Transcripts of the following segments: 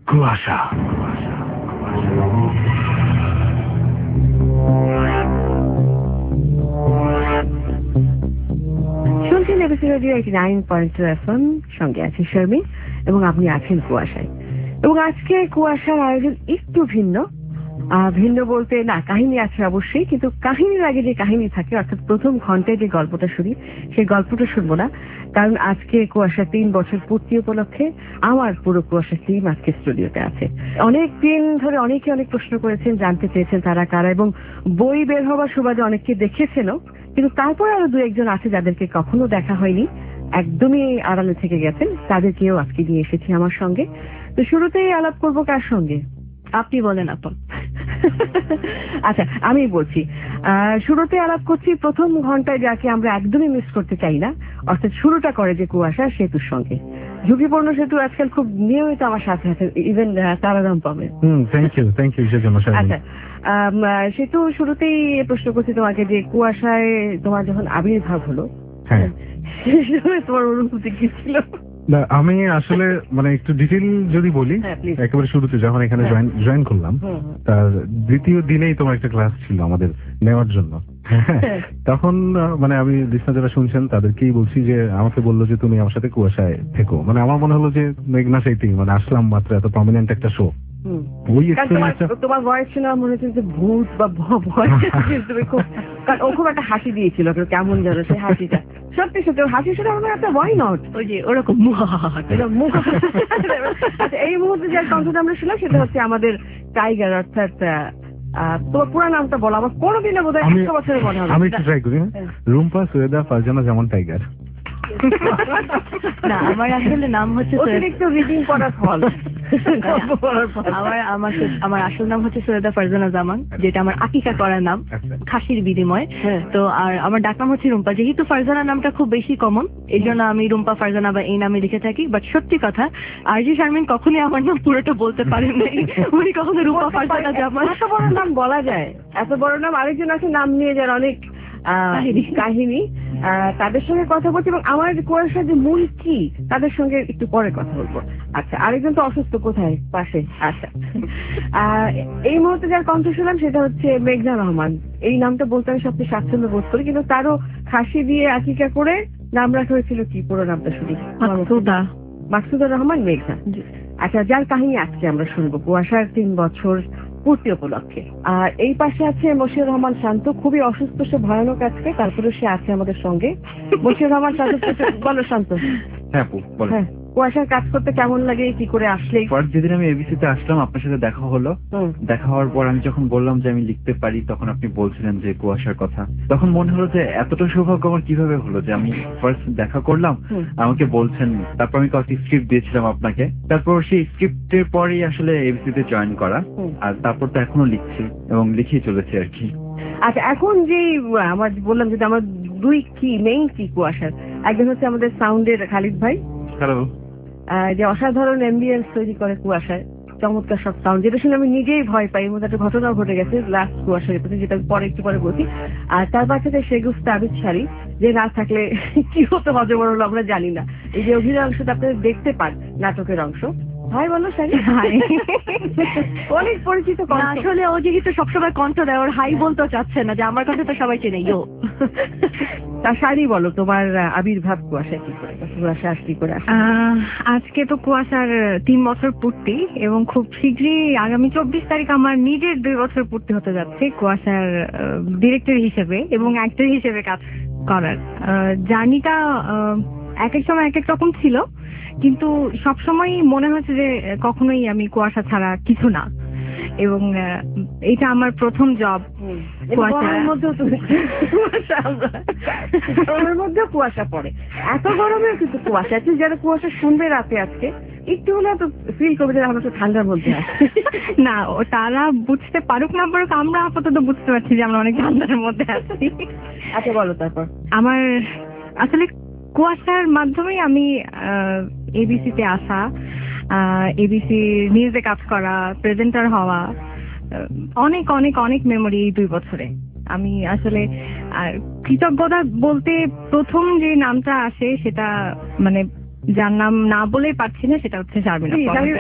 কুয়াশা। শুনছেন ABC radio 89.2 FM, সঙ্গে আছি শর্মি এবং আপনি আছেন কুয়াশায়। এবং আজকে কুয়াশার আয়োজন একটু ভিন্ন। ভিন্ন বলতে না, কাহিনী আছে অবশ্যই, কিন্তু কাহিনীর আগে যে কাহিনী থাকে, অর্থাৎ প্রথম ঘন্টায় যে গল্পটা শুনি সেই গল্পটা শুনবো না, কারণ আজকে কুয়াশা 3 বছর পূর্তি উপলক্ষে আমার পুরো কুয়াশা টিম আজকে স্টুডিওতে আছে। অনেক দিন ধরে অনেকে অনেক প্রশ্ন করেছেন, জানতে চেয়েছেন তারা কারা, এবং বই বের হওয়ার সুবাদে অনেককে দেখেছেনও, কিন্তু তারপর আরো দু একজন আছে যাদেরকে কখনো দেখা হয়নি, একদমই আড়ালে থেকে গেছেন, তাদেরকেও আজকে নিয়ে এসেছি আমার সঙ্গে। তো শুরুতেই আলাপ করবো কার সঙ্গে? আপনি বলেন আপন। আচ্ছা, আমি বলছি। শুরুতে আলাপ করছি প্রথম ঘন্টায় যাকে আমরা একদমই মিস করতে চাই না, অর্থাৎ শুরুটা করে যে কুয়াশা, সেতুর সঙ্গে। ঝুঁকিপূর্ণ সেতু আজকাল খুব নিয়মিত আমার সাথে আছে, ইভেন তারারাম পাবে। থ্যাংক ইউ সেজন্য। আচ্ছা, সেতু শুরুতেই প্রশ্ন করছি তোমাকে যে কুয়াশায় তোমার যখন আবির্ভাব হলো, হ্যাঁ, তোমার অনুভূতি কি ছিল? না, আমি আসলে মানে একটু ডিটেল যদি বলি, একেবারে শুরুতে যখন এখানে জয়েন করলাম, তার দ্বিতীয় দিনেই তোমার একটা ক্লাস ছিল আমাদের নেওয়ার জন্য। তখন মানে আমি লিসনার যারা শুনছেন তাদেরকেই বলছি যে আমাকে বললো যে তুমি আমার সাথে কুয়াশায় থেকো। মানে আমার মনে হলো যে মেঘনা সেইতেই, মানে আসলাম মাত্র, এত প্রমিনেন্ট একটা শো। তোমার ভয়েস শুনে মনে হচ্ছে যে ভূত বা ভয়, তুমি খুব, কারণ ও খুব একটা হাসি দিয়েছিল, কেমন যেন সেই হাসিটা, সত্যি সত্যি হাসি শুনে আমার একটা ওয়াই নট, ওই যে ওরকম মুখ। আচ্ছা, এই মুহূর্তে যে কণ্ঠটা আমরা শুনলাম সেটা হচ্ছে আমাদের টাইগার, অর্থাৎ তোমার পুরো নামটা বলো, আমার কোনোদিনও বোধ হয় 100 বছরের মনে হবে। আমি একটু ট্রাই করি। রুম্পা সৈয়দা ফারজানা জামান টাইগার। না, আমার আসলে নাম হচ্ছে অতিরিক্ত রিডিং পড়ার ফল। আমার আসল নাম হচ্ছে সৈয়দা ফারজানা জামান, যেটা আমার আকিকা করার নাম, খাসির বিনিময়। তো আর আমার ডাকনাম হচ্ছে রুম্পা। যেহেতু ফারজানা নামটা খুব বেশি কমন, এই জন্য আমি রুম্পা ফারজানা বা এই নামে লিখে থাকি। বাট সত্যি কথা, আরজি শারমিন কখনই আমার নাম পুরোটা বলতে পারেন নাই। উনি কখনো রুম্পা ফারজানা জামান। এত বড় নাম বলা যায়? এত বড় নাম আরেকজন আছে নাম নিয়ে যার অনেক কাহিনী, তাদের সঙ্গে কথা বলছি। এবং আমার কুয়াশার যে মূল কি, তাদের সঙ্গে একটু পরে কথা বলবো। আচ্ছা, আরেকজন তো অসুস্থ, কোথায়? পাশে। আচ্ছা, এই মুহূর্তে যার কণ্ঠ শুনলাম সেটা হচ্ছে মেঘনা রহমান। এই নামটা বলতে আমি সবচেয়ে স্বাচ্ছন্দ্য বোধ করি, কিন্তু তারও খাসি দিয়ে আকিকা করে নাম রাখা হয়েছিল কি, পুরো নামটা শুনি? মাকসুদা রহমান মেঘনা। আচ্ছা, যার কাহিনী আজকে আমরা শুনবো কুয়াশার 3 বছর পূর্তি উপলক্ষে। আর এই পাশে আছে মশিউর রহমান শান্ত, খুবই অসুস্থ, সে ভয়ানক আজকে, তারপরে সে আছে আমাদের সঙ্গে। মশিউর রহমান শান্ত, বলো শান্ত। হ্যাঁ, কুয়াশার কাজ করতে কেমন লাগে, কি করে আসলে? যেদিন আমি এবিসিতে আসলাম আপনার সাথে দেখা হলো, দেখা হওয়ার পর আমি যখন বললাম যে আমি লিখতে পারি, তখন আপনি বলছিলেন যে কুয়াশার কথা। তখন মনে হলো যে এতটা সৌভাগ্য আমার কিভাবে হলো যে আমি ফার্স্ট দেখা করলাম, আমাকে বলছেন, তারপর আমি কয়েকটি স্ক্রিপ্ট দিয়েছিলাম আপনাকে, তারপর সেই স্ক্রিপ্টের পরেই আসলে এবিসিতে জয়েন করা, আর তারপর তো এখনো লিখছি এবং লিখেই চলেছি আর কি। আচ্ছা, এখন যে আমার বললাম যে আমার দুই কি মেইন কি কুয়াশার, একজন হচ্ছে আমাদের সাউন্ডের খালিদ ভাই, হ্যালো, যে অসাধারণ অ্যাম্বিয়েন্স তৈরি করে কুয়াশায়, চমৎকার সব সাউন্ড, যেটা শুনে আমি নিজেই ভয় পাই। এর মধ্যে একটা ঘটনাও ঘটে গেছে লাস্ট কুয়াশার প্রতি, যেটা পরে একটু পরে বলছি। আর তার পাশে শেগুস্তা আবিদ শাড়ি, যে না থাকলে কি হতো হজবর হলো আমরা জানি না। এই যে অভিনয় অংশটা আপনারা দেখতে পান, নাটকের অংশ। ভাই বলো শাড়ি, অনেক পরিচিত। আসলে ও যেহেতু সবসময় কণ্ঠ দেয়, ওর হাই বলতেও চাচ্ছে না, যে আমার কথা তো সবাই চেনে। তা শাড়ি বলো, তোমার আবির্ভাব কুয়াশায় কি করে, কুয়াশা কি করে? আজকে তো কুয়াশার 3 বছর পূর্তি, এবং খুব শীঘ্রই আগামী 24 তারিখ আমার নিজের 2 বছর পূর্তি হতে যাচ্ছে কুয়াশার ডিরেক্টর হিসেবে এবং অ্যাক্টর হিসেবে কাজ করার। জার্নিটা এক এক সময় এক এক রকম ছিল, কিন্তু সবসময় মনে হচ্ছে যে কখনোই আমি কুয়াশা ছাড়া কিছু না, এবং এটা আমার প্রথম জব। গরমের মধ্যে কুয়াশা পড়ে, এত গরমে কিন্তু কুয়াশা আছে, যারা কুয়াশা শুনবে রাতে আজকে একটু হলে তো ফিল করবে যে আমরা তো ঠান্ডার মধ্যে আছি। না, তারা বুঝতে পারুক না পারুক, আমরা আপাতত বুঝতে পারছি যে আমরা অনেক ঠান্ডার মধ্যে আছি। আচ্ছা, বলো তারপর। আমার আসলে কুয়াশার মাধ্যমেই আমি এবিসিতে আসা, এবিসি নিউজে কাজ করা, প্রেজেন্টার হওয়া, অনেক অনেক অনেক মেমোরি এই 2 বছরে। আমি আসলে কৃতজ্ঞতা বলতে প্রথম যে নামটা আসে সেটা মানে যার নাম না বলেই পারছি না, সেটা হচ্ছে শারমিনা পর্বতে।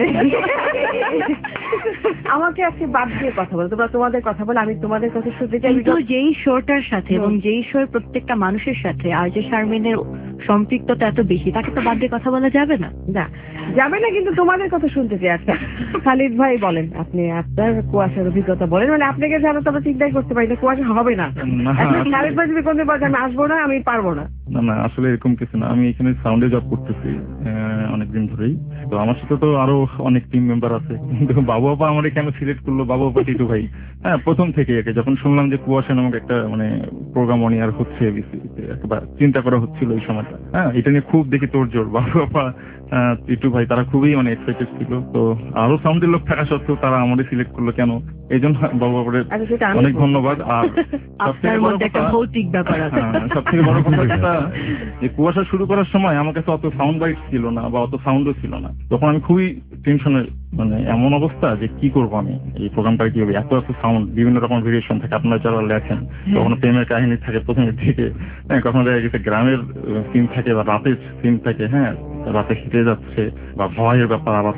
আমাকে আজকে বাদ দিয়ে কথা বলো, তোমরা তোমাদের কথা বলো, আমি তোমাদের কথা শুনতে চাই। কিন্তু যেই শোটার সাথে এবং যেই শোর প্রত্যেকটা মানুষের সাথে আর যে শারমিনের সম্পৃক্ততা এত বেশি, তাকে তো বাদ দিয়ে কথা বলা যাবে না। না যাবে না, কিন্তু তোমাদের কথা শুনতে চাই। আচ্ছা খালিদ ভাই বলেন, আপনি আপনার কুয়াশার অভিজ্ঞতা বলেন। মানে আপনাকে জানো তো আমরা চিন্তাই করতে পারি না, কুয়াশা হবে না। এখন খালিদ ভাই যদি কোনদিন বলে আমি আসবো না, আমি পারবো না। না না, আসলে এরকম কিছু না। আমি এখানে সাউন্ডে জব করতেছি অনেকদিন ধরেই। তো আমার সাথে তো আরো অনেক টিম মেম্বার আছে, কিন্তু বাবু আপা আমার কেন সিলেক্ট করলো, বাবু আপা টিটু ভাই, হ্যাঁ প্রথম থেকে একে যখন শুনলাম যে কুয়াশা নামক একটা মানে প্রোগ্রাম অন এয়ার হচ্ছে এবিসিতে, একবার চিন্তা করা হচ্ছিল এই সময়টা। হ্যাঁ এটা নিয়ে খুব দেখি তোর জোর, বাবু আপা টিটু ভাই তারা খুবই মানে এক্সাইটেড ছিল। তো আরো সাউন্ডের লোক থাকা সত্ত্বেও তারা আমাদের সিলেক্ট করলো কেন, এই জন্য বাবু আপারে অনেক ধন্যবাদ। আর আপনার মধ্যে একটা ভৌতিক ব্যাপার আছে। সব থেকে বড় কথা যে কুয়াশা শুরু করার সময় আমার কাছে অত সাউন্ড বাইট ছিল না বা অত সাউন্ডও ছিল না। তখন আমি খুবই টেনশনে, মানে এমন অবস্থা যে কি করবো আমি, এই প্রোগ্রামটা কি হবে, এত এত সাউন্ড, বিভিন্ন রকম ভেরিয়েশন থাকে, আপনারা যারা লেখেন, কখনো প্রেমের কাহিনী থাকে প্রথমের দিকে, হ্যাঁ কখনো দেখা গেছে গ্রামের সিন থাকে বা রাতের সিন থাকে, হ্যাঁ রাতে হেঁটে যাচ্ছে, বা ভয়ের ব্যাপার, আবার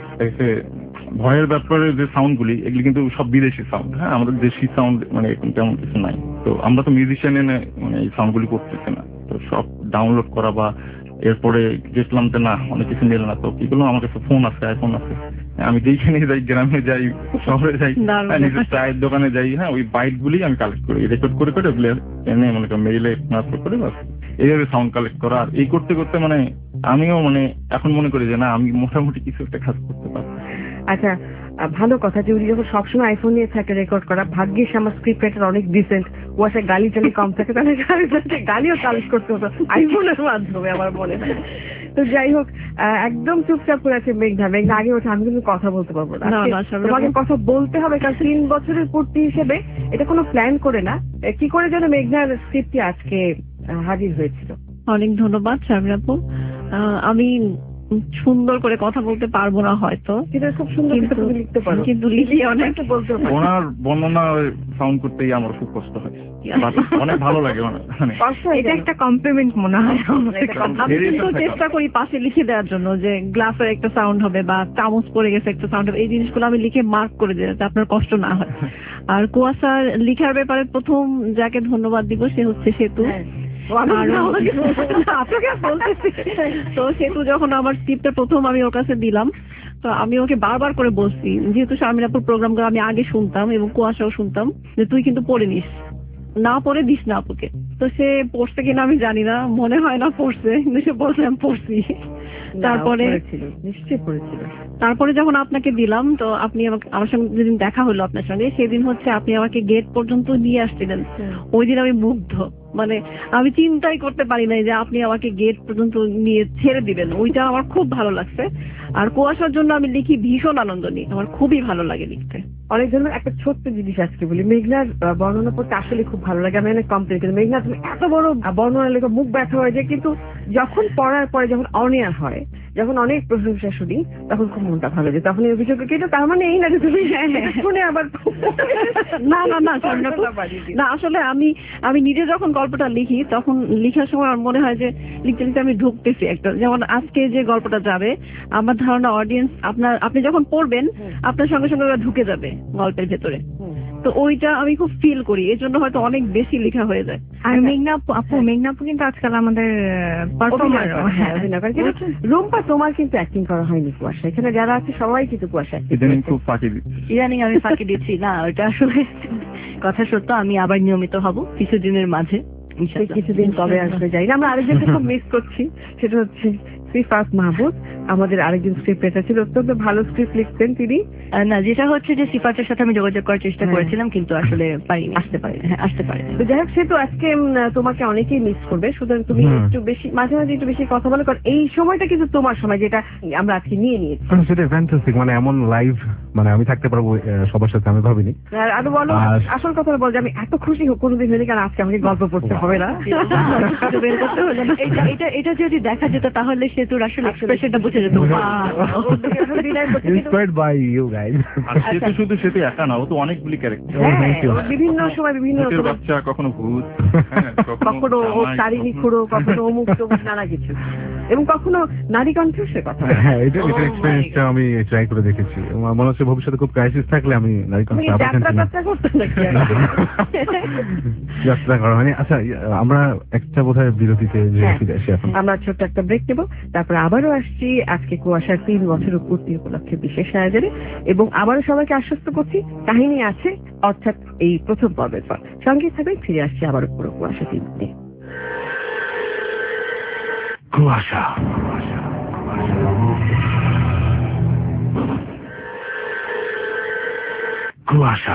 ভয়ের ব্যাপারে যে সাউন্ড গুলি এগুলি কিন্তু সব বিদেশি সাউন্ড। হ্যাঁ আমাদের দেশি সাউন্ড মানে এরকম তেমন কিছু নাই। তো আমরা তো মিউজিশিয়ান এনে মানে এই সাউন্ড গুলি করতেছি না, তো সব ডাউনলোড করা বা এরপরে দেখলাম যে না অনেক কিছু মেলে না। তো কি করলাম, আমার কাছে ফোন আছে, আইফোন আছে, আমি যেখানে যাই, গ্রামে যাই, শহরে যাই, নিজের চায়ের দোকানে যাই, হ্যাঁ ওই বাইট গুলি আমি কালেক্ট করি, রেকর্ড করে করে ওগুলো এনে মনে করি মেইলে ট্রান্সফার করে, বাস এইভাবে সাউন্ড কালেক্ট করা। আর এই করতে করতে মানে আমিও মানে এখন মনে করি যে না আমি মোটামুটি কিছু একটা কাজ করতে পারবো। আচ্ছা ভালো কথা যে উনি যখন সবসময় আইফোন নিয়ে থাকে রেকর্ড করা, ভাগ্যিস আমার স্ক্রিপ্ট রাইটার অনেক ডিসেন্ট, কুয়াশা গালি টালি কম থাকে, তাহলে গালিও কালেক্ট করতে হতো আইফোনের মাধ্যমে আমার মনে হয়। তো যাই হোক, একদম চুপচাপ করে আছে মেঘনা। মেঘনা আগে ওঠে, আমি কিন্তু কথা বলতে পারবো না, তোমাকে কথা বলতে হবে, কারণ 3 বছরের পূর্তি হিসেবে এটা কোনো প্ল্যান করে না। কি করে যেন মেঘনার স্ক্রিপ্টটি আজকে হাজির হয়েছিল? অনেক ধন্যবাদ শারমিন আপু। আমি সুন্দর করে কথা বলতে পারবো না হয়তো, কিন্তু খুব সুন্দর তুমি লিখতে পারো, কিন্তু লিখে অনেক বলতে পারো। ওনার বর্ণনা সাউন্ড করতেই আমার খুব কষ্ট হয়, অনেক ভালো লাগে। মানে এটা একটা কমপ্লিমেন্ট মনে হয়। আমি কিন্তু চেষ্টা করি পাশে লিখে দেওয়ার জন্য যে গ্লাসের একটা সাউন্ড হবে বা চামচ পড়ে গেছে একটা সাউন্ড হবে, এই জিনিসগুলো আমি লিখে মার্ক করে দিই যাতে আপনার কষ্ট না হয়। আর কুয়াশার লিখার ব্যাপারে প্রথম যাকে ধন্যবাদ দিব সে হচ্ছে সেতু। তো সেতু যখন আমার স্ক্রিপ্টটা প্রথম আমি ওর কাছে দিলাম, তো আমি ওকে বারবার করে বলছি, যেহেতু শারমিন আপুর প্রোগ্রামগুলো আমি আগে শুনতাম এবং কুয়াশাও শুনতাম, যে তুই কিন্তু পড়ে নিস, না পড়ে দিস না আপুকে। তো সে পড়ছে কিনা আমি জানি না, মনে হয় না পড়ছে, কিন্তু সে বলছে আমি পড়ছি। তারপরে নিশ্চয়ই পড়েছিল। তারপরে যখন আপনাকে দিলাম, তো আপনি আমার সঙ্গে যেদিন দেখা হলো আপনার সঙ্গে, সেদিন হচ্ছে আপনি আমাকে গেট পর্যন্ত নিয়ে আসছিলেন। ওই দিন আমি মুগ্ধ, মানে আমি চিন্তাই করতে পারি নাই যে আপনি আমাকে গেট পর্যন্ত নিয়ে ছেড়ে দিবেন, ওইটা আমার খুব ভালো লাগছে। আর কুয়াশার জন্য আমি লিখি ভীষণ আনন্দ নিই, আমার খুবই ভালো লাগে লিখতে। অনেক ধরনের একটা ছোট্ট জিনিস আজকে বলি, মেঘনার বর্ণনা পড়তে আসলে খুব ভালো লাগে। আমি অনেক কমপ্লেন করি, মেঘনা তুমি এত বড় বর্ণনা লেখো, মুখ ব্যথা হয়ে যায়, কিন্তু যখন পড়ার পরে যখন অন এয়ার হয়, যখন অনেক প্রশংসা শুনি, তখন খুব মনটা ভালো যায়। তখন এই অভিযোগ কিন্তু তার মানে এই না যে তুমি শুনে আবার না না না না, আসলে আমি নিজে যখন গল্পটা লিখি তখন লিখার সময় আমার মনে হয় যে লিখতে লিখতে আমি ঢুকতেছি একটা, যেমন আজকে যে গল্পটা যাবে, আমার ধারণা অডিয়েন্স আপনি যখন পড়বেন আপনার সঙ্গে সঙ্গে ওরা ঢুকে যাবে গল্পের ভেতরে। তো ওইটা আমি খুব ফিল করি, এর জন্য হয়তো অনেক বেশি লেখা হয়ে যায়। আর মেঘনা আপু কিন্তু আজকাল আমাদের পারফর্মার। রুম্পা তোমার কিন্তু অ্যাক্টিং করা হয়নি কুয়াশা, এখানে যারা আছে সবাই কিন্তু কুয়াশা ইদানিং খুব ফাঁকি দিচ্ছি। ইদানিং আমি ফাঁকি দিচ্ছি না, ওটা আসলে কথা সত্য। আমি আবার নিয়মিত হব কিছুদিনের মাঝে, কিছুদিন কবে আসবে যাই না। আমরা আরেকজনকে খুব মিস করছি, সেটা হচ্ছে সিফাত মাহবুব, আমাদের আরেকজন স্ক্রিপ্ট রাইটার ছিল, অত্যন্ত ভালো স্ক্রিপ্ট লিখতেন তিনি। না, যেটা হচ্ছে যে সিফাতের সাথে আমি যোগাযোগ করার চেষ্টা করেছিলাম, কিন্তু আসলে পারিনি, আসতে পারে। তো যাই হোক, সে তো আজকে তোমাকে অনেকেই মিস করবে, সুতরাং তুমি একটু বেশি মাঝে মাঝে একটু বেশি কথা বলো, কারণ এই সময়টা কিন্তু তোমার সময়, যেটা আমরা আজকে নিয়ে নিয়েছি। সেটা ফ্যান্টাস্টিক, মানে এমন লাইভ মানে আমি থাকতে পারবো সবার সাথে আমি ভাবিনি। আরো বলো, আসল কথা বল যে আমি এত খুশি কোনোদিন হইনি, কারণ আজকে আমাকে গল্প পড়তে হবে না। এটা যদি দেখা যেত তাহলে সেতুর আসলে এক্সপ্রেশনটা বুঝে যেত। Inspired by you guys. আর সেতু শুধু সেতু একা না, ও তো অনেকগুলি ক্যারেক্টার। বিভিন্ন সময় বিভিন্ন ভূতের বাচ্চা, কখনো ভূত, কখনো ও শারীরিক খুঁড়ো, কখনো অমুক তমুক নানা কিছু, এবং কখনো নারী কণ্ঠস্বরের কথা। হ্যাঁ, এটা এক্সপেরিয়েন্সটা আমি ট্রাই করে দেখেছি। আমার মনে হচ্ছে ভবিষ্যতে খুব ক্রাইসিস থাকলে আমি নারী কণ্ঠ যাত্রা করা মানে। আচ্ছা, আমরা একটা বোধহয় বিরতিতে ফিরে আসি এখন। আমরা ছোট্ট একটা ব্রেক নেব, তারপর আবারও আসছি আজকে কুয়াশার 3 বছরের পূর্তি উপলক্ষে বিশেষ আয়োজনে, এবং আবারও সবাইকে আশ্বস্ত করছি কাহিনী আছে, অর্থাৎ এই প্রথম পর্বের পর সঙ্গে থাকবে। ফিরে আসছি আবারও পুরো কুয়াশা 3 নিয়ে। কুয়াশা কুয়াশা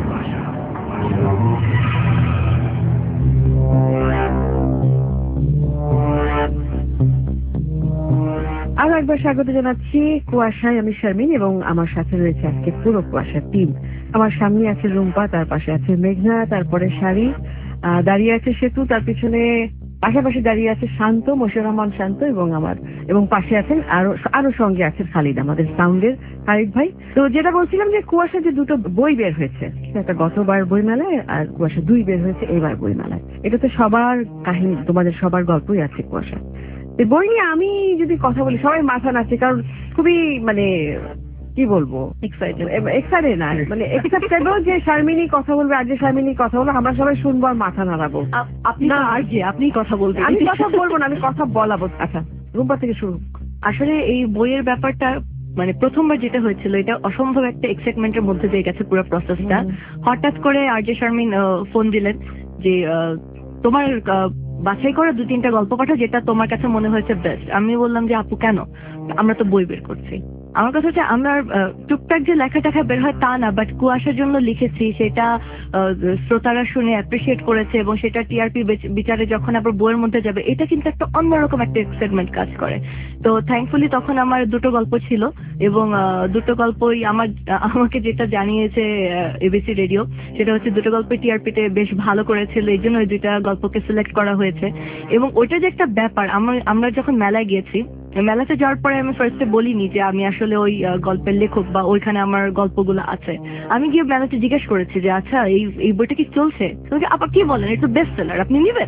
আরো একবার স্বাগত জানাচ্ছি কুয়াশায়। আমি শারমিন এবং আমার সাথে রয়েছে আজকে পুরো কুয়াশার টিম। আমার সামনে আছে রুম্পা, তার পাশে আছে মেঘনা, তারপরে শাড়ি, দাঁড়িয়ে আছে সেতু, তার পিছনে পাশাপাশি দাঁড়িয়ে আছে শান্ত, মশিউর রহমান শান্ত, এবং পাশে আছেন আরো সঙ্গে আছেন খালিদ, আমাদের সাউন্ডের খালিদ ভাই। তো যেটা বলছিলাম যে কুয়াশা যে 2টো বই বের হয়েছে, একটা গতবার বইমেলায় আর কুয়াশা 2 বের হয়েছে এবার বইমেলায়। এটা তো সবার কাহিনী, তোমাদের সবার গল্পই আছে কুয়াশা। বই নিয়ে আমি যদি কথা বলি সবাই মাথা নাচে, কারণ খুবই মানে কি বলবো এক্সাইটেড না, মানে এক্সেপ্টেবল যে শারমিনী কথা বলবে, আর যে শারমিনী কথা বলবে আমরা সবাই শুনবো আর মাথা নাড়াবো। আপনি না, আর যে আপনি কথা বলবেন, আমি কথা বলবো না, আমি কথা বলাবো। আচ্ছা, রূপা থেকে শুরু। আসলে এই বইয়ের ব্যাপারটা মানে প্রথমবার যেটা হয়েছিল, এটা অসম্ভব একটা এক্সাইটমেন্টের মধ্যে দিয়ে গেছে পুরো প্রসেসটা। হঠাৎ করে আর যে শারমিন ফোন দিলেন যে তোমার বাছাই করা 2-3টা গল্প পাঠাও যেটা তোমার কাছে মনে হয়েছে বেস্ট। আমি বললাম যে আপু কেন, আমরা তো বই বের করছি। আমার কাছে হচ্ছে আমরা টুকটাক যে লেখা টেখা বের হয় তা না, বাট কুয়াশার জন্য লিখেছি, সেটা শ্রোতারা শুনে অ্যাপ্রিসিয়েট করেছে, এবং সেটা টিআরপি বিচারে যখন আবার বইয়ের মধ্যে যাবে, এটা কিন্তু একটা অন্যরকম একটা এক্সাইটমেন্ট কাজ করে। তো থ্যাঙ্কফুলি তখন আমার 2টো গল্প ছিল, এবং 2টো গল্পই আমাকে যেটা জানিয়েছে এবিসি রেডিও, সেটা হচ্ছে 2টো গল্প টিআরপিতে বেশ ভালো করেছিল, এই জন্য ওই 2টা গল্পকে সিলেক্ট করা হয়েছে। এবং ওইটা যে একটা ব্যাপার, আমরা যখন মেলায় গিয়েছি, মেলাতে যাওয়ার পরে আমি ফার্স্টে বলিনি যে আমি আসলে ওই গল্পের লেখক বা ওইখানে আমার গল্পগুলো আছে। আমি গিয়ে মেলাতে জিজ্ঞেস করেছি যে আচ্ছা এই বইটা কি চলছে, আপা কি বলেন, এটা বেস্ট সেলার, আপনি নিবেন?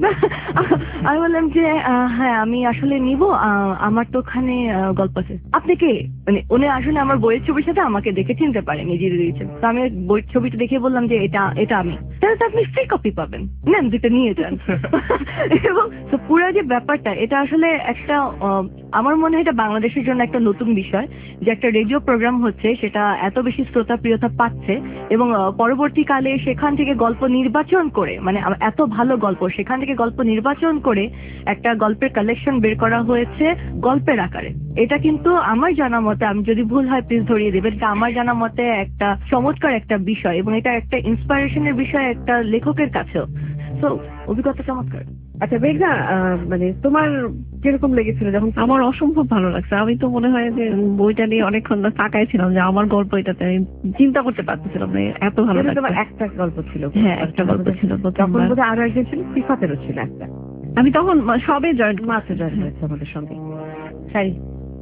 আমি বললাম যে হ্যাঁ আমি আসলে নিব, আমার তো ওখানে গল্প আছে। আপনি কে? মানে উনি আসলে আমার বইয়ের ছবির সাথে আমাকে দেখে চিনতে পারেনি, জিরে দিয়েছেন। তো আমি বইয়ের ছবিটা দেখে বললাম যে এটা আমি। তাহলে তো আপনি ফ্রি কপি পাবেন, নেন 2টা নিয়ে যান। এবং পুরো যে ব্যাপারটা, এটা আসলে একটা আমার মনে হয় এটা বাংলাদেশের জন্য একটা নতুন বিষয়, যে একটা রেডিও প্রোগ্রাম হচ্ছে, সেটা এত বেশি শ্রোতা প্রিয়তা পাচ্ছে, এবং পরবর্তীকালে সেখান থেকে গল্প নির্বাচন করে, মানে এত ভালো গল্প, সেখান থেকে গল্প নির্বাচন করে একটা গল্পের কালেকশন বের করা হয়েছে গল্পের আকারে। এটা কিন্তু আমার জানা মতে, আমি যদি ভুল হয় প্লিজ ধরিয়ে দেবেন, এটা আমার জানা মতে একটা চমৎকার একটা বিষয়, এবং এটা একটা ইন্সপিরেশনের বিষয় একটা লেখকের কাছেও। তো অভিজ্ঞতা চমৎকার। আচ্ছা মেঘনা, মানে তোমার কিরকম লেগেছিল যখন? আমার অসম্ভব ভালো লাগছে। আমি তো মনে হয় যে বইটা নিয়ে অনেকক্ষণ তাকাইছিলাম যে আমার গল্প, এটাতে আমি চিন্তা করতে পারতেছিলাম না, এত ভালো লাগছে। তোমার একটা গল্প ছিল? হ্যাঁ, একটা গল্প ছিল। তখন বোধহয় আরো একজন ছিল, সিফাতেরও ছিল একটা। আমি তখন সবে মাত্র জয়েন হয়েছে আমাদের সঙ্গে। শাড়ি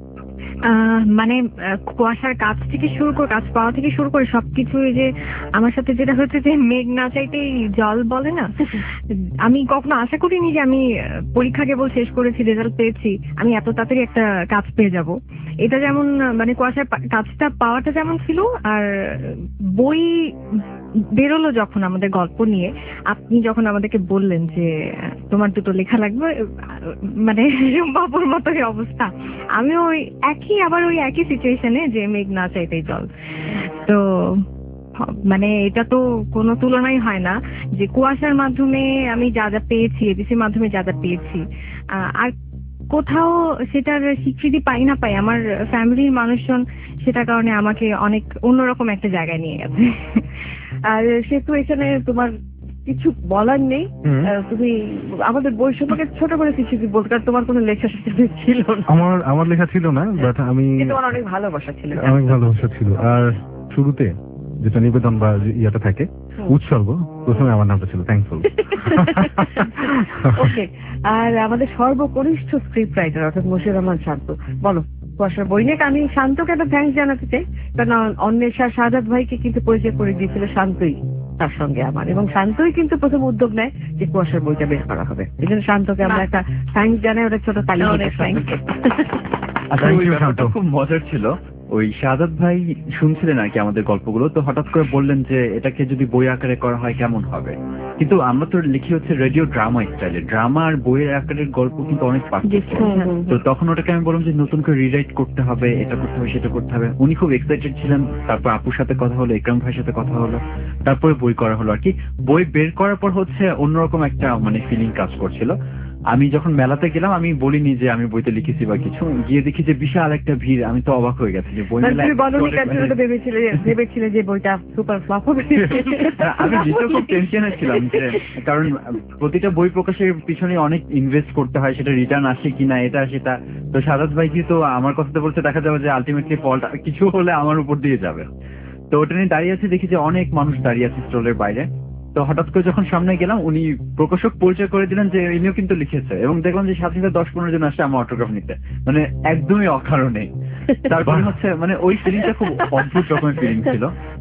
মানে কুয়াশার কাজ থেকে শুরু করে, কাজ পাওয়া থেকে শুরু করে সবকিছু, যে আমার সাথে যেটা হচ্ছে যে মেঘ না চাইতেই জল বলে না, আমি কখনো আশা করিনি যে আমি পরীক্ষা কেবল শেষ করেছি, রেজাল্ট পেয়েছি, আমি এত তাড়াতাড়ি একটা কাজ পেয়ে যাব। এটা যেমন মানে কুয়াশার কাজটা পাওয়াটা যেমন ছিল, আর বই বেরোলো যখন আমাদের গল্প নিয়ে, আপনি যখন আমাদেরকে বললেন যে তোমার 2টো লেখা লাগবে, মানে বাবুর মতোই অবস্থা। আমিও ওই একই সিচুয়েশনে, যে মেঘ না চাইতেই জল। তো মানে এটা তো কোনো তুলনাই হয় না, যে কুয়াশার মাধ্যমে আমি যা যা পেয়েছি, এবিসির মাধ্যমে যা যা পেয়েছি, আর কোথাও সেটার স্বীকৃতি পাই না পাই, আমার ফ্যামিলির মানুষজন সেটার কারণে আমাকে অনেক অন্যরকম একটা জায়গায় নিয়ে গেছে। আর সেতু, এখানে তোমার কিছু বলার নেই। তুমি আমাদের বই সম্পর্কে ছোট করে কিছু কি বলতে, কারণ তোমার কোনো লেখা ছিল না। আমার লেখা ছিল না, বাট আমি তোমার অনেক ভালোবাসা ছিল। অনেক ভালোবাসা ছিল। আর শুরুতে যেটা নিবেদন বা ইয়েটা থাকে, উৎসর্গ, প্রথমে আমার নামটা ছিল থ্যাঙ্কফুল। ওকে, আর আমাদের সর্বকনিষ্ঠ স্ক্রিপ্ট রাইটার অর্থাৎ মশিউর রহমান শান্ত, বলো কুয়াশার বই নিয়ে। আমি শান্তকে একটা থ্যাঙ্কস জানাতে চাই, কারণ অন্বেষা শাহাদাত ভাইকে কিন্তু পরিচয় করে দিয়েছিল শান্তই তার সঙ্গে আমার, এবং শান্তই কিন্তু প্রথম উদ্যোগ নেয় যে কুয়াশার বইটা বের করা হবে। এই জন্য শান্তকে আমরা একটা থ্যাঙ্কস জানাই, ওটা ছোট তালি। আচ্ছা, ওই ব্যাপারটা খুব মজার ছিল। ওই শাহাদাত ভাই শুনছিলেন আর কি আমাদের গল্পগুলো, তো হঠাৎ করে বললেন যে এটাকে যদি বই আকারে করা হয় কেমন হবে। কিন্তু আমরা তো লিখি হচ্ছে রেডিও ড্রামা স্টাইলে, ড্রামা আর বইয়ের আকারের গল্প কিন্তু অনেক পার্থক্য। তো তখন ওটাকে আমি বললাম যে নতুন করে রিরাইট করতে হবে, এটা করতে হবে, সেটা করতে হবে। উনি খুব এক্সাইটেড ছিলেন। তারপর আপুর সাথে কথা হলো, ইকরাম ভাইয়ের সাথে কথা হলো, তারপরে বই করা হলো আর কি। বই বের করার পর হচ্ছে অন্যরকম একটা মানে ফিলিং কাজ করছিল। আমি যখন মেলাতে গেলাম, আমি বলিনি যে আমি বইতে লিখেছি বা কিছু, গিয়ে দেখি যে বিশাল একটা ভিড়। আমি তো অবাক হয়ে গেছি যে বই মেলায় ভেবেছিলে যে বইটা সুপার ফ্লপ হবে। আমি নিজেও খুব টেনশনে ছিলাম যে, কারণ প্রতিটা বই প্রকাশের পিছনে অনেক ইনভেস্ট করতে হয়, সেটা রিটার্ন আসে কিনা এটা সেটা। তো শাহাদাত ভাই কি তো আমার কথাতে বলতে দেখা যাবে যে আলটিমেটলি ফলটা কিছু হলে আমার উপর দিয়ে যাবে। তো ওটা নিয়ে দাঁড়িয়ে আছে, দেখি যে অনেক মানুষ দাঁড়িয়ে আছে স্টলের বাইরে। তো হঠাৎ করে যখন সামনে গেলাম, উনি প্রকাশক পরিচয় করে দিলেন যে ইনিও কিন্তু লিখেছে, এবং দেখলাম যে সাথে সাথে 10-15 জন আসে আমার অটোগ্রাফ নিতে, মানে একদমই অকারণে। তারপরে হচ্ছে মানে ওই ফিলিংটা খুব অদ্ভুত রকমের ফিলিং ছিল।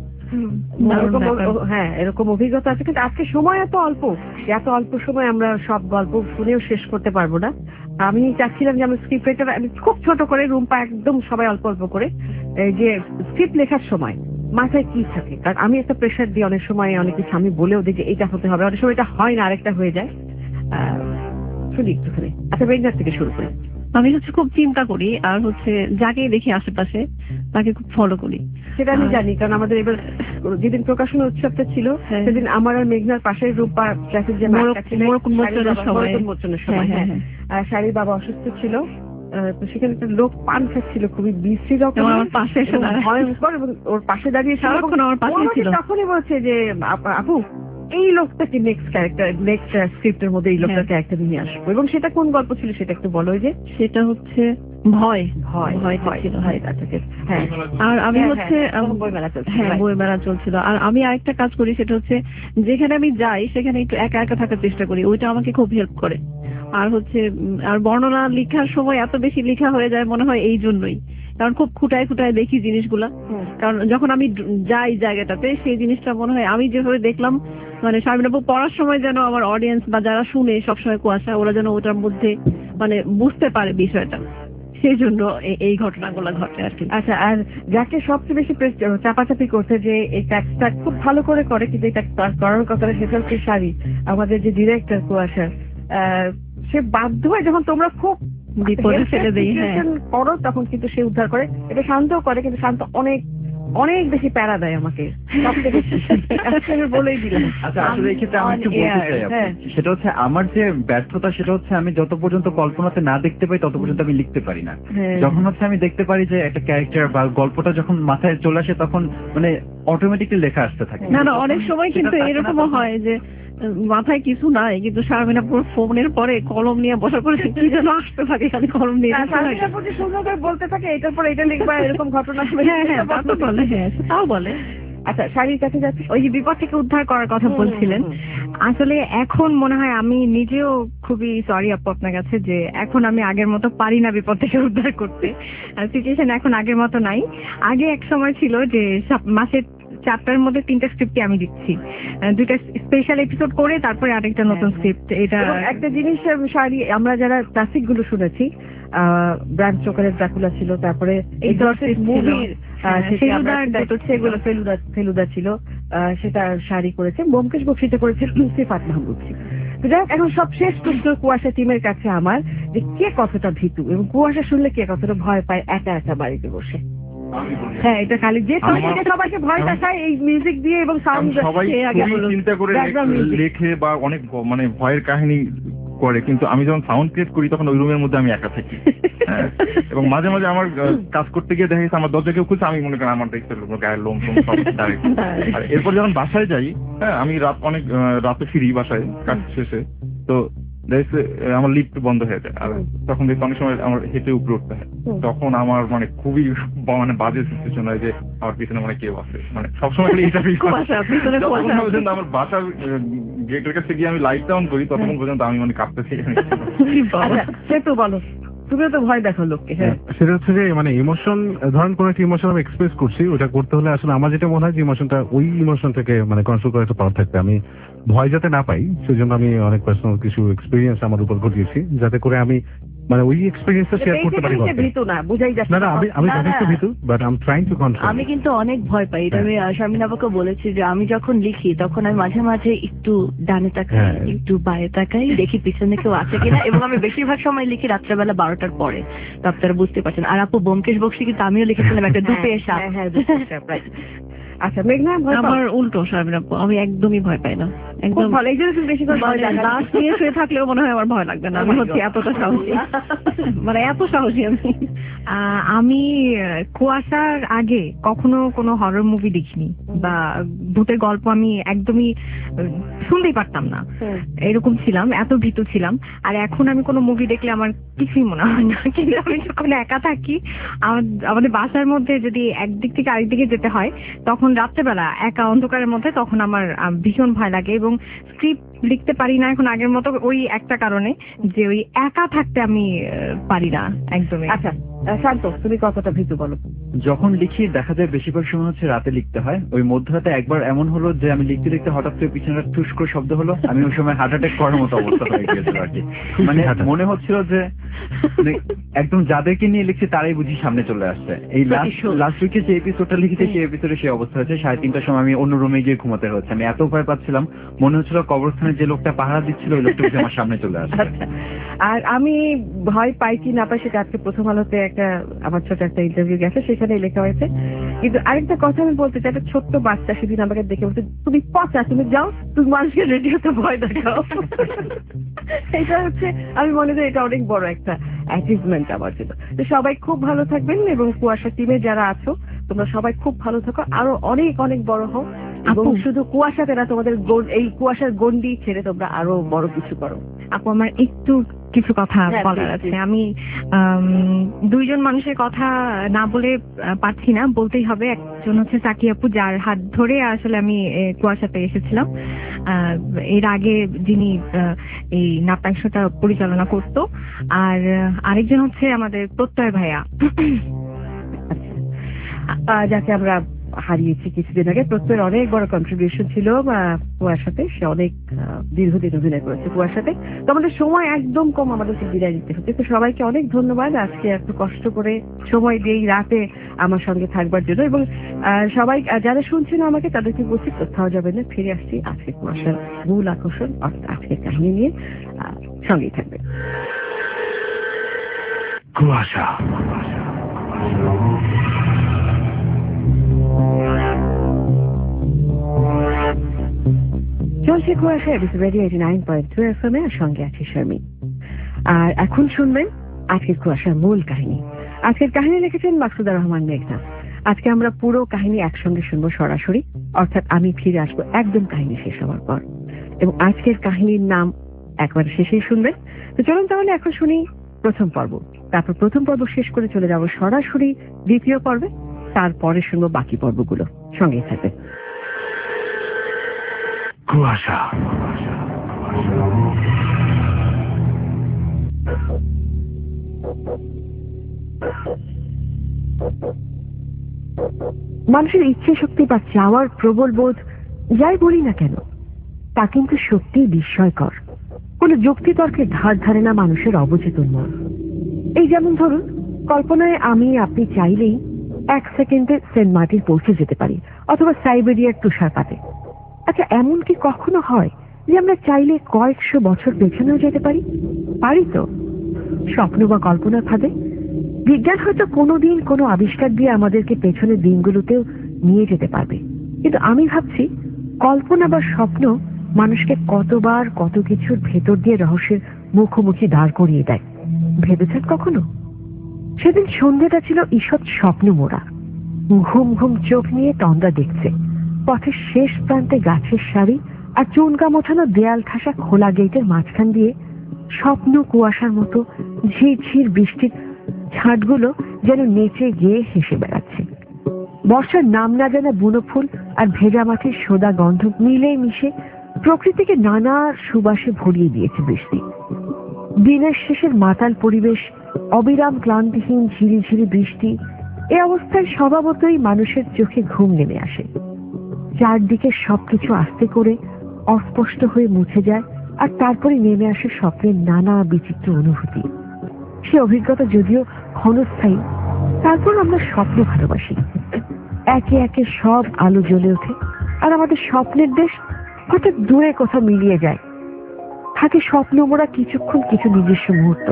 হ্যাঁ, এরকম অভিজ্ঞতা আছে, কিন্তু আজকে সময় এত অল্প সময় আমরা সব গল্প শুনেও শেষ করতে পারবো না। আমি চাচ্ছিলাম যে আমি স্ক্রিপ্ট রাইটার খুব ছোট করে, রুম্পা একদম সবাই অল্প অল্প করে, যে স্ক্রিপ্ট লেখার সময় মাথায় কি থাকে, কারণ আমি একটা প্রেশার দিই অনেক সময়, অনেক কিছু আমি বলেও দিই যে এটা হতে হবে, অনেক সময় এটা হয় না, আরেকটা হয়ে যায়। শুনি একটুখানি। আচ্ছা, বেঙ্গার থেকে শুরু করি। আমি খুব চিন্তা করি, আর যাকে দেখি আশেপাশে তাকে খুব ফলো করি। সেটা আমি জানি, কারণ আমাদের এবার যেদিন প্রকাশনা উৎসবটা ছিল সেদিন আমার আর মেঘনার পাশের রূপা ট্রাফিক জ্যাম উন্মোচনের সময়, শাড়ির বাবা অসুস্থ ছিল, তো সেখানে একটা লোক পান খাচ্ছিল খুবই বিশ্রী রকম আমার পাশে, ভয়ঙ্কর, এবং ওর পাশে দাঁড়িয়ে সারাক্ষণ আমার পাশে ছিল। তখনই বলছে যে আপু এই লোকটাকে নেক্সট স্ক্রিপ্টের মধ্যে এই লোকটার ক্যারেক্টার নিয়ে আসবো। এবং সেটা কোন গল্প ছিল সেটা একটু বলো। যে সেটা ভয় ছিল। হ্যাঁ, আর আমি বইমেলা চলছিল, আর আমি আরেকটা কাজ করি, সেটা যেখানে আমি যাই সেখানে একটু একা একা থাকার চেষ্টা করি, ওইটা আমাকে খুব হেল্প করে। আর আর বর্ণনা লেখার সময় এত বেশি লেখা হয়ে যায় মনে হয় এই জন্যই, কারণ খুব খুঁটায় দেখি জিনিসগুলা। কারণ যখন আমি যাই জায়গাটাতে, সেই জিনিসটা মনে হয় আমি যেভাবে দেখলাম, মানে শারমিন আপু পড়ার সময় যেন আমার অডিয়েন্স বা যারা শুনে সবসময় কুয়াশা, ওরা যেন ওটার মধ্যে মানে বুঝতে পারে বিষয়টা, সেই জন্য এই ঘটনাগুলো ঘটে আর কি। আচ্ছা, আর যাকে সবচেয়ে বেশি চাপাচাপি করছে যে এই কাজটা খুব ভালো করে কিন্তু এটা করার কথা, সেটা হচ্ছে শাড়ি, আমাদের যে ডিরেক্টর কুয়াশা। সে বাধ্য হয় যখন তোমরা খুব বিপদে ফেলে দেই করো, তখন কিন্তু সে উদ্ধার করে। এটা শান্তও করে, কিন্তু শান্ত অনেক বেশি প্যারা দেয় আমাকে, বলেই দিলাম। আচ্ছা, আসলে এই ক্ষেত্রে আমি একটু বলতে চাই, সেটা হচ্ছে আমার যে ব্যর্থতা, সেটা হচ্ছে আমি যত পর্যন্ত কল্পনাতে না দেখতে পাই তত পর্যন্ত আমি লিখতে পারি না। যখন আমি দেখতে পারি যে একটা ক্যারেক্টার বা গল্পটা যখন মাথায় চলে আসে, তখন মানে অটোমেটিকলি লেখা আসতে থাকে। না, অনেক সময় কিন্তু এরকমও হয় যে মাথায় কিছু নাই, কিন্তু শারমিন আপুর ফোনের পরে কলম নিয়ে বসার পরে কি যেন আসতে থাকে, খালি কলম নিয়ে বলতে থাকে এটার পর এটা লিখবা, এরকম ঘটনা। তাও বলে। আচ্ছা, শাড়ির কাছে যাচ্ছে, ওই যে বিপদ থেকে উদ্ধার করার কথা বলছিলেন, আসলে এখন মনে হয় আমি নিজেও খুবই সরি আপু আপনার কাছে, যে এখন আমি আগের মতো পারি না বিপদ থেকে উদ্ধার করতে। সিচুয়েশন এখন আগের মতো নাই। আগে এক সময় ছিল যে মাসে চ্যাপ্টারের মধ্যে 3টা স্ক্রিপ্টে আমি দিচ্ছি, 2টা স্পেশাল এপিসোড করে তারপরে আরেকটা নতুন স্ক্রিপ্ট। এটা একটা জিনিস শাড়ি, আমরা যারা ক্লাসিক গুলো শুনেছি, ব্রাম স্টোকারের ড্রাকুলা ছিল, তারপরে মুভির ফেলুদা ছিল, সেটা শাড়ি করেছে, ব্যোমকেশ বক্সিটা করেছে সিফাত মাহমুদ। যাই হোক, এখন সব শেষ প্রশ্ন কুয়াশা টিমের কাছে আমার, যে কে কতটা ভীতু এবং কুয়াশা শুনলে কে কতটা ভয় পায় একা একা বাড়িতে বসে? হ্যাঁ, এটা খালি যে সবাইকে ভয় দেখায় এই মিউজিক দিয়ে এবং সাউন্ড। সবাই খুবই চিন্তা করে লেখে বা অনেক মানে ভয়ের কাহিনী করে, কিন্তু আমি যখন সাউন্ড ক্রিয়েট করি তখন ওই রুমের মধ্যে আমি একা থাকি। হ্যাঁ, এবং মাঝে মাঝে আমার কাজ করতে গিয়ে দেখা গেছে আমার দরজা কেউ খুলছে, আমি মনে করি আমার গায়ের লোম টোম সব দাঁড়িয়ে। আর এরপর যখন বাসায় যাই, হ্যাঁ, আমি অনেক রাতে ফিরি বাসায় কাজ শেষে, তো আমার লিফট বন্ধ হয়ে যায়, আর তখন দেখি অনেক সময় আমার হেঁটে উপরে উঠতে হয়। তখন আমার মানে খুবই মানে বাজে সিচুয়েশন হয় যে আমার পিছনে মানে কেউ আছে, মানে সবসময় এটা আমার বাসার গেটের কাছে গিয়ে আমি লাইট ডাউন করি, তখন পর্যন্ত আমি মানে কাঁপতেছি। সেটা বলো, তুমিও তো ভয় দেখো লোককে। সেটা হচ্ছে যে মানে ইমোশন, ধরেন কোন একটা ইমোশন আমি এক্সপ্রেস করছি, ওটা করতে হলে আসলে আমার যেটা মনে হয় যে ইমোশনটা ওই ইমোশন থেকে মানে কন্ট্রোল করার একটা পাওয়ার থাকবে। আমি ভয় যাতে না পাই সেজন্য আমি অনেক পার্সোনাল কিছু এক্সপিরিয়েন্স আমার উপর ঘটিয়েছি, যাতে করে আমি মানে ওই এক্সপেরিয়েন্সটা শেয়ার করতে পারি। আমি যথেষ্ট ভীতু, but I am trying to control. আমি কিন্তু অনেক ভয় পাই, এটা আমি শারমিন আপাকে বলেছি যে আমি যখন লিখি তখন আমি মাঝে মাঝে একটু ডানে তাকাই, একটু বায়ে তাকাই, দেখি পিছনে কেউ আছে কিনা, এবং আমি বেশিরভাগ সময় লিখি রাত্রেবেলা 12টার পরে। তো আপনারা বুঝতে পারছেন। আর আপু ব্যোমকেশ বক্সী কিন্তু আমিও লিখেছিলাম একটা দুপেয়ে সাপ। আচ্ছা মেঘনা, আমার উল্টো শারমিন আপু, আমি একদমই ভয় পাই না, একদম ভালো। এই জন্য বেশি করে লাশ নিয়ে শুয়ে থাকলেও মনে হয় আমার ভয় লাগবে না। আমি হচ্ছে এতটা সাহসী, মানে এত সাহসী আমি। আমি কুয়াশার আগে কখনো কোনো হরর মুভি দেখিনি বা ভূতের গল্প আমি একদমই শুনতেই পারতাম না, এরকম ছিলাম, এত ভীতু ছিলাম। আর এখন আমি কোনো মুভি দেখলে আমার কিছুই মনে হয় না, কিন্তু আমি যখন একা থাকি, আমাদের বাসার মধ্যে যদি একদিক থেকে আরেকদিকে যেতে হয়, তখন রাত্রেবেলা একা অন্ধকারের মধ্যে তখন আমার ভীষণ ভয় লাগে এবং স্ক্রিপ্ট লিখতে পারি না এখন আগের মতো, ওই একটা কারণে যে ওই একা থাকতে আমি পারি না একদমই। আচ্ছা শান্ত, তুমি কতটা ভীতু বলো? যখন লিখি দেখা যায় বেশিরভাগ সময় হচ্ছে রাতে লিখতে হয়। ওই মধ্যরাতে একবার এমন হলো যে আমি লিখতে লিখতে হঠাৎ করে পিছনে ঠুস করে শব্দ হলো, আমি ওই সময় হার্ট অ্যাটাক করার মতো অবস্থা হয়ে গিয়েছিল আর কি। মানে মনে হচ্ছিল যে একদম যাদেরকে নিয়ে লিখছি তারাই বুঝি সামনে চলে আসছে। এই লাস্ট উইকে যে এপিসোডটা লিখেছি সেই এপিসোডে সেই অবস্থা হয়েছে। 3:30টার সময় আমি অন্য রুমে গিয়ে ঘুমাতে হচ্ছে। আমি এত ভয় পাচ্ছিলাম, মনে হচ্ছিল কবরস্থানে যে লোকটা পাহারা দিচ্ছিল ওই লোকটা আমার সামনে চলে আসছে। আর আমি ভয় পাই কি না পাই সেটা আজকে প্রথম আলোতে একটা আমার ছোট একটা ইন্টারভিউ গেছে, সেখানে লেখা হয়েছে। কিন্তু আরেকটা কথা আমি বলতে চাই, একটা ছোট্ট বাচ্চা সেদিন আমাকে দেখে বলছে, তুমি পচা, তুমি যাও, তুমি মানুষকে রেডিওতে ভয় দেখাও। এটা হচ্ছে, আমি মনে করি এটা অনেক বড় একটা অ্যাচিভমেন্ট আমার জন্য। তো সবাই খুব ভালো থাকবেন এবং কুয়াশা টিমে যারা আছো তোমরা সবাই খুব ভালো থাকো, আরো অনেক অনেক বড় হও, এবং শুধু কুয়াশাতে না, তোমাদের এই কুয়াশার গন্ডি ছেড়ে তোমরা আরো বড় কিছু করো। আপু আমার একটু কিছু কথা বলার আছে। আমি দুইজন মানুষের কথা না বলে পারছি না, বলতেই হবে। একজন হচ্ছে সাকি আপু, যার হাত ধরে আসলে আমি কুয়াশাতে এসেছিলাম। এর আগে যিনি এই নাট্যাংশটা পরিচালনা করতো। আর আরেকজন হচ্ছে আমাদের প্রত্যয় ভাইয়া, যাকে আমরা হারিয়েছি কিছুদিন আগে। প্রত্যয়ের অনেক বড় কন্ট্রিবিউশন ছিল কুয়াশাতে, সে অনেক দীর্ঘদিন অভিনয় করেছে কুয়াশাতে। তো আমাদের সময় একদম কম, আমাদেরকে বিদায় নিতে হচ্ছে। তো সবাইকে অনেক ধন্যবাদ আজকে এত কষ্ট করে সময় দিয়ে রাতে আমার সঙ্গে থাকবার জন্য। এবং সবাই যারা শুনছেন আমাকে তাদেরকে বলছি কোথাও যাবে না, ফিরে আসছি আজকে কুয়াশার মূল আকর্ষণ অর্থাৎ আজকের কাহিনী নিয়ে। সঙ্গেই থাকবে কুয়াশা। চলছে কুয়াশা, রেডিও 89.2 FM এর সঙ্গে আছি শারমিন। আর এখন শুনবেন আজকের কুয়াশার মূল কাহিনী। আজকের কাহিনী লিখেছেন মাকসুদা রহমান মেঘনা। আজকে আমরা পুরো কাহিনী একসঙ্গে শুনবো সরাসরি, অর্থাৎ আমি ফিরে আসবো একদম কাহিনী শেষ হওয়ার পর, এবং আজকের কাহিনীর নাম একবার শেষেই শুনবেন। তো চলুন তাহলে এখন শুনি প্রথম পর্ব, তারপর প্রথম পর্ব শেষ করে চলে যাব সরাসরি দ্বিতীয় পর্বে, তারপরে শুনবো বাকি পর্বগুলো। সঙ্গেই থাকবে কুয়াশা। মানুষের ইচ্ছে শক্তি বা চাওয়ার প্রবল বোধ যাই বলি না কেন, তা কিন্তু সত্যি বিস্ময়কর। কোন যুক্তিতর্কের ধার ধারে না মানুষের অবচেতন মন। এই যেমন ধরুন, কল্পনায় আমি আপনি চাইলেই 1 সেকেন্ডে সেন্ট মার্টিন পৌঁছে যেতে পারি, অথবা সাইবেরিয়ার তুষারপাতে। আচ্ছা, এমন কি কখনো হয় যে আমরা চাইলে কয়েকশো বছর পেছনেও যেতে পারি? পারি তো, স্বপ্ন বা কল্পনার ফাঁদে। বিজ্ঞান হয়তো কোনোদিন কোনো আবিষ্কার দিয়ে আমাদেরকে পেছনের দিনগুলোতেও নিয়ে যেতে পারবে, কিন্তু আমি ভাবছি কল্পনা বা স্বপ্ন মানুষকে কতবার কত কিছুর ভেতর দিয়ে রহস্যের মুখোমুখি দাঁড় করিয়ে দেয়। ভেবেছেন কখনো? সেদিন সন্ধ্যেটা ছিল ঈষৎ স্বপ্ন মোড়া। ঘুম ঘুম চোখ নিয়ে তন্দ্রা দেখছে পথের শেষ প্রান্তে গাছের সারি আর চুনকা মোছানো দেয়াল ঠাসা খোলা গেটের মাঝখান দিয়ে স্বপ্ন কুয়াশার মতো ঝিরঝির বৃষ্টির ছাঁটগুলো যেন নেচে গিয়ে হেসে বেড়াচ্ছে। বর্ষার নাম না জানা বুনো ফুল আর ভেজা মাটির সোদা গন্ধ মিলে মিশে প্রকৃতিকে নানা সুবাসে ভরিয়ে দিয়েছে বৃষ্টি। দিনের শেষের মাতাল পরিবেশ, অবিরাম ক্লান্তিহীন ঝিরিঝিরি বৃষ্টি, এ অবস্থায় স্বভাবতই মানুষের চোখে ঘুম নেমে আসে। চারদিকে সবকিছু আস্তে করে অস্পষ্ট হয়ে মুছে যায়, আর তারপরে নেমে আসে স্বপ্নের নানা বিচিত্র অনুভূতি। সে অভিজ্ঞতা যদিও ক্ষণস্থায়ী, তারপর আমরা স্বপ্ন ভালোবাসি। একে একে সব আলো জ্বলে ওঠে, আর আমাদের স্বপ্নের দেশ হঠাৎ দূরে কোথাও মিলিয়ে যায়। থাকে স্বপ্ন মোড়া কিছুক্ষণ কিছু নিজস্ব মুহূর্ত।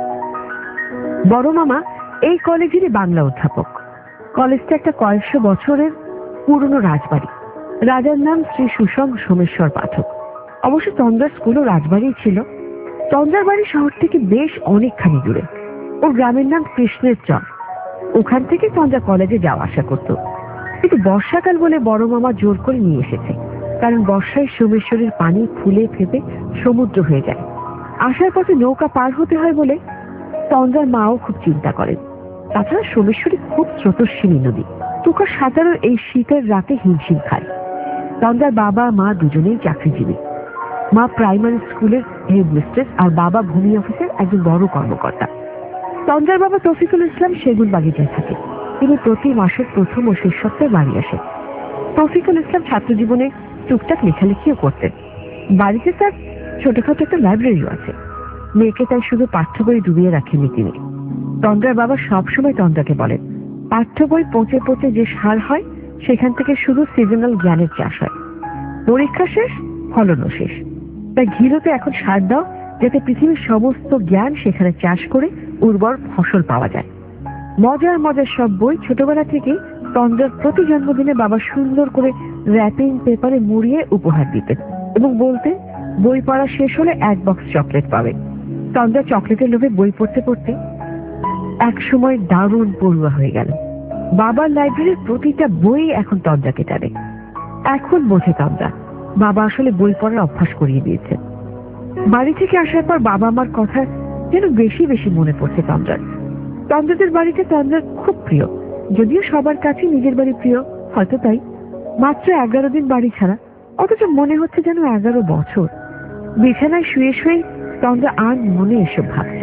বড় মামা এই কলেজেরই বাংলা অধ্যাপক। কলেজটা একটা কয়েকশো বছরের পুরনো রাজবাড়ি। রাজার নাম শ্রী সুসং সোমেশ্বর পাঠক। অবশ্য তন্দ্রার স্কুলও রাজবাড়ি ছিল। তন্দ্রার বাড়ি শহর থেকে বেশ অনেকখানি দূরে। ওর গ্রামের নাম কৃষ্ণের চর। ওখান থেকে তন্দ্রা কলেজে যাওয়া আসা করত, কিন্তু বর্ষাকাল বলে বড় মামা জোর করে নিয়ে এসেছে, কারণ বর্ষায় সোমেশ্বরের পানি ফুলে ফেপে সমুদ্র হয়ে যায়। আসার পথে নৌকা পার হতে হয় বলে তন্দ্রার মাও খুব চিন্তা করেন। তাছাড়া সোমেশ্বরী খুব স্রোতস্বিনী নদী, তুখা সাঁতারও এই শীতের রাতে হিমশিম খায়। তন্দ্রার বাবা মা দুজনেই চাকরিজীবী। মা প্রাইমারি স্কুলের হেডমিস্ট্রেস আর বাবা ভূমি অফিসের একজন বড় কর্মকর্তা। তন্দ্রার বাবা তৌফিকুল ইসলাম সেগুন বাগিচায় থাকে। তিনি প্রতি মাসের প্রথম ও শেষ সপ্তাহে বাড়ি আসেন। তৌফিকুল ইসলাম ছাত্র জীবনে টুকটাক লেখালেখিও করতেন। বাড়িতে তার ছোটখাটো একটা লাইব্রেরিও আছে। মেয়েকে তাই শুধু পাঠ্য বই ডুবিয়ে রাখেননি তিনি। তন্দ্রার বাবা সবসময় তন্দ্রাকে বলেন, পাঠ্য বই পচে পচে যে সার হয় সেখান থেকে শুধু সিজনাল জ্ঞানের চাষ হয়। পরীক্ষা শেষ, ফলনও শেষ। তাই ঘিরোতে এখন সার দাও, যাতে পৃথিবীর সমস্ত জ্ঞান সেখানে চাষ করে উর্বর ফসল পাওয়া যায়। মজার মজার সব বই ছোটবেলা থেকে তন্দ্রার প্রতি জন্মদিনে বাবা সুন্দর করে র্যাপিং পেপারে মুড়িয়ে উপহার দিতেন এবং বলতেন, বই পড়া শেষ হলে 1 বক্স চকলেট পাবে। তন্দ্রা চকলেটের লোভে বই পড়তে পড়তে এক সময় দারুণ পড়ুয়া হয়ে গেল। বাবার লাইব্রেরির প্রতিটা বই এখন তন্দ্রাকে টানে। এখন বোঝে তন্দ্রা, বাবা আসলে বই পড়ার অভ্যাস করিয়ে দিয়েছে। বাড়ি থেকে আসার পর বাবা মার কথা যেন বেশি বেশি মনে পড়ছে তন্দ্রার। তন্দ্রাদের বাড়িতে তন্দ্রার খুব প্রিয়, যদিও সবার কাছে নিজের বাড়ি প্রিয়, হয়তো তাই। মাত্র 11 দিন বাড়ি ছাড়া, অথচ মনে হচ্ছে যেন 11 বছর। বিছানায় শুয়ে শুয়ে তন্দ্রা আর মনে এসব ভাবছে।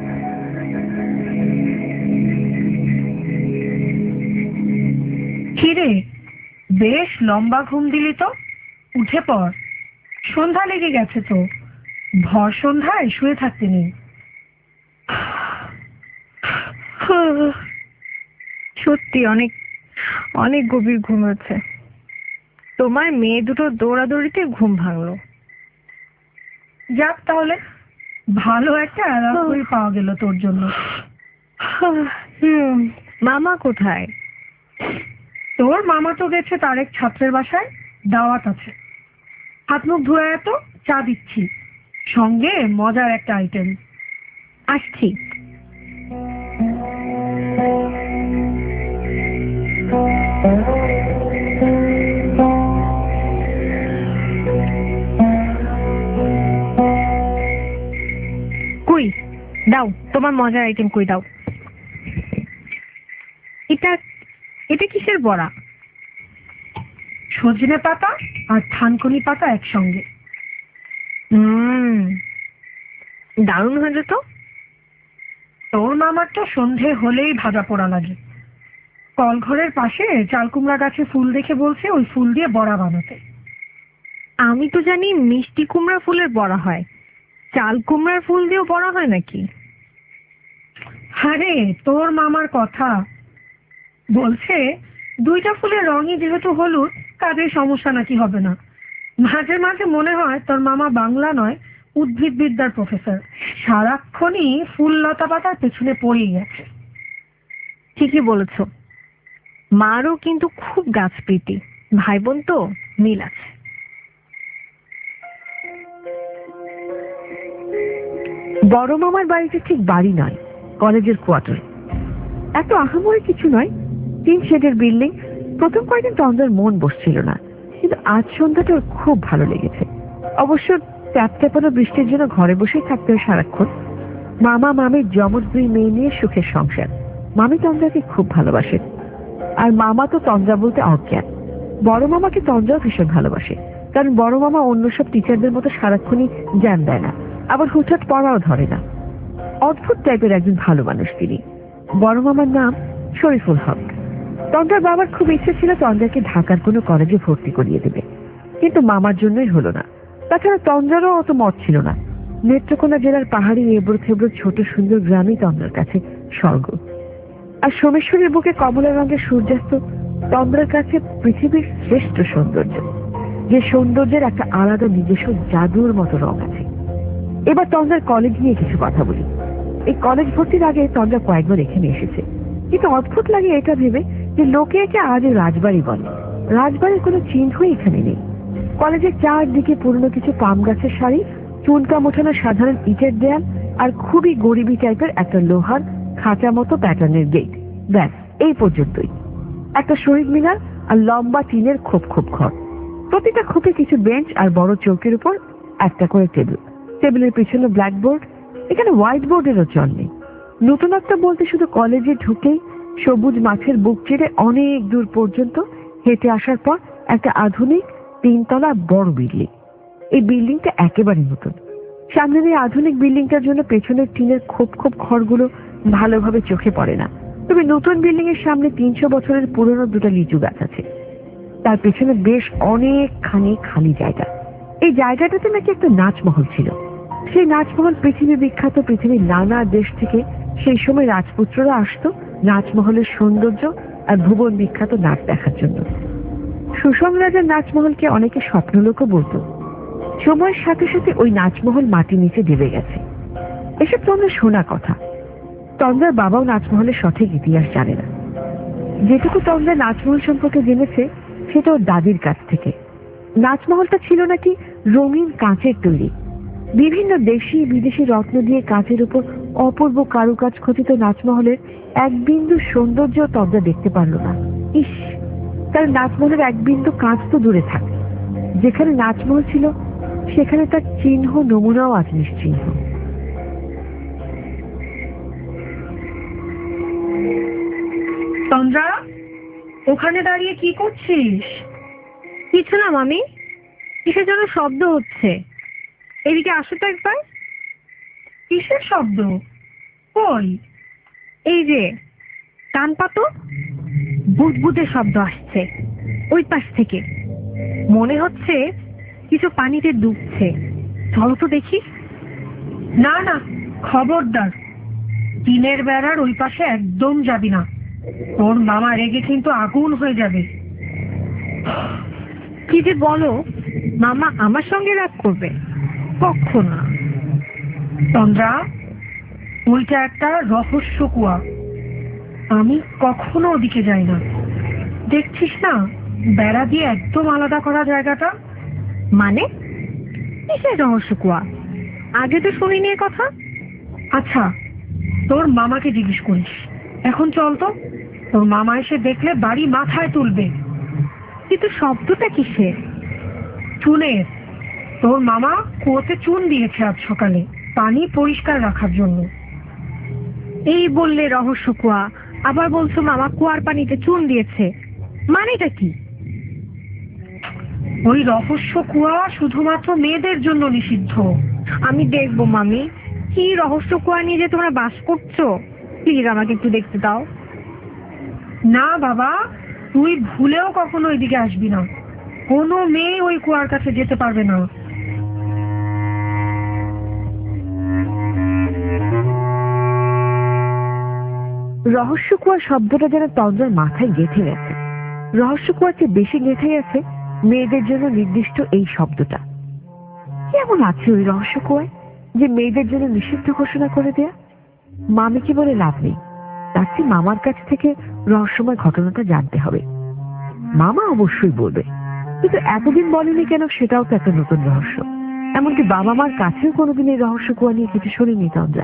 কিরে, বেশ লম্বা ঘুম দিলি তো, উঠে পড়। সন্ধ্যা লেগে গেছে তো, ভর সন্ধ্যায় শুয়ে থাকতে নেই। সত্যি অনেক অনেক গভীর ঘুম হচ্ছে। তোমার মেয়ে দুটো দৌড়াদৌড়িতে ঘুম ভাঙলো। যাক তাহলে, ভালো একটা রাত্রি পাওয়া গেল তোর জন্য। মামা কোথায়? তোর মামা তো গেছে তার এক ছাত্রের বাসায়, দাওয়াত আছে। হাত মুখ ধুয়ে তো চা দিচ্ছি, সঙ্গে মজার একটা আইটেম। আসছি। কই দাও, তোমার মজার আইটেম কই দাও। এটা এটা কিসের বড়া? সজনে পাতা আর থানকুনি পাতা একসঙ্গে। দারুণ হয়েছে তো। তোর মামার তো সন্ধে হলেই ভাজা পোড়া লাগে। কলঘরের পাশে চালকুমড়া গাছে ফুল দেখে বলছে ওই ফুল দিয়ে বড়া বানাতে। আমি তো জানি মিষ্টি কুমড়া ফুলের বড়া হয়, চাল কুমড়ার ফুল দিয়েও বড়া হয় নাকি? আরে তোর মামার কথা বলছে, দুইটা ফুলের রঙই যেহেতু হলুদ, কাজের সমস্যা নাকি হবে না। মাঝে মাঝে মনে হয় তোর মামা বাংলা নয়, উদ্ভিদ বিদ্যার প্রফেসর। সারাক্ষণই ফুল লতা পাতার পেছনে পড়েই গেছে। ঠিকই বলেছ, মারও কিন্তু খুব গাছপ্রীতি, ভাই বোন তো মিল আছে। বড় মামার বাড়িতে ঠিক বাড়ি নয়, কলেজের কোয়ার্টার। এত আহামরি কিছু নয়, 3 শেডের বিল্ডিং। প্রথম কয়েকদিন তন্দ্রার মন বসছিল না, কিন্তু আজ সন্ধ্যাটা ওর খুব ভালো লেগেছে। অবশ্য ট্যাপ ট্যাপানো বৃষ্টির জন্য ঘরে বসেই থাকতে হয় সারাক্ষণ। মামা মামির যমজ 2 মেয়ে নিয়ে সুখের সংসার। মামি তন্দ্রাকে খুব ভালোবাসে, আর মামা তো তন্দ্রা বলতে অজ্ঞান। বড় মামাকে তন্দ্রাও ভীষণ ভালোবাসে, কারণ বড় মামা অন্য সব টিচারদের মতো সারাক্ষণই জ্ঞান দেয় না, আবার হুটহাট পড়াও ধরে না। অদ্ভুত টাইপের একজন ভালো মানুষ তিনি। বড় মামার নাম শরীফুল হক। তন্দ্রার বাবার খুব ইচ্ছে ছিল তন্দ্রাকে ঢাকার কোনো কলেজে ভর্তি করিয়ে দেবে, কিন্তু মামার জন্যই হলো না। তাছাড়া তন্দ্রারও অত মত ছিল না। নেত্রকোনা জেলার পাহাড়ি এবড়ো থেবড়ো ছোট সুন্দর গ্রামই তন্দ্রার কাছে স্বর্গ। আর সোমেশ্বরীর বুকে কমলা রঙের সূর্যাস্ত তন্দ্রার কাছে পৃথিবীর শ্রেষ্ঠ সৌন্দর্য, যে সৌন্দর্যের একটা আলাদা নিজস্ব জাদুর মতো রং আছে। এবার তন্দ্রার কলেজ নিয়ে কিছু কথা বলি। এই কলেজ ভর্তির আগে তন্দ্রা কয়েকবার এখানে এসেছে, কিন্তু অদ্ভুত লাগে এটা ভেবে যে লোকে একে আজও রাজবাড়ি বলে। রাজবাড়ির কোনো চিহ্নই এখানে নেই। কলেজের চারদিকে পুরনো কিছু পাম গাছের সারি, চুনকা মোছানো সাধারণ ইটের দেয়াল, আর খুবই গরিবি টাইপের একটা লোহার খাঁচা মতো প্যাটার্নের গেট। ব্যাস এই পর্যন্তই। একটা শহীদ মিনার আর লম্বা টিনের খোপ খোপ ঘর। প্রতিটা খোপে কিছু বেঞ্চ আর বড় চৌকির উপর একটা করে টেবিল। টেবিলের পিছনে ব্ল্যাকবোর্ড। এখানে হোয়াইট বোর্ডেরও চল নেই। নতুনত্ব বলতে শুধু কলেজে ঢুকেই সবুজ মাঠের বুক চিরে অনেক দূর পর্যন্ত হেঁটে আসার পর একটা আধুনিক 3 তলা বড় বিল্ডিং। এই বিল্ডিংটা একেবারে নতুন। সামনের এই আধুনিক বিল্ডিংটার জন্য পেছনের টিনের খোপ খোপ ঘরগুলো ভালোভাবে চোখে পড়ে না। তবে নতুন বিল্ডিং এর সামনে 300 বছরের পুরনো 2টা লিচু গাছ আছে। তার পেছনে বেশ অনেকখানি খালি জায়গা। এই জায়গাটাতে নাকি একটা নাচমহল ছিল। সেই নাচমহল পৃথিবী বিখ্যাত। পৃথিবীর নানা দেশ থেকে সেই সময় রাজপুত্ররা আসতো নাচমহলের সৌন্দর্য আর ভুবন বিখ্যাত নাচ দেখার জন্য। সুষম রাজার নাচমহলকে অনেকে স্বপ্নলোকও বলতো। সময়ের সাথে সাথে ওই নাচমহল মাটির নিচে ডেবে গেছে। এসব তো আমরা শোনা কথা। তন্দ্রার বাবাও নাচমহলের সঠিক ইতিহাস জানে না। যেটুকু তন্দ্রা নাচমহল সম্পর্কে জেনেছে সেটা ওর দাদির কাছ থেকে। নাচমহলটা ছিল নাকি রঙিন কাঁচের তৈরি। বিভিন্ন দেশি বিদেশি রত্ন দিয়ে কাঁচের উপর অপূর্ব কারুকাজ খচিত নাচমহলের এক বিন্দু সৌন্দর্য তন্দ্রা দেখতে পারল না। ইস, তার নাচমহলের এক বিন্দু কাঁচ তো দূরে থাকে, যেখানে নাচমহল ছিল সেখানে তার চিহ্ন নমুনাও আছে নিশ্চিহ্ন। তন্দ্রা, ওখানে দাঁড়িয়ে কি করছিস? কিছু না মামি, কিসের যেন শব্দ হচ্ছে। এদিকে আসো তো একবার। কিসের শব্দ? কই? এই যে, কান পাতো, বুদবুদের শব্দ আসছে ওই পাশ থেকে। মনে হচ্ছে কিছু পানিতে ডুবছে। চলো তো দেখি। না না, খবরদার, টিনের বেড়ার ওই পাশে একদম যাবি না। তোর মামা রেগে কিন্তু আগুন হয়ে যাবে। কি যে বলো, মামা আমার সঙ্গে রাগ করবে? কখনো না। তন্দ্রা, ওইটা একটা রহস্য কুয়া। আমি কখনো ওদিকে যাই না। দেখছিস না, বেড়া দিয়ে একদম আলাদা করা জায়গাটা। মানে কিসের রহস্য কুয়া? আগে তো শুনিনি এ কথা। আচ্ছা, তোর মামাকে জিজ্ঞেস করিস। এখন চল তো, তোর মামা এসে দেখলে বাড়ি মাথায় তুলবে। কিন্তু শব্দটা কিসের? চুনের। তোর মামা কুয়োতে চুন দিয়েছে আজ সকালে, পানি পরিষ্কার রাখার জন্য। এই বললে রহস্য কুয়া, আবার বলছো মামা কুয়ার পানিতে চুন দিয়েছে, মানেটা কি? ওই রহস্য কুয়া শুধুমাত্র মেয়েদের জন্য নিষিদ্ধ। আমি দেখবো মামি, কি রহস্য কুয়া নিয়ে যে তোমরা বাস করছো। প্লিজ আমাকে একটু দেখতে দাও। না বাবা, তুই ভুলেও কখনো ওইদিকে আসবি না। কোনো মেয়ে ওই কুয়ার কাছে যেতে পারবে না। রহস্য কুয়া শব্দটা যেন তন্দ্রার মাথায় গেঁথে গেছে। রহস্য কুয়ার চেয়ে বেশি গেঁথে গেছে মেয়েদের জন্য নির্দিষ্ট এই শব্দটা। কেমন আছে ওই রহস্য কুয়ায় যে মেয়েদের জন্য নিষিদ্ধ ঘোষণা করে দেয়া? মামিকে বলে লাভ নেই, তার চেয়ে মামার কাছ থেকে রহস্যময় ঘটনাটা জানতে হবে। মামা অবশ্যই বলবে, কিন্তু এতদিন বলেনি কেন সেটাও তো একটা নতুন রহস্য। এমনকি বাবা মার কাছেও কোনোদিন এই রহস্য কুয়া নিয়ে কিছু শুনিনি তন্দ্রা।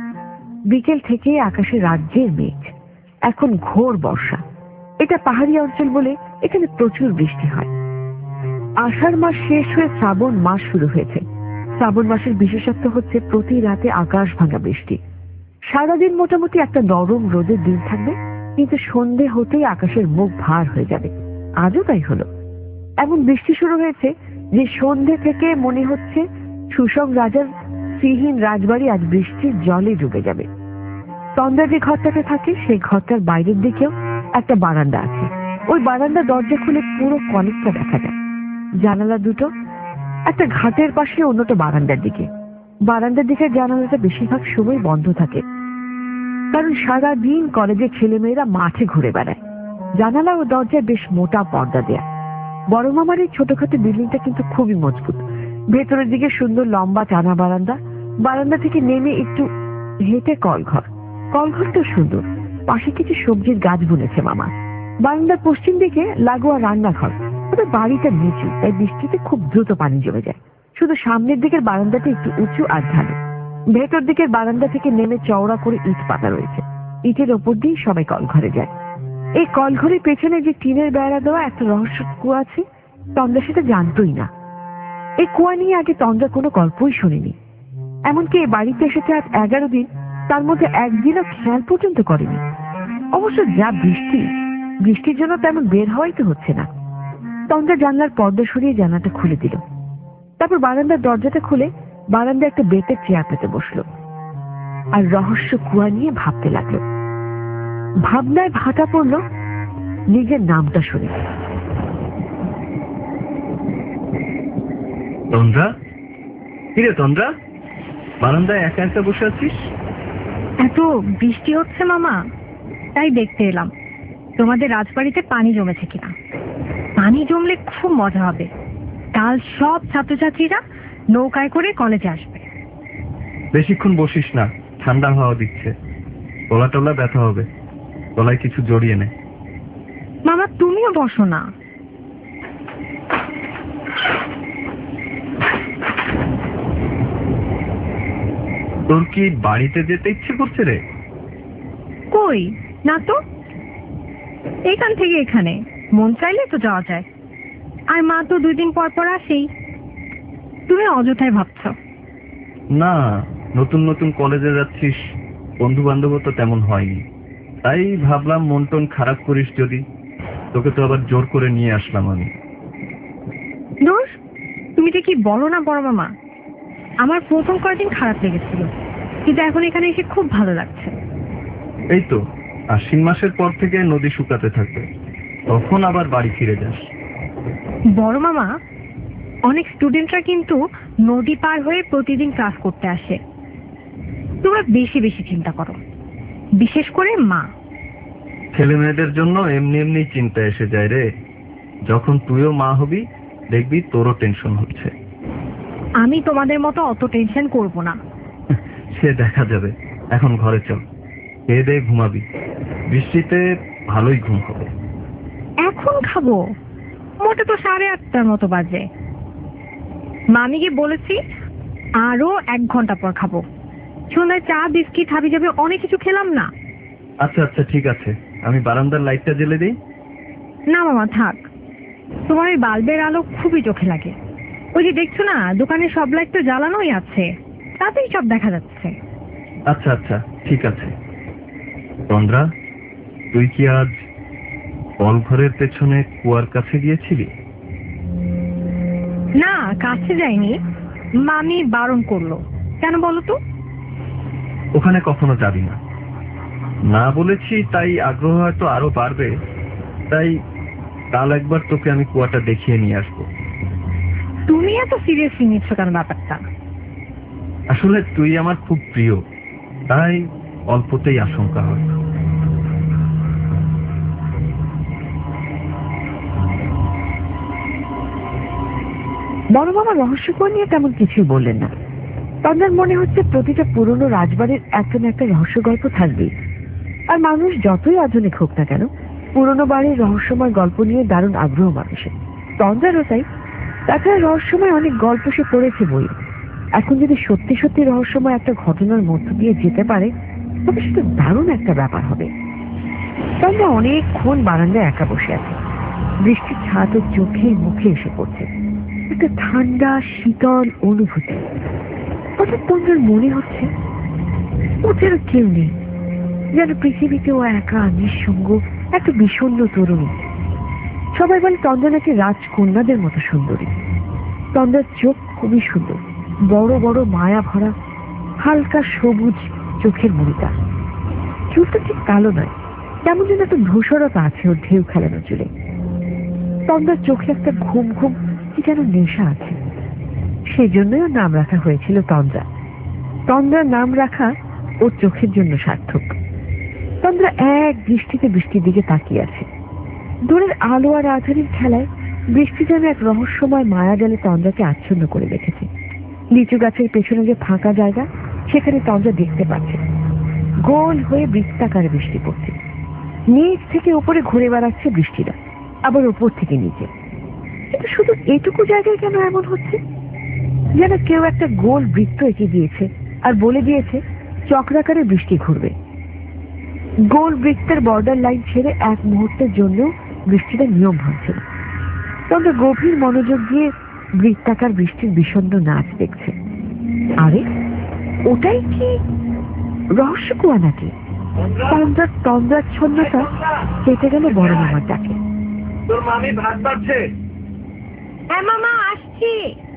বিকেল থেকে আকাশে রাজ্যের মেঘ, এখন ঘোর বর্ষা। এটা পাহাড়ি অঞ্চল বলে এখানে প্রচুর বৃষ্টি হয়। আষাঢ় মাস শেষ হয়ে শ্রাবণ মাস শুরু হয়েছে। শ্রাবণ মাসের বিশেষত্ব হচ্ছে প্রতি রাতে আকাশ ভাঙা বৃষ্টি। সারাদিন মোটামুটি একটা নরম রোদের দিন থাকবে, কিন্তু সন্ধে হতেই আকাশের মুখ ভার হয়ে যাবে। আজও তাই হলো। এমন বৃষ্টি শুরু হয়েছে যে সন্ধে থেকে মনে হচ্ছে সুষম রাজার শ্রীহীন রাজবাড়ি আজ বৃষ্টির জলে ডুবে যাবে। তন্দ্রা যে ঘরটাতে থাকে সেই ঘরটার বাইরের দিকেও একটা বারান্দা আছে। ওই বারান্দা দরজা খুলে পুরো কলেজটা দেখা যায়। জানালা দুটো, একটা ঘাটের পাশে, অন্যটা বারান্দার দিকে। বারান্দার দিকে জানালাটা বেশিরভাগ সময় বন্ধ থাকে, কারণ সারাদিন কলেজের ছেলেমেয়েরা মাঠে ঘুরে বেড়ায়। জানালা ও দরজায় বেশ মোটা পর্দা দেয়া। বড় মামার এই ছোটখাটো বিল্ডিংটা কিন্তু খুবই মজবুত। ভেতরের দিকে সুন্দর লম্বা টানা বারান্দা। বারান্দা থেকে নেমে একটু হেঁটে কলঘর। কলঘরটা সুন্দর, পাশে কিছু সবজির গাছ বুনেছে মামা। বারান্দার পশ্চিম দিকে লাগোয়া রান্নাঘর। তবে বাড়িটা নিচু, তাই বৃষ্টিতে খুব দ্রুত পানি জমে যায়। শুধু সামনের দিকের বারান্দাটা একটু উঁচু আর ঢালু। ভেতর দিকের বারান্দা থেকে নেমে চওড়া করে ইট পাতা রয়েছে। ইটের ওপর দিয়ে সবাই কলঘরে যায়। এই কলঘরের পেছনে যে টিনের বেড়া দেওয়া একটা রহস্য কুয়া আছে, তন্দ্রা সেটা জানতোই না। এই কুয়া নিয়ে আগে তন্দ্রা কোনো গল্পই শোনেনি। এমনকি এই বাড়িতে এসেছে আজ 11 দিন, তার মধ্যে একদিনও খেয়াল পর্যন্ত করেনি। অবশ্য যা বৃষ্টির জন্য তেমন বের হওয়াই তো হচ্ছে না। তন্দ্রা জানলার পর্দা সরিয়ে জানলাটা খুলে দিল। তারপর বারান্দার দরজাটা খুলে বারান্দায় একটা বেতের চেয়ার পেতে বসলো আর রহস্য কুয়া নিয়ে ভাবতে লাগলো। ভাবনায় ভাটা পড়লো নিজের নামটা শুনে। তন্দ্রা, কিরে তন্দ্রা, বারান্দায় একা একা বসে আছিস? এত বৃষ্টি হচ্ছে মামা, তাই দেখতে এলাম তোমাদের রাজবাড়িতে পানি জমেছে কিনা। পানি জমলে খুব মজা হবে। কাল সব ছাত্রছাত্রীরা নৌকায় করে কলেজে আসবে। বেশিক্ষণ বসিস না, ঠান্ডা হাওয়া দিচ্ছে, গলা টলা ব্যথা হবে। গলায় কিছু জড়িয়ে নে। মামা তুমিও বসো না। তোর কি বাড়িতে যেতে ইচ্ছে করছে রে? কই না তো, এখান থেকে এখানে মন চাইলে তো যাওয়া যায়। আর মা তো 2 দিন পর পর আসেই। তুমি অযথায় ভাবছ। না, নতুন নতুন কলেজে যাচ্ছিস, বন্ধু বান্ধব তো তেমন হয়নি, তাই ভাবলাম মন টন খারাপ করিস যদি। তোকে তো আবার জোর করে নিয়ে আসলাম আমি। দোষ, তুমি যে কি বলো না বড় মামা। আমার প্রথম কয়েকদিন খারাপ লেগেছিল, কিন্তু এখন এখানে এসে খুব ভালো লাগছে। এই তো আশ্বিন মাসের পর থেকে নদী শুকাতে থাকবে, তখন আবার বাড়ি ফিরে যাস। বড় মামা, অনেক স্টুডেন্টরা কিন্তু নদী পার হয়ে প্রতিদিন ক্লাস করতে আসে। তোমরা বেশি বেশি চিন্তা করো, বিশেষ করে মা। ছেলে মেয়েদের জন্য এমনি এমনি চিন্তা এসে যায় রে। যখন তুইও মা হবি দেখবি তোরও টেনশন হচ্ছে। আমি তোমাদের মতো অত টেনশন করব না। সে দেখা যাবে। এখন ঘরে চল, খেয়ে দিয়ে ঘুমাবি। বৃষ্টিতে ভালোই ঘুম হবে। এখন খাবো? মোটে তো 8:30টার মতো বাজে। মামিকে বলেছি আরো 1 ঘন্টা পর খাবো। সন্ধ্যায় চা বিস্কিট হাবি যাবে অনেক কিছু খেলাম না। আচ্ছা আচ্ছা ঠিক আছে, আমি বারান্দার লাইটটা জ্বেলে দিই। না মামা থাক, তোমার ওই বাল্বের আলো খুবই চোখে লাগে। ওই যে দেখছো না, দোকানের সব লাইট তো জ্বালানোই আছে, তাতেই সব দেখা যাচ্ছে। আচ্ছা আচ্ছা ঠিক আছে। তন্দ্রা, তুই কি আজ কলঘরের পেছনে কুয়ার কাছে গিয়েছিলি? না, কাছে যাইনি। মামি বারণ করলো। কেন বলো তো? ওখানে কখনো যাবি না। না বলেছি তাই আগ্রহ হয়তো আরো বাড়বে। তাই কাল একবার তোকে আমি কুয়াটা দেখিয়ে নিয়ে আসবো। তুমি এত সিরিয়াসলি নিচ্ছ কেন ব্যাপারটা? আসলে তুই আমার খুব প্রিয়, তাই অল্পতেই আশঙ্কা হয়। বড় মামা রহস্যকুয়া নিয়ে তেমন কিছুই বললেন না। তন্দ্রার মনে হচ্ছে প্রতিটা পুরনো রাজবাড়ির একটা না একটা রহস্য গল্প থাকবেই। আর মানুষ যতই আধুনিক হোক না কেন, পুরোনো বাড়ির রহস্যময় গল্প নিয়ে দারুণ আগ্রহ মানুষের। তন্দ্রারও তাই। তাছাড়া রহস্যময় অনেক গল্প সে পড়েছে বই। এখন যদি সত্যি সত্যি রহস্যময় একটা ঘটনার মধ্য দিয়ে যেতে পারে, তবে সেটা দারুণ একটা ব্যাপার হবে। তন্দ্রা অনেকক্ষণ বারান্দায় একা বসে আছে। বৃষ্টির ছাদ ওর চোখের মুখে এসে পড়ছে, একটা ঠান্ডা শীতল অনুভূতি। হঠাৎ তন্দ্রার মনে হচ্ছে ও যেন কেউ নেই, যেন পৃথিবীতে ও একা নিঃসঙ্গ একটা বিষণ্ণ তরুণী। সবাই বলে তন্দ্রা নাকি রাজকন্যাদের মতো সুন্দরী। তন্দ্রার চোখ খুবই সুন্দর, বড় বড় মায়া ভরা হালকা সবুজ চোখের মণিটা। চুলটা ঠিক কালো নয়, কেমন যেন একটা ধূসরতা আছে ওর ঢেউ খেলানো চুলে। তন্দ্রার চোখে একটা ঘুম ঘুম কি যেন নেশা আছে। সেই জন্যই ওর নাম রাখা হয়েছিল তন্দ্রা। তন্দ্রার নাম রাখা ওর চোখের জন্য সার্থক। তন্দ্রা এক দৃষ্টিতে বৃষ্টির দিকে তাকিয়ে আছে। দূরের আলো আর আধারের খেলায় বৃষ্টি যেন এক রহস্যময় মায়া জালে তন্দ্রাকে আচ্ছন্ন করে রেখেছে। লিচু গাছের পেছনে যে ফাঁকা জায়গা, সেখানে তন্দ্রা দেখতে পাচ্ছে গোল হয়ে বৃত্তাকারে বৃষ্টি পড়ছে। নিচ থেকে উপরে ঘুরে বেড়াচ্ছে বৃষ্টিটা, আবার উপর থেকে নিচে। কিন্তু শুধু এটুকু জায়গায় কেন এমন হচ্ছে? যেন কেউ একটা গোল বৃত্ত এঁকে দিয়েছে আর বলে দিয়েছে চক্রাকারে বৃষ্টি ঘুরবে। গোল বৃত্তের বর্ডার লাইন ছেড়ে এক মুহূর্তের জন্য বৃষ্টিটা নিয়ম ভাঙছিল। তবে গভীর মনোযোগ দিয়ে বৃত্তাকার বৃষ্টির বিষণ্ণ নাচ দেখছে। আরে ওটাই কি রহস্য কুয়া নাকি? তন্দ্রাচ্ছন্নতা কেটে গেল বড় মামার ডাকে। তোর মামি ভাত পাচ্ছে। হ্যাঁ মামা, আসছি।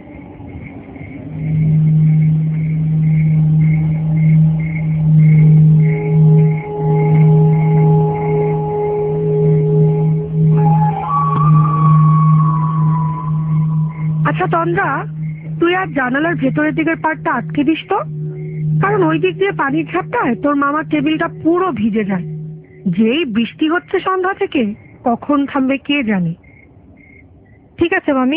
আচ্ছা তন্দ্রা, তুই আর জানালার ভেতরের দিকের পার্টটা আটকে দিস তো, কারণ ওই দিক দিয়ে পানির ঝাপটায় তোর মামার টেবিলটা পুরো ভিজে যায়। যেই বৃষ্টি হচ্ছে সন্ধ্যা থেকে, কখন থামবে কে জানে। ঠিক আছে মামি।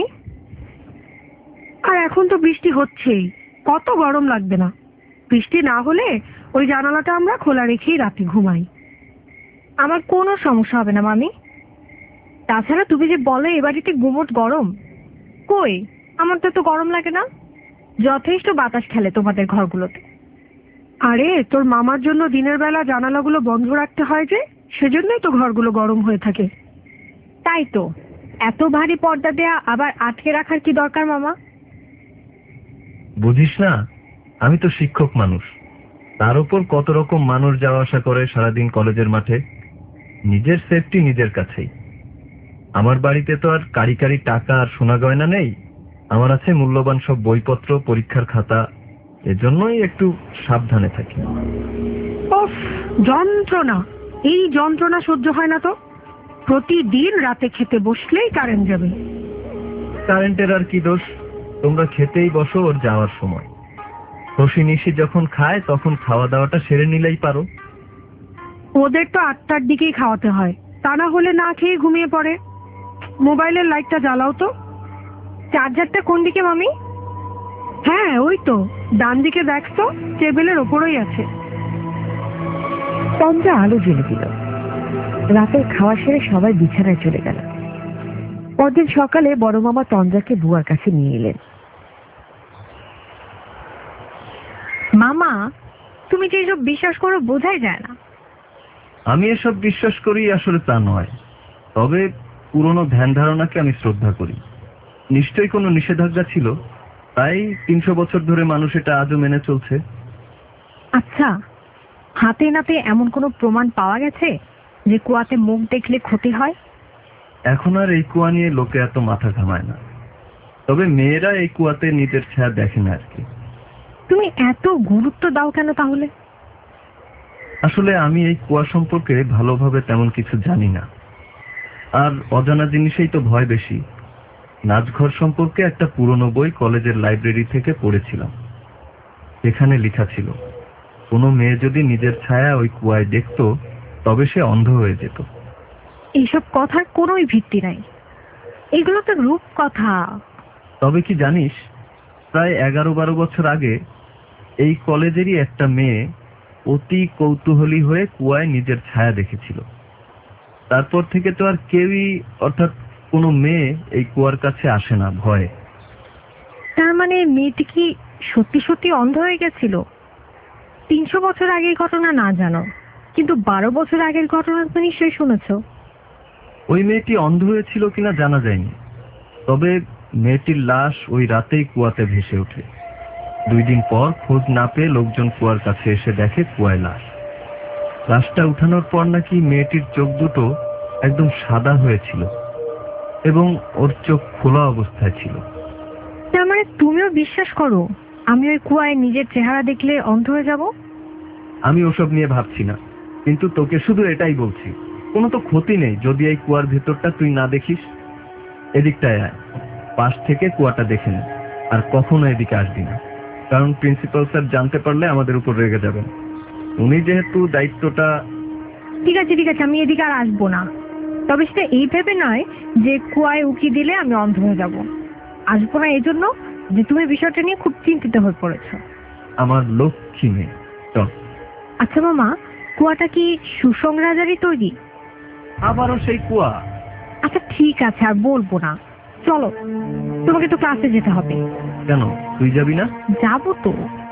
আর এখন তো বৃষ্টি হচ্ছেই, কত গরম লাগবে না? বৃষ্টি না হলে ওই জানালাটা আমরা খোলা রেখেই রাতে ঘুমাই। আমার কোনো সমস্যা হবে না মামি। তাছাড়া তুমি যে বলে এ বাড়িতে গুমোট গরম, কই আমার তো গরম লাগে না। যথেষ্ট বাতাস খেলে তোমাদের ঘরগুলোতে। আরে তোর মামার জন্য দিনের বেলা জানালাগুলো বন্ধ রাখতে হয় যে, সেজন্যই তো ঘরগুলো গরম হয়ে থাকে। তাই তো, এত ভারী পর্দা দেয়া আবার আটকে রাখার কি দরকার মামা? বুঝিস না, আমি তো শিক্ষক মানুষ, তার উপর কত রকম মানুষ যাওয়া আসা করে সারাদিন কলেজের মাঠে। নিজের সেফটি নিজের কাছেই। আমার বাড়িতে তো আর কারি কারি টাকা আর সোনা গয়না নেই। আমার আছে মূল্যবান সব বইপত্র, পরীক্ষার খাতা। এজন্যই একটু সাবধানে থাকি। ওফ, যন্ত্রণা! এই যন্ত্রণা সহ্য হয় না তো। প্রতিদিন রাতে খেতে বসলেই কারেন্ট যাবে। কারেন্টের আর কি দোষ? তোমরা খেতেই বসো ওর যাওয়ার সময়। শশী নিশি যখন খায় তখন খাওয়া দাওয়াটা সেরে নিলেই পারো। ওদের তো 8টার দিকেই খাওয়াতে হয়, তা না হলে না খেয়ে ঘুমিয়ে পড়ে। মোবাইলের লাইটটা জ্বালাও তো। চার্জারটা কোন দিকে মামি? হ্যাঁ ওই তো, ডান দিকে দেখছো, টেবিলের ওপরই আছে। তন্দ্রা আলো জ্বেলে দিল। রাতের খাওয়া সেরে সবাই বিছানায় চলে গেল। পরদিন সকালে বড় মামা তন্দ্রাকে বুয়ার কাছে নিয়ে এলেন। মামা, তুমি যে এসব বিশ্বাস করো বোঝাই যায় না। আমি এসব বিশ্বাস করি আসলে তা নয়, তবে পুরনো ধ্যান ধারণাকে আমি শ্রদ্ধা করি। নিশ্চয়ই কোনো নিষেধাজ্ঞা ছিল, তাই 300 বছর ধরে মানুষ এটা আজও মেনে চলছে। আচ্ছা, হাতে নাতে এমন কোনো প্রমাণ পাওয়া গেছে যে কুয়াতে মুখ দেখলে ক্ষতি হয়? এখন আর এই কুয়া নিয়ে লোকে এত মাথা ঘামায় না, তবে মেয়েরা এই কুয়াতে নিজের ছায়া দেখে না আর কি। তুমি এত গুরুত্ব দাও কেন তাহলে? আসলে আমি এই কুয়া সম্পর্কে ভালোভাবে তেমন কিছু জানি না, আর অজানা জিনিসেই তো ভয় বেশি। নাচঘর সম্পর্কে একটা পুরনো বই কলেজের লাইব্রেরি থেকে পড়েছিলাম। সেখানে লেখা ছিল, কোনো মেয়ে যদি নিজের ছায়া ওই কুয়ায় দেখত তবে সে অন্ধ হয়ে যেত। এইসব কথার কোনোই ভিত্তি নাই, এগুলো তো রূপ কথা। তবে কি জানিস, প্রায় 11-12 বছর আগে এই কলেজেরই একটা মেয়ে অতি কৌতূহলী হয়ে কুয়ায় নিজের ছায়া দেখেছিল। তারপর থেকে তো আর কেউই, অর্থাৎ কোনো মেয়ে এই কুয়ার কাছে আসে না ভয়ে। তার মানে মেয়েটি কি সত্যি সত্যি অন্ধ হয়ে গেছিল? 300 বছর আগের ঘটনা না জানো, কিন্তু 12 বছর আগের ঘটনা তো নিশ্চয়ই শুনেছ। ওই মেয়েটি অন্ধ হয়েছিল কিনা জানা যায়নি, তবে মেয়েটির লাশ ওই রাতেই কুয়াতে ভেসে ওঠে। 2 দিন পর খোঁজ না পেয়ে লোকজন কুয়ার কাছে এসে দেখে কুয়ায় লাশ। লাশটা উঠানোর পর নাকি মেয়েটির চোখ দুটো একদম সাদা হয়েছিল এবং ওর চোখ খোলা অবস্থায় ছিল। তার মানে তুমিও বিশ্বাস করো আমি ওই কুয়ায় নিজের চেহারা দেখলে অন্ধ হয়ে যাব? আমি ওসব নিয়ে ভাবছি না, কিন্তু তোকে শুধু এটাই বলছি, কোনো তো ক্ষতি নেই যদি এই কুয়ার ভেতরটা তুই না দেখিস। এদিকটায় আয়, পাশ থেকে কুয়াটা দেখে নে, আর কখনো এদিকে আসবি না, কারণ প্রিন্সিপাল স্যার জানতে পারলে আমাদের উপর রেগে যাবেন। উনি যেহেতু দায়িত্বটা। ঠিক আছে ঠিক আছে, আমি এদিকে আর আসবো না, তবে সেটা এই ভেবে নয় যে কুয়ায় উকি দিলে আমি অন্ধ হয়ে যাব। আসবো না এই জন্য যে তুমি বিষয়টা নিয়ে খুব চিন্তিত হয়ে পড়েছ। আমার লক্ষ্মী মেয়ে, চল। আচ্ছা মামা, কুয়াটা কি সুসং রাজারই তৈরি? আবারও সেই কুয়া? আচ্ছা ঠিক আছে, আর বলবো না, চলো, তোমাকে তো ক্লাসে যেতে হবে। কেন, তুই যাবি না? যাবো তো।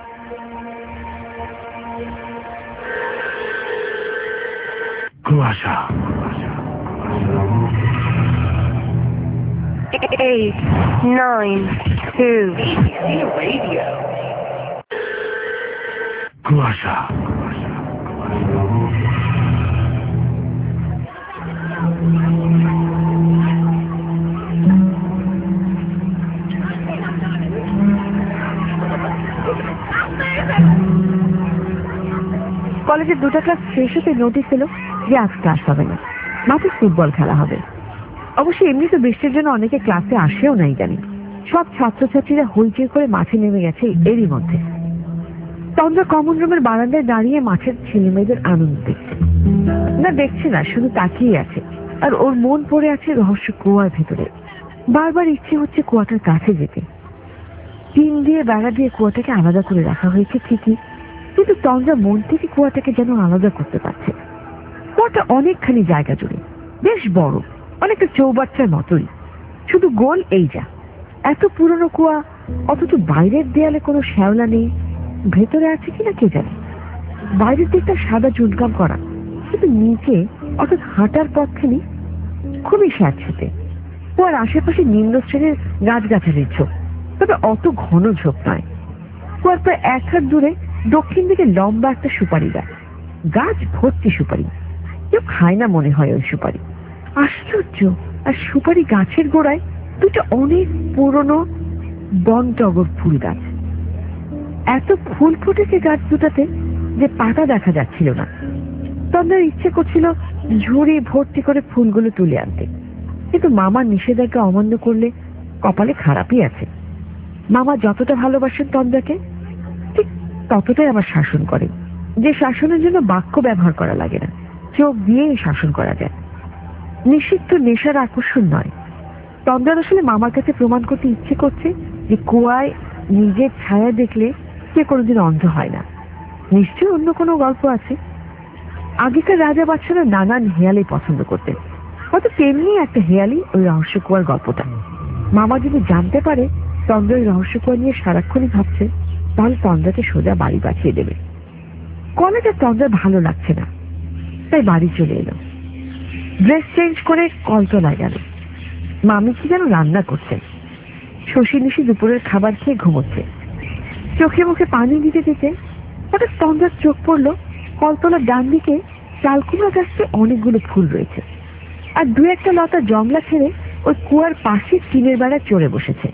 কুয়াশা। 8, 9, 2. কুয়াশা। কলেজের 2টা ক্লাস শেষ হতে নোটিশ এলো যে আজ ক্লাস হবে না, মাঠে ফুটবল খেলা হবে। অবশ্যই এমনি তো বৃষ্টির জন্য অনেকে ক্লাসে আসেও নাই জানি। সব ছাত্রছাত্রীরা হইচই করে মাঠে নেমে গেছে এরই মধ্যে। তন্দ্রা কমন রুমের বারান্দায় দাঁড়িয়ে মাঠের ছেলেমেয়েদের আনন্দ দেখছে। না দেখছে না, শুধু তাকিয়ে আছে, আর ওর মন পড়ে আছে রহস্য কুয়ার ভেতরে। বারবার ইচ্ছে হচ্ছে কুয়াটার কাছে যেতে। টিন দিয়ে বেড়া দিয়ে কুয়াটাকে আলাদা করে রাখা হয়েছে ঠিকই, কিন্তু তন্দ্রা মন থেকে কুয়াটাকে যেন আলাদা করতে পারছে। কুয়াটা অনেকখানি জায়গা জুড়ে, বেশ বড়, অনেকটা চৌবাচ্চার মতোই, শুধু গোল এই যা। এত পুরনো কুয়া, অথচ বাইরের দেয়ালে কোনো শ্যাওলা নেই। ভেতরে আছে কিনা কে জানে। বাইরের দিকটা সাদা চুনকাম করা, কিন্তু নিচে অর্থাৎ হাঁটার পথখানি খুবই স্যাঁতসেঁতে। কুয়ার আশেপাশে নিম্ন শ্রেণীর গাছগাছালির ঝোপ, তবে অত ঘন ঝোপ নয়। কুয়ার প্রায় 1 হাত দূরে দক্ষিণ দিকে লম্বা একটা সুপারি গাছ, গাছ ভর্তি সুপারি। কেউ খায় না মনে হয় ওই সুপারি। আশ্চর্য, আর সুপারি গাছের গোড়ায় 2টা অনেক পুরনো বন টগর ফুল গাছ। এত ফুল ফুটেছে গাছ দুটাতে যে পাতা দেখা যাচ্ছিল না। তন্দ্রার ইচ্ছে করছিল ঝুড়ি ভর্তি করে ফুলগুলো তুলে আনতে, কিন্তু মামার নিষেধাজ্ঞা অমান্য করলে কপালে খারাপই আছে। মামা যতটা ভালোবাসেন তন্দ্রাকে, ঠিক ততটাই আবার শাসন করেন, যে শাসনের জন্য বাক্য ব্যবহার করা লাগে না, চোখ দিয়ে শাসন করা যায়। নিষিদ্ধ নেশার আকর্ষণ নয়। তন্দ্রার আসলে মামার কাছে প্রমাণ করতে ইচ্ছে করছে যে কুয়ায় নিজের ছায়া দেখলে কে কোনোদিন অন্ধ হয় না। নিশ্চয়ই অন্য কোনো গল্প আছে। আগেকার রাজা বাচ্চারা নানান হেয়ালি পছন্দ করতেন, হয়তো তেমনি একটা হেয়ালি ওই রহস্য কুয়ার গল্পটা। মামা যদি জানতে পারে তন্দ্রা ওই রহস্য কুয়া নিয়ে সারাক্ষণই ভাবছে, তাহলে তন্দ্রাকে সোজা বাড়ি পাঠিয়ে দেবে। কলেজে তন্দ্রার ভালো লাগছে না, তাই বাড়ি চলে এলো। ড্রেস চেঞ্জ করে কলতলায় গেল। মামি কি যেন রান্না করছেন। শশী নিশি দুপুরের খাবার খেয়ে ঘুমোচ্ছে। চোখে মুখে পানি দিতে দিতে হঠাৎ তন্দ্রার চোখ পড়লো কলতলার ডান দিকে চালকুমড়া গাছতে অনেকগুলো ফুল রয়েছে, আর 2-1টা লতা জংলা ছেড়ে ওই কুয়ার পাশে টিনের বেড়ায় চড়ে বসেছে।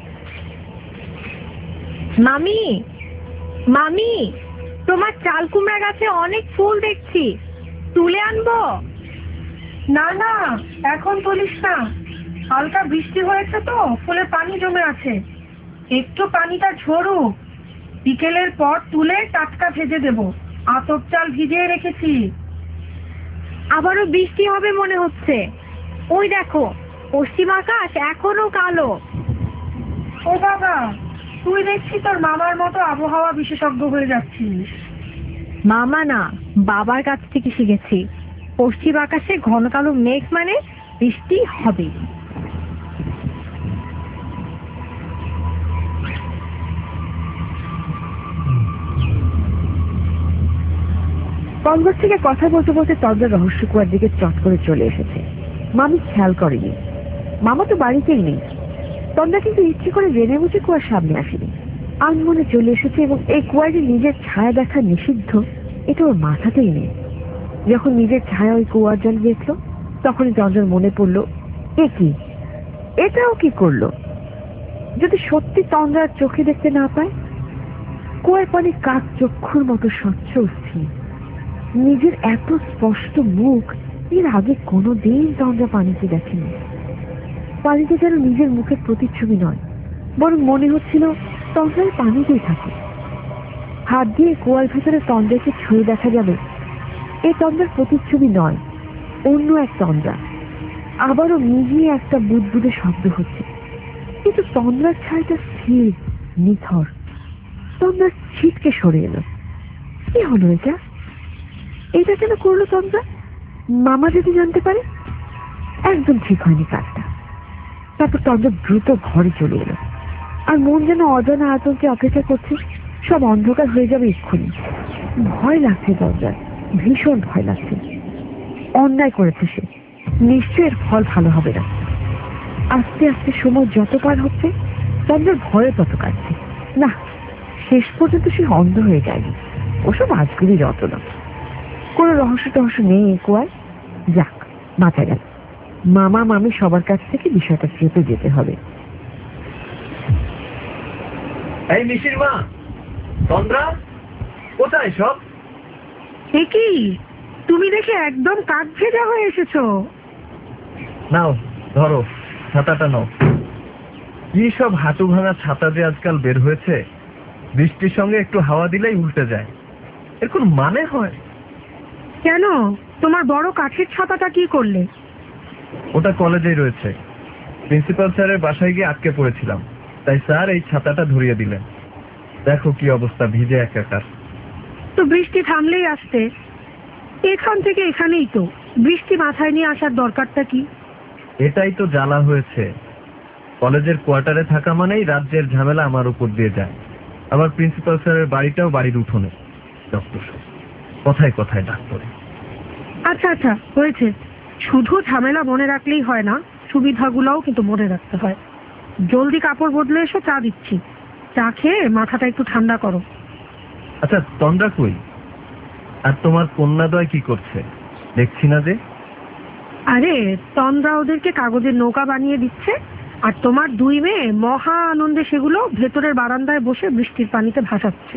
মামি, মামি, তোমার চাল কুমড়া গাছে অনেক ফুল দেখছি, তুলে আনবো? না না, এখন তুলিস না, হালকা বৃষ্টি হয়েছে তো ফুলে পানি জমে আছে, একটু পানিটা ঝরুক, বিকেলের পর তুলে টাটকা ভেজে দেব। আতপ চাল ভিজিয়ে রেখেছি। আবারও বৃষ্টি হবে মনে হচ্ছে। ওই দেখো, পশ্চিম আকাশ এখনো কালো। ও বাবা, তুই দেখছি তোর মামার মতো আবহাওয়া বিশেষজ্ঞ হয়ে যাচ্ছিস। মামা না, বাবার কাছ থেকে শিখেছি। পশ্চিম আকাশে ঘন কালো মেঘ মানে বৃষ্টি হবে। কনভার্স থেকে কথা বলতে বলতে তন্দ্রা রহস্য কুয়ার দিকে চট করে চলে এসেছে। মামি খেয়াল করেনি, মামা তো বাড়িতেই নেই। তন্দ্রা কিন্তু ইচ্ছে করে জেনে বুঝে কুয়ার সামনে আসেনি, আনমনে চলে এসেছে এবং এই কুয়ায় যে নিজের ছায়া দেখা নিষিদ্ধ এটা ওর মাথাতেই নেই। যখন নিজের ছায়া ওই কুয়ার জল দেখলো তখনই তন্দ্রার মনে পড়লো, এ কি, এটাও কি করলো? যদি সত্যি তন্দ্রার চোখে দেখতে না পায়? কুয়ার পানি কাক চক্ষুর মতো স্বচ্ছ স্থির। নিজের এত স্পষ্ট মুখ এর আগে কোনোদিন তন্দ্রা পানিতে দেখেনি। পানিতে যেন নিজের মুখের প্রতিচ্ছবি নয়, বরং মনে হচ্ছিল তন্দ্রায় পানিতেই থাকে। হাত দিয়ে কুয়ার ভেতরে তন্দ্রাকে ছুঁয়ে দেখা যাবে এই তন্দ্রার প্রতিচ্ছবি নয়, অন্য এক তন্দ্রা। আবারও মিলিয়ে একটা বুদবুদে শব্দ হচ্ছে, কিন্তু তন্দ্রার ছায়াটা স্থির নিথর। তন্দ্রার ছিটকে সরে এলো। কি হলো এটা? এটা কেন করলো তন্দ্রা? মামা যদি জানতে পারে? একদম ঠিক হয়নি কাজটা। তারপর তন্দ্রা দ্রুত ঘরে চলে এলো, আর মন যেন অজানা আতঙ্কে অপেক্ষা করছে সব অন্ধকার হয়ে যাবে এক্ষুনি। ভয় লাগছে তন্দ্রার, ভীষণ ভয় লাগছে। অন্যায় করেছে সে, নিশ্চয়ের ফল ভালো হবে না। আস্তে আস্তে সময় যত পার হচ্ছে তন্দ্রার ভয়ে তত কাটছে। না, শেষ পর্যন্ত সে অন্ধ হয়ে যায়নি। ওসব আজগুলি রটনা, কোনো রহস্য টহস্য নেই এ কুয়ায়। যাক, বাঁচা গেল। মামা মামি সবার কাছ থেকে বিষয়টা চেপে যেতে হবে। এই মিশির মা, তন্দ্রা কোথায় সব? এ কি, তুমি দেখে একদম কাক ভেজা হয়ে এসেছো। নাও ধরো, ছাতাটা নাও। কি সব হাঁটু ভাঙা ছাতা যে আজকাল বের হয়েছে, বৃষ্টির সঙ্গে একটু হাওয়া দিলেই উল্টে যায়। এর কোন মানে হয়? কেন, তোমার বড় কাঠের ছাতাটা কি করলে? ওটা কলেজেই রয়েছে। প্রিন্সিপাল স্যারের বাসায় গিয়ে আটকে পড়েছিলাম, তাই স্যার এই ছাতাটা ধরিয়ে দিলেন। দেখো কি অবস্থা, ভিজে একাকার। তো বৃষ্টি থামলেই আসতে, এখান থেকে এখানেই তো। বৃষ্টি মাথায় নিয়ে আসার দরকারটা কি? এটাই তো জ্বালা হয়েছে। কলেজের কোয়ার্টারে থাকা মানেই রাজ্যের ঝামেলা আমার উপর দিয়ে যায়। আবার প্রিন্সিপাল স্যারের বাড়িটাও বাড়ির উঠোনে। ডক্টর কথায় কথায় ডাক্তার। আচ্ছা আচ্ছা, হয়েছে। শুধু ঝামেলা মনে রাখলেই হয় না, সুবিধাগুলোও কিন্তু মনে রাখতে হয়। জলদি কাপড় বদলে এসো, চা দিচ্ছি। চা খেয়ে মাথাটা একটু ঠান্ডা করো। আচ্ছা তন্দ্রা কই? আর তোমার কন্যাদ্বয় কি করছে? দেখছি না যে। আরে, তন্দ্রা ওদেরকে কাগজের নৌকা বানিয়ে দিচ্ছে, আর তোমার দুই মেয়ে মহা আনন্দে সেগুলো ভেতরের বারান্দায় বসে বৃষ্টির পানিতে ভাসাচ্ছে।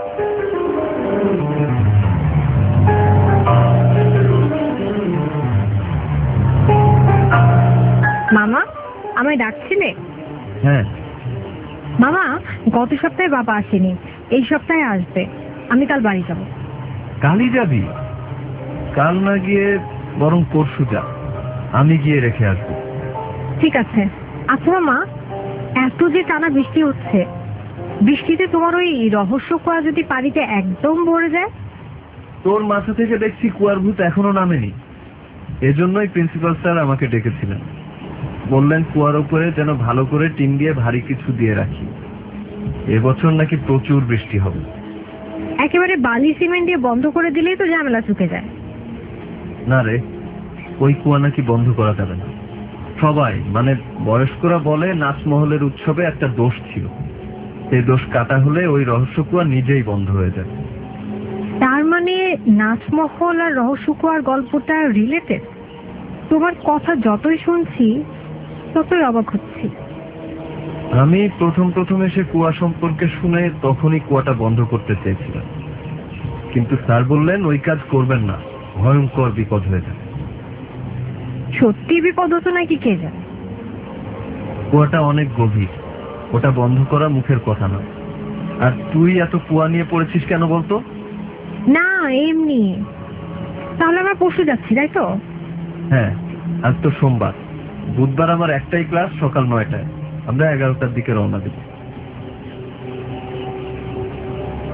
মামা, আমায় ডাকছিলে? হ্যাঁ। মামা, গত সপ্তাহে বাবা আসেনি, এই সপ্তাহে আসবে। আমি কাল বাড়ি যাব। কালই যাবি? কাল না গিয়ে বরং পরশু যা, আমি গিয়ে রেখে আসবো। ঠিক আছে। আচ্ছা মামা, এত যে টানা বৃষ্টি হচ্ছে, বৃষ্টিতে তোমার ওই রহস্য কুয়া যদি পানিতে একদম ভরে যায়? তোর মাথা থেকে দেখছি কুয়ার ভূত এখনো নামেনি। এজন্যই প্রিন্সিপাল স্যার আমাকে ডেকেছিলেন। বললেন কুয়ার উপরে যেন ভালো করে টিন দিয়ে ভারী কিছু দিয়ে রাখি। এবছর নাকি প্রচুর বৃষ্টি হবে। একেবারে বালি সিমেন্ট দিয়ে বন্ধ করে দিলেই তো ঝামেলা চুকে যায়। না রে, ওই কুয়া নাকি বন্ধ করা যাবে না। সবাই মানে বয়স্করা বলে নাচমহলের উৎসবে একটা দোষ ছিল, সেই দোষ কাটা হলে ওই রহস্য কুয়া নিজেই বন্ধ হয়ে যাবে। তার মানে নাচমহল আর রহস্য কুয়ার গল্পটা রিলেটেড? তোমার কথা যতই শুনছি ততই অবাক হচ্ছি। আমি প্রথম এসে কুয়া সম্পর্কে শুনে তখনই কুয়াটা বন্ধ করতে চেয়েছিলাম, কিন্তু স্যার বললেন ওই কাজ করবেন না, ভয়ঙ্কর বিপদ হয়ে যাবে। সত্যি বিপদ হতো নাকি কে জানে। কুয়াটা অনেক গভীর, ওটা বন্ধ করা মুখের কথা না। আর তুই এত কুয়া নিয়ে পড়েছিস কেন বলতো? না এমনি। তাহলে আমরা পরশু যাচ্ছি, তাই তো? হ্যাঁ, আজ তো সোমবার, বুধবার আমার একটাই ক্লাস, সকাল 9টায়। আমরা 11টার দিকে রওনা দেব।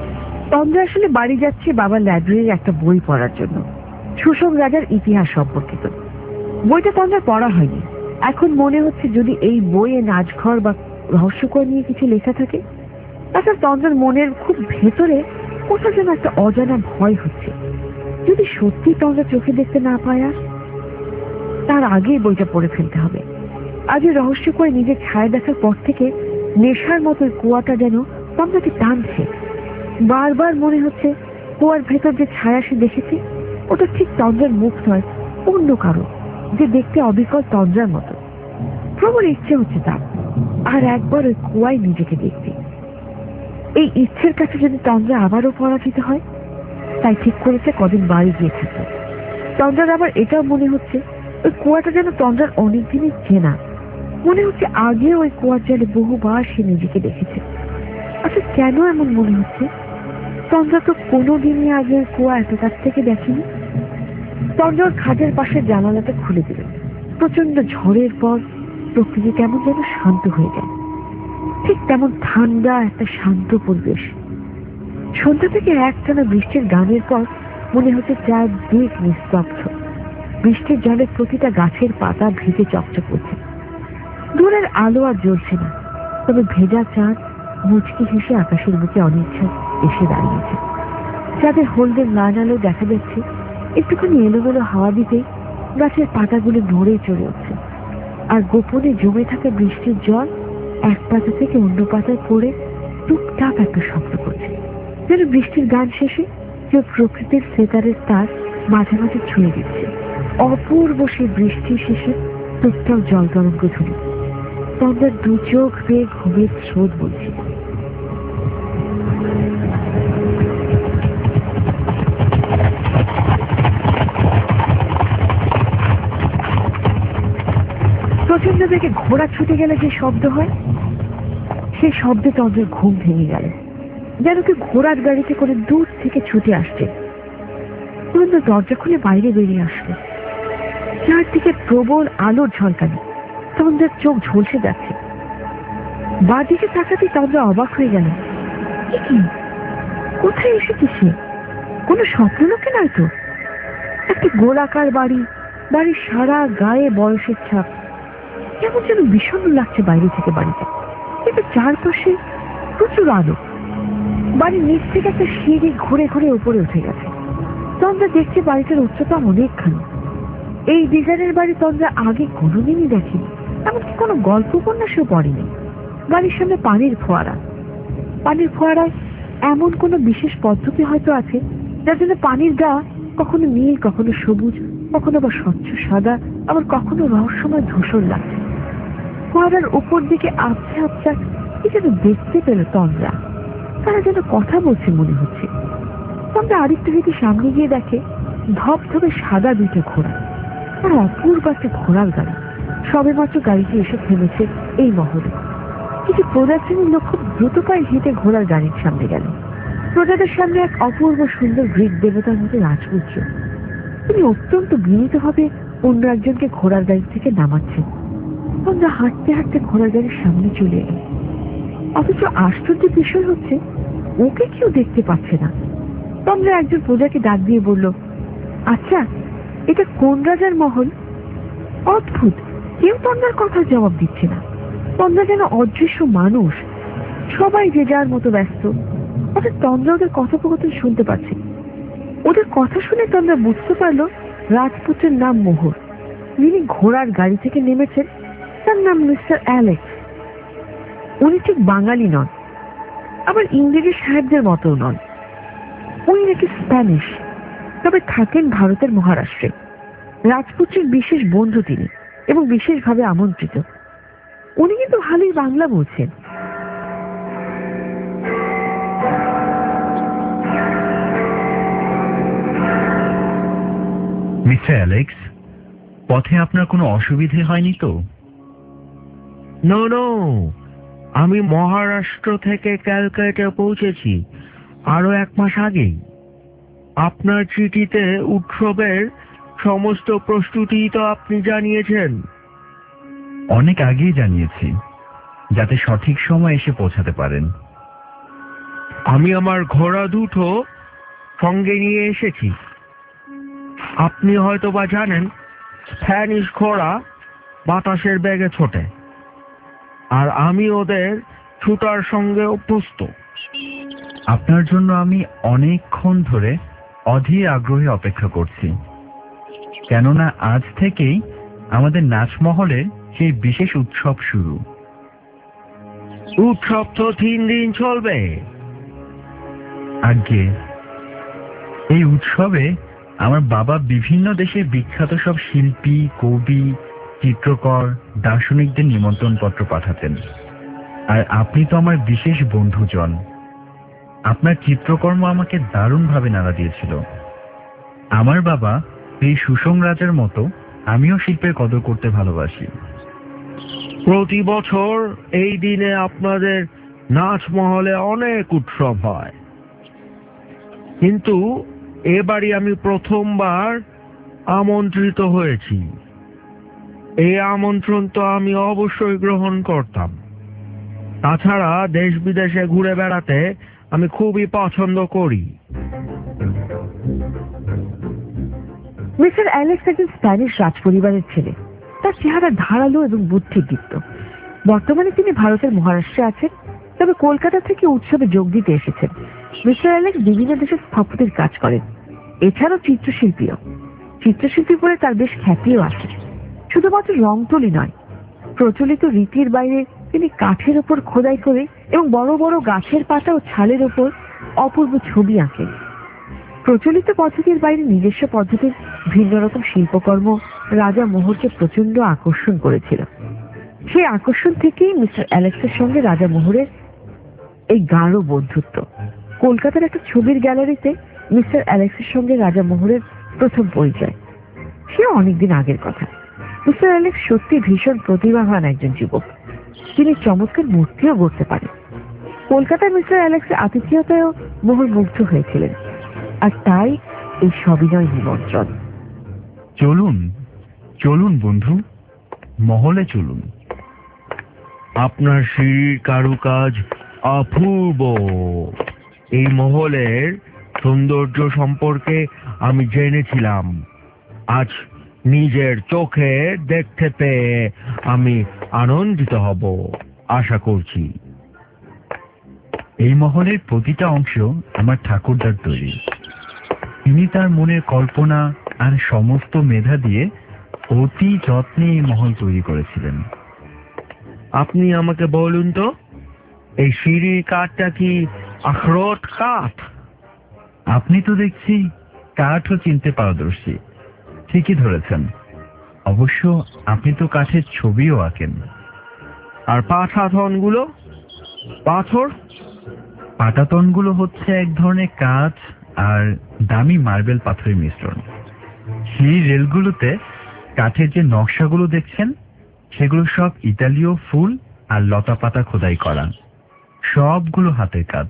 তন্দ্রা আসলে বাড়ি যাচ্ছে বাবার লাইব্রেরির একটা বই পড়ার জন্য, সুষম রাজার ইতিহাস সম্পর্কিত। বইটা তন্দ্রার পড়া হয়নি। এখন মনে হচ্ছে যদি এই বইয়ে নাচঘর বা রহস্যকর নিয়ে কিছু লেখা থাকে। তাছাড়া তন্দ্রার মনের খুব ভেতরে কোথাও যেন একটা অজানা ভয় হচ্ছে। যদি সত্যি তন্দ্রা চোখে দেখতে না পায়, আর তার আগেই বইটা পড়ে ফেলতে হবে। আজ রহস্য করে নিজের ছায়া দেখার পর থেকে নেশার মতো কুয়াটা যেন তন্দ্রাকে টানছে। বারবার মনে হচ্ছে কুয়ার ভেতর যে ছায়া সে দেখেছে ওটা ঠিক তন্দ্রার মুখ নয়, অন্য কারো, যে দেখতে অবিকল তন্দ্রার মতো। প্রবল ইচ্ছে হচ্ছে তার আর একবার ওই কুয়ায় নিজেকে দেখতে। এই ইচ্ছের কাছে যদি তন্দ্রা আবারও পরাজিত হয়, তাই ঠিক করেছে কদিন বাড়ি গিয়ে থাকবে। তন্দ্রার আবার এটাও মনে হচ্ছে ওই কুয়াটা যেন তন্দ্রার অনেকদিনই চেনা। মনে হচ্ছে আগে ওই কুয়ার জলে বহুবার সে নিজেকে দেখেছে। আচ্ছা, কেন এমন মনে হচ্ছে? তন্দ্রা তো কোনোদিনই আগে কুয়া এত কাছ থেকে দেখেনি। তন্দ্রার খাটের পাশে জানালাটা খুলে দিল। প্রচন্ড ঝড়ের পর প্রকৃতি কেমন যেন শান্ত হয়ে যায়। ঠিক তেমন ঠান্ডা একটা শান্ত পরিবেশ। সন্ধ্যা থেকে একটানা বৃষ্টির গানের পর মনে হচ্ছে চারদিক নিস্তব্ধ। বৃষ্টির জলে প্রতিটা গাছের পাতা ভিজে চকচক করছে। দূরের আলো আর জ্বলছে না, তবে ভেজা চাঁদ মুচকি হেসে আকাশের বুকে অনিচ্ছায় এসে দাঁড়িয়েছে। চাঁদের হলদে ম্লান আলো দেখা যাচ্ছে। একটুখানি এলোমেলো হাওয়া দিতে গাছের পাতাগুলো নড়ে চড়ে উঠছে, আর গোপনে জমে থাকা বৃষ্টির জল এক পাতা থেকে অন্য পাতায় পড়ে টুকটাক একটা শব্দ করছে, যেন বৃষ্টির গান শেষে কেউ প্রকৃতির সেতারের তার মাঝে মাঝে ছুঁয়ে দিচ্ছে। অপূর্ব সেই বৃষ্টি শেষে টুকটাক জল তরঙ্গ ধ্বনি। তন্দ্রার দু চোখ বেয়ে ঘুমের স্রোত বলছে। প্রচন্ড বেগে ঘোড়া ছুটে গেলে যে শব্দ হয়, সেই শব্দে তন্দ্রার ঘুম ভেঙে গেল। যেন কেউ ঘোড়ার গাড়িতে করে দূর থেকে ছুটে আসছে। তন্দ্রা দরজা খুলে বাইরে বেরিয়ে আসলো। চারদিকে প্রবল আলোর ঝলকানি। তন্দ্রার চোখ ঝলসে যাচ্ছে। বাঁদিকে তাকাতে তন্দ্রা অবাক হয়ে গেল। কি, কোথায় এসেছে সে? কোনো স্বপ্নলোকে নয় তো। একটা গোলাকার বাড়ি, বাড়ির সারা গায়ে বয়সের ছাপ। কেমন যেন বিষণ্ণ লাগছে বাইরে থেকে বাড়িটা, কিন্তু চারপাশে প্রচুর আলো। বাড়ির নিচ থেকে একটা সিঁড়ি ঘুরে ঘুরে উপরে উঠে গেছে। তন্দ্রা দেখছে বাড়িটার উচ্চতা অনেকখানি। এই ডিজাইনের বাড়ি তন্দ্রা আগে কোনোদিনই দেখেনি, এমনকি কোনো গল্প উপন্যাসেও পড়েনি। বাড়ির সামনে পানির ফোয়ারা। পানির ফোয়ারায় এমন কোনো বিশেষ পদ্ধতি হয়তো আছে, যার জন্য পানির গা কখনো নীল, কখনো সবুজ, কখনো বা স্বচ্ছ সাদা, আবার কখনো রহস্যময় ধূসর লাগছে। ফোয়ারার উপর দিকে আবছা আবছা কি যেন দেখতে পেল তন্দ্রা। তারা যেন কথা বলছে মনে হচ্ছে। তন্দ্রা আরেকটু যদি সামনে গিয়ে দেখে ধপধপে সাদা দুটো ঘোড়া, আর অপূর্ব একটা ঘোড়ার গাড়ি সবে মাত্র গাড়িতে এসে থেমেছে এই মহলে। কিছু প্রজা শ্রেণীর লোক খুব দ্রুত পায়ে হেঁটে ঘোড়ার গাড়ির সামনে গেল। প্রজাদের সামনে এক অপূর্ব সুন্দর গ্রিক দেবতার মতো রাজপুত্র। তিনি অত্যন্ত বিনীতভাবে অন্য একজনকে ঘোড়ার গাড়ি থেকে নামাচ্ছেন। তন্দ্রা হাঁটতে হাঁটতে ঘোড়ার গাড়ির সামনে চলে এল। অথচ আশ্চর্য বিষয় হচ্ছে ওকে কেউ দেখতে পাচ্ছে না। তন্দ্রা একজন প্রজাকে ডাক দিয়ে বলল, আচ্ছা, এটা কোন রাজার মহল? অদ্ভুত, কেউ তন্দ্রার কথার জবাব দিচ্ছে না। তন্দ্রা যেন অদৃশ্য মানুষ। সবাই যে যার মতো ব্যস্ত। অর্থাৎ তন্দ্রা ওদের কথোপকথন শুনতে পাচ্ছে। ওদের কথা শুনে তন্দ্রা বুঝতে পারলো রাজপুত্রের নাম মোহর। যিনি ঘোড়ার গাড়ি থেকে নেমেছেন তার নাম মিস্টার অ্যালেক্স। উনি ঠিক বাঙালি নন, আবার ইংরেজি সাহেবদের মতো নন। উনি নাকি স্প্যানিশ, তবে থাকেন ভারতের মহারাষ্ট্রে। রাজপুত্রের বিশেষ বন্ধু তিনি, এবং বিশেষভাবে আমন্ত্রিত। উনি কিন্তু ভালোই বাংলা বলছেন। মিস্টার অ্যালেক্স, পথে আপনার কোনো অসুবিধে হয়নি তো? নো, আমি মহারাষ্ট্র থেকে ক্যালকাটা পৌঁছেছি আরো 1 মাস আগেই। আপনার চিঠিতে উৎসবের সমস্ত প্রস্তুতি তো আপনি জানিয়েছেন। অনেক আগেই জানিয়েছি, যাতে সঠিক সময় এসে পৌঁছাতে পারেন। আমি আমার ঘোড়া দুটো সঙ্গে নিয়ে এসেছি। আপনি হয়তো বা জানেন, স্প্যানিশ ঘোড়া বাতাসের বেগে ছোটে, আর আমি ওদের ছুটার সঙ্গে অভ্যস্ত। আপনার জন্য আমি অনেকক্ষণ ধরে অধীর আগ্রহে অপেক্ষা করছি, কেননা আজ থেকেই আমাদের নাচমহলের সেই বিশেষ উৎসব শুরু। উৎসব তো 3 দিন চলবে। আগে এই উৎসবে আমার বাবা বিভিন্ন দেশের বিখ্যাত সব শিল্পী, কবি, চিত্রকর, দার্শনিকদের নিমন্ত্রণ পত্র পাঠাতেন। আর আপনি তো আমার বিশেষ বন্ধুজন। আপনার চিত্রকর্ম আমাকে দারুণভাবে নাড়া দিয়েছিল। আমার বাবা এই সুষম রাজার মতো আমিও শিল্পের কদর করতে ভালোবাসি। প্রতি বছর এই দিনে আপনাদের নাচ মহলে অনেক উৎসব হয়, কিন্তু এবারই আমি প্রথমবার আমন্ত্রিত হয়েছি। এই আমন্ত্রণ তো আমি অবশ্যই গ্রহণ করতাম। তাছাড়া দেশ বিদেশে ঘুরে বেড়াতে আমি খুবই পছন্দ করি। মিস্টার অ্যালেক্স একজন স্প্যানিশ রাজপরিবারের ছেলে। তার চেহারা ধারালো এবং বুদ্ধিদীপ্ত। বর্তমানে তিনি ভারতের মহারাষ্ট্রে আছেন, তবে কলকাতা থেকে উৎসবে যোগ দিতে এসেছেন। মিস্টার অ্যালেক্স বিভিন্ন দেশের স্থপতির কাজ করেন, এছাড়াও চিত্রশিল্পী বলে তার বেশ খ্যাতিও আছে। শুধুমাত্র রং তুলি নয়, প্রচলিত রীতির বাইরে তিনি কাঠের ওপর খোদাই করে এবং বড় বড় গাছের পাতা ও ছালের ওপর অপূর্ব ছবি আঁকেন। প্রচলিত পদ্ধতির বাইরে নিজস্ব পদ্ধতির ভিন্ন রকম শিল্পকর্ম রাজা মোহরকে প্রচন্ড আকর্ষণ করেছিল। সেই আকর্ষণ থেকেই মিস্টার অ্যালেক্সের সঙ্গে রাজা মোহরের এই গাঢ় বন্ধুত্ব। কলকাতার একটা ছবির গ্যালারিতে মিস্টার অ্যালেক্সের সঙ্গে রাজা মোহরের প্রথম পরিচয়। সে অনেকদিন আগের কথা। মিস্টার অ্যালেক্স সত্যি ভীষণ প্রতিভাবান একজন যুবক। তিনি চমৎকার মূর্তিও গড়তে পারেন। কলকাতায় মিস্টার অ্যালেক্সের আতিথেয়তায়ও মোহর মুগ্ধ হয়েছিলেন, আর তাই এই সবিনয় নিমন্ত্রণ। চলুন চলুন বন্ধু, মহলে চলুন। আপনার সিঁড়ির কারুকাজ অপূর্ব। এই মহলের সৌন্দর্য সম্পর্কে আমি জেনেছিলাম, আজ নিজের চোখে দেখতে পেয়ে আমি আনন্দিত হব আশা করছি। এই মহলের প্রতিটা অংশ আমার ঠাকুরদার তৈরি। তিনি তার মনের কল্পনা আর সমস্ত মেধা দিয়ে অতি যত্নে এই মহল তৈরি করেছিলেন। আপনি আমাকে বলুন তো, এই সিঁড়ির কাঠটা কি আখরোট কাঠ? আপনি তো দেখছি কাঠও চিনতে পারদর্শী। ঠিকই ধরেছেন। অবশ্য আপনি তো কাঠের ছবিও আঁকেন। আর পাঠাতনগুলো পাথর? পাটাতনগুলো হচ্ছে এক ধরনের কাঁচ আর দামি মার্বেল পাথরের মিশ্রণ। সেই রেলগুলোতে কাঠের যে নকশাগুলো দেখছেন, সেগুলো সব ইতালীয় ফুল আর লতা পাতা খোদাই করা, সবগুলো হাতের কাজ।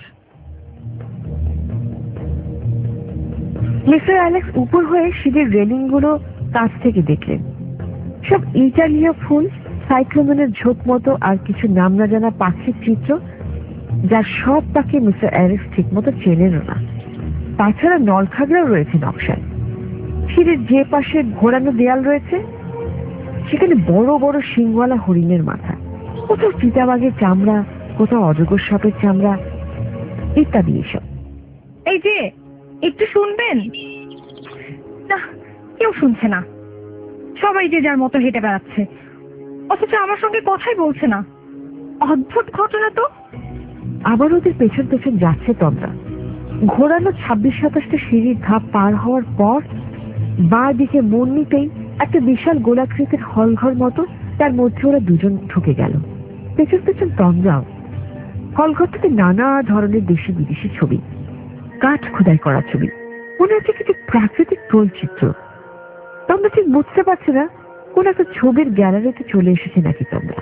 মিস্টার অ্যালেক্স উপর হয়ে সিঁড়ির রেলিং গুলো কাছ থেকে দেখলেন। সব ইটালীয় ফুল, সাইক্লোমেনের ঝোপ মতো আর কিছু নাম না জানা পাখির চিত্র, যার সব তাকে মিস্টার অ্যালেক্স ঠিক মতো চেনেনও না। তাছাড়া নলখাগড়াও রয়েছে নকশায়। সিঁড়ির যে পাশে ঘোরানো দেয়াল রয়েছে, সেখানে বড় বড় শিংওয়ালা হরিণের মাথা, কোথাও চিতাবাঘের চামড়া, কোথাও অজগর সাপের চামড়া ইত্যাদি। এসব এই যে একটু শুনবেন না, কেউ শুনছে না। সবাই যে যার মতো হেঁটে বেড়াচ্ছে, অথচ আমার সঙ্গে কথাই বলছে না। অদ্ভুত ঘটনা তো। আবার ওদের পেছন পেছন যাচ্ছে তন্দ্রা। ঘোরানো 26-27টা সিঁড়ির ধাপ পার হওয়ার পর বাঁ দিকে মন নিতেই একটা বিশাল গোলাকৃতির হলঘর মতো, তার মধ্যে ওরা দুজন ঢুকে গেল। পেছন পেছন তন্দ্রাও। হলঘরটাতে নানা ধরনের দেশি বিদেশি ছবি, কাঠ খোদাই করা ছবি, মনে হচ্ছে কিছু প্রাকৃতিক চিত্র। তোমরা ঠিক বুঝতে পারছে না কোন একটা ছবির গ্যালারিতে চলে এসেছে নাকি তোমরা।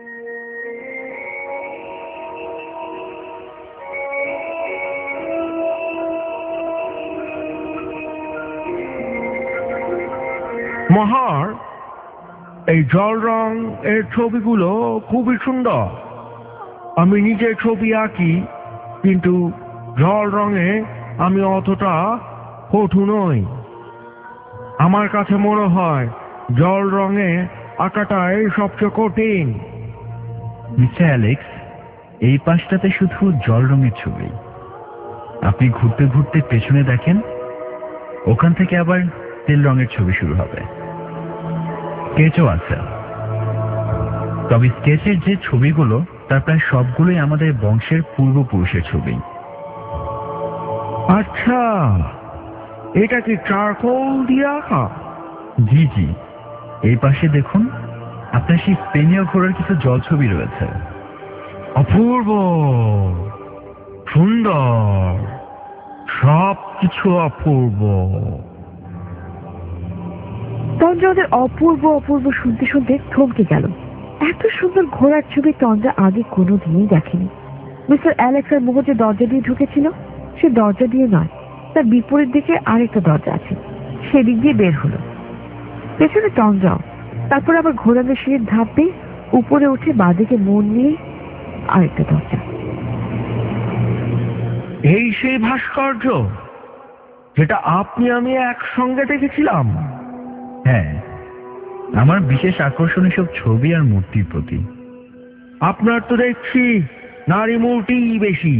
মহার, এই জল রং এর ছবিগুলো খুবই সুন্দর। আমি নিজে ছবি আঁকি, কিন্তু জল রঙে আমি অতটা পটু নই। আমার কাছে মনে হয় জল রঙে আঁকাটাই সবচেয়ে কঠিন। মিস্টার অ্যালেক্স, এই পাশটাতে শুধু জল রঙের ছবি। আপনি ঘুরতে ঘুরতে পেছনে দেখেন, ওখান থেকে আবার তেল রঙের ছবি শুরু হবে। স্কেচও আছে, তবে স্কেচের যে ছবিগুলো তার প্রায় সবগুলোই আমাদের বংশের পূর্বপুরুষের ছবি। আচ্ছা, এটা কি চারকোল দিয়ে আঁকা? জি জি, এই পাশে দেখুন, আপনার সেই স্পেনীয় ঘোড়ার কিছু জল ছবি রয়েছে। অপূর্ব সুন্দর, সব কিছু অপূর্ব। তন্দ্রা ওদের অপূর্ব অপূর্ব শুনতে শুনতে থমকে গেল। এত সুন্দর ঘোড়ার ছবি তন্দ্রা আগে কোনোদিনই দেখেনি। মিস্টার অ্যালেক্স আর মোহ যে দরজা দিয়ে ঢুকেছিল, সে দরজা দিয়ে নয়, তার বিপরীত দিকে আরেকটা দরজা আছে, সেদিক দিয়ে বের হলো। পেছনে তন্দ্রাও। তারপর আবার ঘোড়ানোর সিঁড়ির ধাপ দিয়ে উপরে উঠে বাঁদিকে মন নিয়ে আরেকটা দরজা। এই সেই ভাস্কর্য যেটা আপনি আমি একসঙ্গে দেখেছিলাম? হ্যাঁ, আমার বিশেষ আকর্ষণ এসব ছবি আর মূর্তির প্রতি। আপনার তো দেখছি নারী মূর্তি বেশি।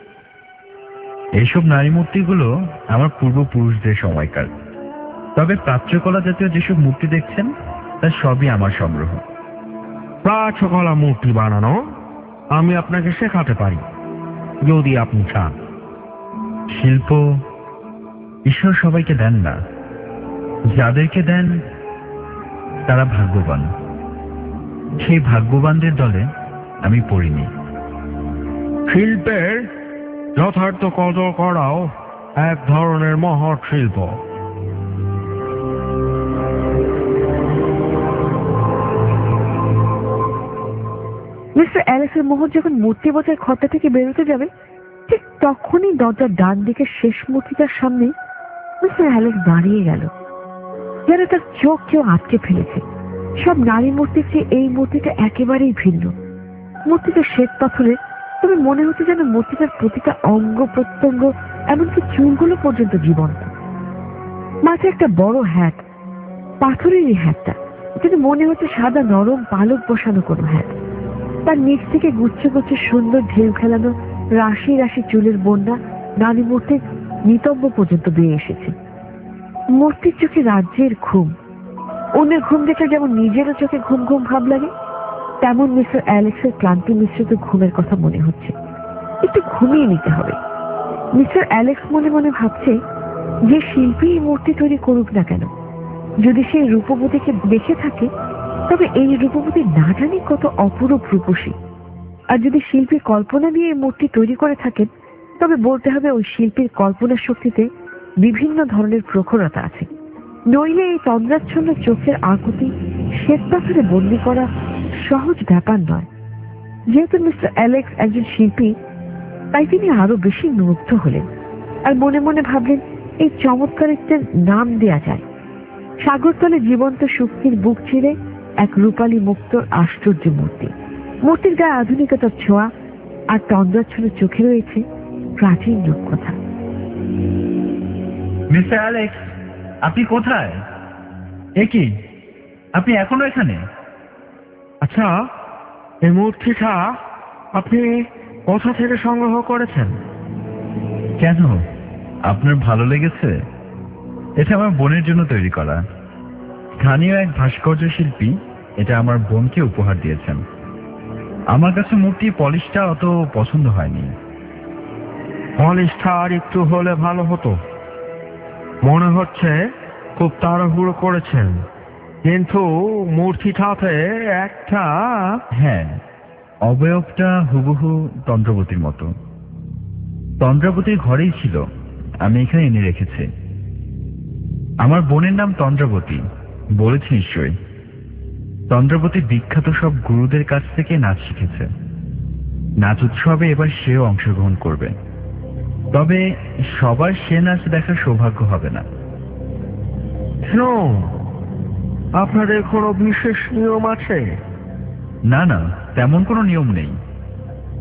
এইসব নারী মূর্তিগুলো আমার পূর্বপুরুষদের সময়কার। তবে প্রাচ্যকলা জাতীয় যেসব মূর্তি দেখছেন তা সবই আমার সংগ্রহ। প্রাচ্যকলা মূর্তি বানানো আমি আপনাকে শেখাতে পারি, যদি আপনি চান। শিল্প ঈশ্বর সবাইকে দেন না, যাদেরকে দেন তারা ভাগ্যবান। সেই ভাগ্যবানদের দলে আমি পড়িনি। শিল্পের যথার্থ কদর করাও এক ধরনের মহৎ শিল্প। মিস্টার অ্যালেক্সের মোহর যখন মূর্তি বোঝার ঘরটা থেকে বেরোতে যাবে, ঠিক তখনই দরজার ডান দিকের শেষ মূর্তিটার সামনে মিস্টার অ্যালেক্স দাঁড়িয়ে গেল, যেন তার চোখ কেউ আটকে ফেলেছে। সব নারী মূর্তির চেয়ে এই মূর্তিটা একেবারেই ভিন্ন। মূর্তিটা শ্বেত পাথরের, তবে মনে হচ্ছে যেন মূর্তিটার প্রতিটা অঙ্গ প্রত্যঙ্গ, এমনকি চুলগুলো পর্যন্ত জীবন্ত। মাথায় একটা বড় হ্যাট, পাথরেরই হ্যাটটা, কিন্তু মনে হচ্ছে সাদা নরম পালক বসানো কোনো হ্যাট। তার নিচ থেকে গুচ্ছে গুচ্ছে সুন্দর ঢেউ খেলানো রাশি রাশি চুলের বন্যা নারী মূর্তির নিতম্ব পর্যন্ত বেয়ে এসেছে। মূর্তির চোখে রাজ্যের ঘুম। অন্যের ঘুম দেখে যেমন নিজেরও চোখে ঘুম ঘুম ভাব লাগে, তেমন মিস্টার অ্যালেক্সের ক্লান্তি মিশ্রিত ঘুমের কথা মনে হচ্ছে। একটু ঘুমিয়ে নিতে হবে। মিস্টার অ্যালেক্স মনে মনে ভাবছে, যে শিল্পী এই মূর্তি তৈরি করুক না কেন, যদি সেই রূপবতীকে দেখে থাকে, তবে এই রূপবতী না জানি কত অপূরূপ রূপসী। আর যদি শিল্পী কল্পনা দিয়ে এই মূর্তি তৈরি করে থাকেন, তবে বলতে হবে ওই শিল্পীর কল্পনার শক্তিতে বিভিন্ন ধরনের প্রখরতা আছে। নইলে এই তন্দ্রাচ্ছন্ন চোখের আকুতি শ্বেত পাথরে বন্দি করা সহজ ব্যাপার নয়। যেহেতু মিস্টার অ্যালেক্স একজন শিল্পী, তাই তিনি আরো বেশি মুগ্ধ হলেন আর মনে মনে ভাবলেন এই চমৎকারিত্বের নাম দেয়া যায়। সাগরতলে জীবন্ত শুক্তির বুক চিরে এক রূপালী মুক্তর আশ্চর্য মূর্তি। মূর্তির গায়ে আধুনিকতার ছোঁয়া, আর তন্দ্রাচ্ছন্ন চোখে রয়েছে প্রাচীন রূপকথা। মিস্টার অ্যালেক্স, আপনি কোথায়? এ কি, আপনি এখনো এখানে? আচ্ছা, এই মূর্তিটা আপনি কোথা থেকে সংগ্রহ করেছেন? কেন, আপনার ভালো লেগেছে? এটা আমার বোনের জন্য তৈরি করা। স্থানীয় এক ভাস্কর্য শিল্পী এটা আমার বোনকে উপহার দিয়েছেন। আমার কাছে মূর্তি পলিশটা অত পছন্দ হয়নি। পলিশটা আর একটু হলে ভালো হতো। মনে হচ্ছে খুব তাড়াহুড়ো করেছেন, কিন্তু মূর্তিটাতে একটা, হ্যাঁ, অবয়বটা হুবহু তন্দ্রাবতীর মতো। তন্দ্রাবতীর ঘরেই ছিল, আমি এখানে এনে রেখেছি। আমার বোনের নাম তন্দ্রাবতী, বলেছি নিশ্চয়ই। তন্দ্রাবতী বিখ্যাত সব গুরুদের কাছ থেকে নাচ শিখেছে। নাচ উৎসবে এবার সেও অংশগ্রহণ করবে, তবে সবার সে নাচ দেখার সৌভাগ্য হবে না। আপনাদের কোনো বিশেষ নিয়ম আছে? না না, তেমন কোনো নিয়ম নেই।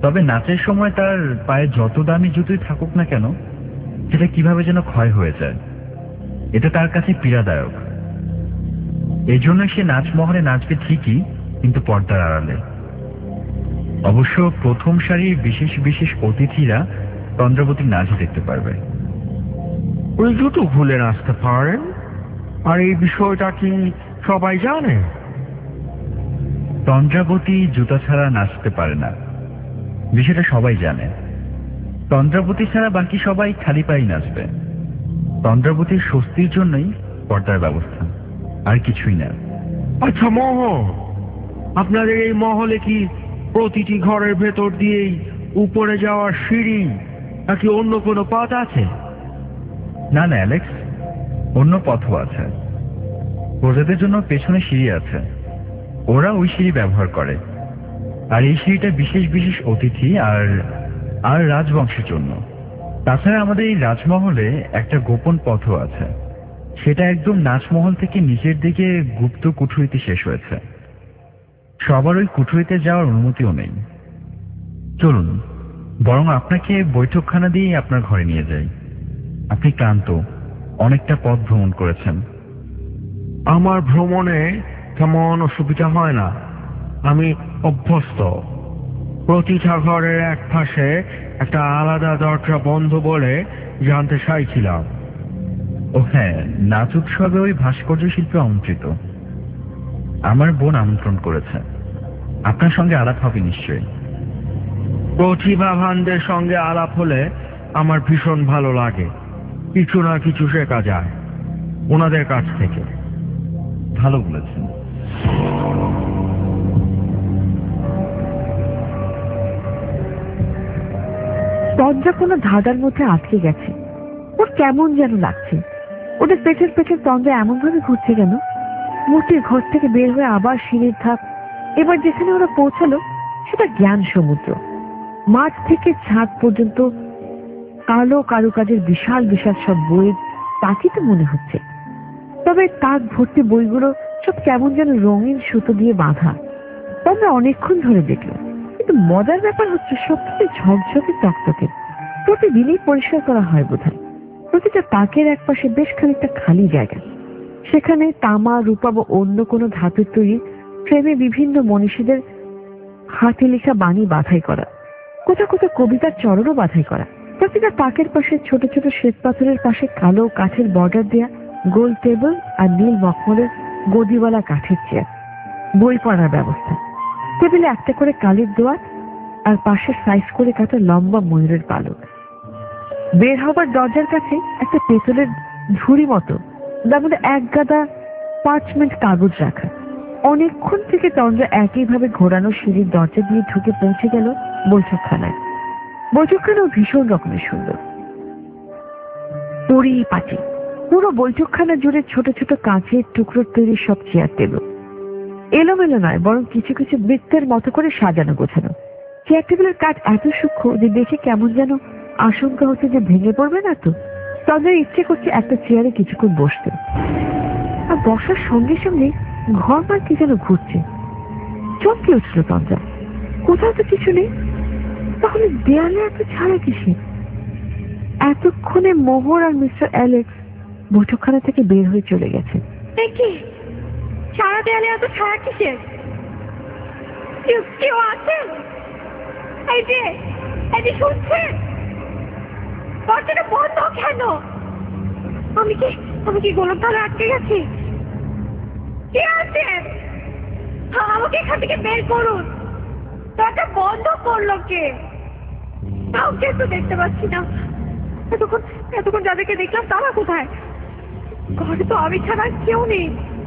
তবে নাচের সময় তার পায়ে যত দামি জুতোই থাকুক না কেন, সেটা কিভাবে যেন ক্ষয় হয়ে যায়। এটা তার কাছে পীড়াদায়ক। এই জন্য সে নাচমহলে নাচবে ঠিকই, কিন্তু পর্দার আড়ালে। অবশ্য প্রথম সারির বিশেষ বিশেষ অতিথিরা তন্দ্রাবতীর নাচ দেখতে পারবে। ওই জুতো খুলে নাচতে পারেন, আর এই বিষয়টা কি সবাই জানে? তন্দ্রাবতী জুতা ছাড়া নাচতে পারে না, বিষয়টা সবাই জানে। তন্দ্রাবতী ছাড়া বাকি সবাই খালি পায়েই নাচবে। তন্দ্রাবতীর স্বস্তির জন্যই পর্দার ব্যবস্থা, আর কিছুই না। আচ্ছা মহল, আপনাদের এই মহলে কি প্রতিটি ঘরের ভেতর দিয়েই উপরে যাওয়ার সিঁড়ি নাকি অন্য কোনো পথ আছে? না না অ্যালেক্স, অন্য পথও আছে। প্রজাদের জন্য পেছনে সিঁড়ি আছে, ওরা ওই সিঁড়ি ব্যবহার করে। আর এই সিঁড়িটা বিশেষ বিশেষ অতিথি আর রাজবংশের জন্য। তাছাড়া আমাদের এই রাজমহলে একটা গোপন পথও আছে, সেটা একদম নাচমহল থেকে নিচের দিকে গুপ্ত কুঠুরিতে শেষ হয়েছে। সবার ওই কুঠুরিতে যাওয়ার অনুমতিও নেই। চলুন বরং আপনাকে বৈঠকখানা দিয়ে আপনার ঘরে নিয়ে যাই। আপনি ক্লান্ত, অনেকটা পথ ভ্রমণ করেছেন। আমার ভ্রমণে তেমন অসুবিধা হয় না, আমি অভ্যস্ত। প্রতিটা ঘরের এক পাশে একটা আলাদা দরজা বন্ধ বলে জানতে চাইছিলাম। ও হ্যাঁ, নাচ উৎসবে ওই ভাস্কর্য শিল্পী আমন্ত্রিত। আমার বোন আমন্ত্রণ করেছে, আপনার সঙ্গে আলাপ হবে নিশ্চয়ই। প্রতিভাবানদের সঙ্গে আলাপ হলে আমার ভীষণ ভালো লাগে। কিছু না কিছু শেখা যায় ওনাদের কাছ থেকে। ভালো বলেছেন। তন্দ্রা কোনো ধাঁধার মধ্যে আটকে গেছে। ওর কেমন যেন লাগছে। ওদের পেছন পেছন তন্দ্রা এমন ভাবে ঘুরছে কেন? মূর্তির ঘর থেকে বের হয়ে আবার সিঁড়ির ধাপ। এবার যেখানে ওরা পৌঁছালো সেটা জ্ঞান সমুদ্র। মাঠ থেকে ছাদ পর্যন্ত কালো কারুকাজের বিশাল বিশাল সব বইয়ের তাকিতে মনে হচ্ছে। তবে তাক ভর্তি বইগুলো সব কেমন যেন রঙিন সুতো দিয়ে বাঁধা। তন্দ্রা অনেকক্ষণ ধরে দেখলো, কিন্তু মজার ব্যাপার হচ্ছে সবকিছু ঝকঝকে তকতকে। প্রতিদিনই পরিষ্কার করা হয় বোধহয়। প্রতিটা তাকের এক পাশে বেশ খানিকটা খালি জায়গা, সেখানে তামা, রূপা বা অন্য কোনো ধাতুর তৈরি ফ্রেমে বিভিন্ন মনীষীদের হাতে লেখা বাণী বাঁধাই করা, কোথাও কোথাও কবিতার চরণও বাঁধাই করা। প্রতিটা তাকের পাশে ছোট ছোট শ্বেত পাথরের পাশে কালো কাঠের বর্ডার দেয়া গোল টেবিল আর নীল মখমলের গদিওয়ালা কাঠের চেয়ার, বই পড়ার ব্যবস্থা। টেবিলে একটা করে কালির দোয়াত আর পাশে সাইজ করে কাটা লম্বা ময়ূরের পালক। বের হবার দরজার কাছে একটা পেতলের ঝুড়ি মতো, যার মধ্যে এক গাদা পার্চমেন্ট কাগজ রাখা। অনেকক্ষণ থেকে তন্দ্রা একইভাবে ঘোরানো সিঁড়ির দরজা দিয়ে ঢুকে পৌঁছে গেল বৈঠকখানায়। বৈঠকখানাও ভীষণ রকমের সুন্দর, পরিপাটি। পুরো বৈঠকখানা জুড়ে ছোট ছোট কাঁচের টুকরোর তৈরি সব চেয়ার টেবিল, এলোমেলো নয় বরং কিছু কিছু বৃত্তের মতো করে সাজানো গোছানো। চেয়ার টেবিলের কাঠ এত সূক্ষ্ম যে দেখে কেমন যেন আশঙ্কা হচ্ছে যে ভেঙে পড়বে না তো। তন্দ্রার ইচ্ছে করছে একটা চেয়ারে কিছুক্ষণ বসতে, আর বসার সঙ্গে সঙ্গে ঘর মার কি যেন ঘুরছে। চমকে উঠল তন্দ্রা, কোথাও তো কিছু নেই। তাহলে দেয়ালে এত ছাড়া কিসে? এতক্ষণে মোহর আর মিস্টার অ্যালেক্স বৈঠকখানা থেকে বের হয়ে চলে গেছে। সারা দেয়ালে এত ছায়া কিসের? কেউ আছে? এই যে শুনছেন? দরজাটা বন্ধ কেন? আমি কি গোলক ধারে আটকে গেছি? কে আছেন? আমাকে এখান থেকে বের করুন। দরজা বন্ধ করলো কে? কাউকে তো দেখতে পাচ্ছি না। এতক্ষণ যাদেরকে দেখলাম তারা কোথায়? ঘরে তো আমি ছাড়া কেউ নেই।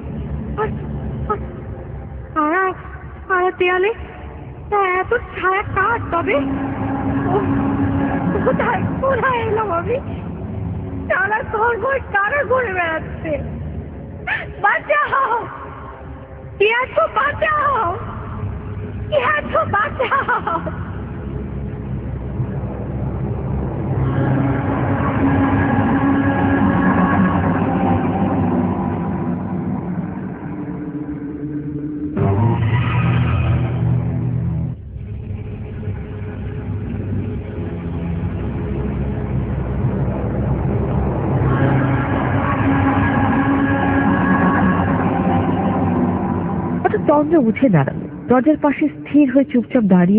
আর দেয়ালে এত ছায়া কাঠ? তবে কোথায় এলাম আমি? তারা ঘর তারা ঘুরে বেড়াচ্ছে। বাঁচাও! কে আছো? বাঁচাও! কে আছো? বাঁচাও! তন্দ্রা উঠে দাঁড়ালো, দরজার পাশে স্থির হয়ে চুপচাপ দাঁড়িয়ে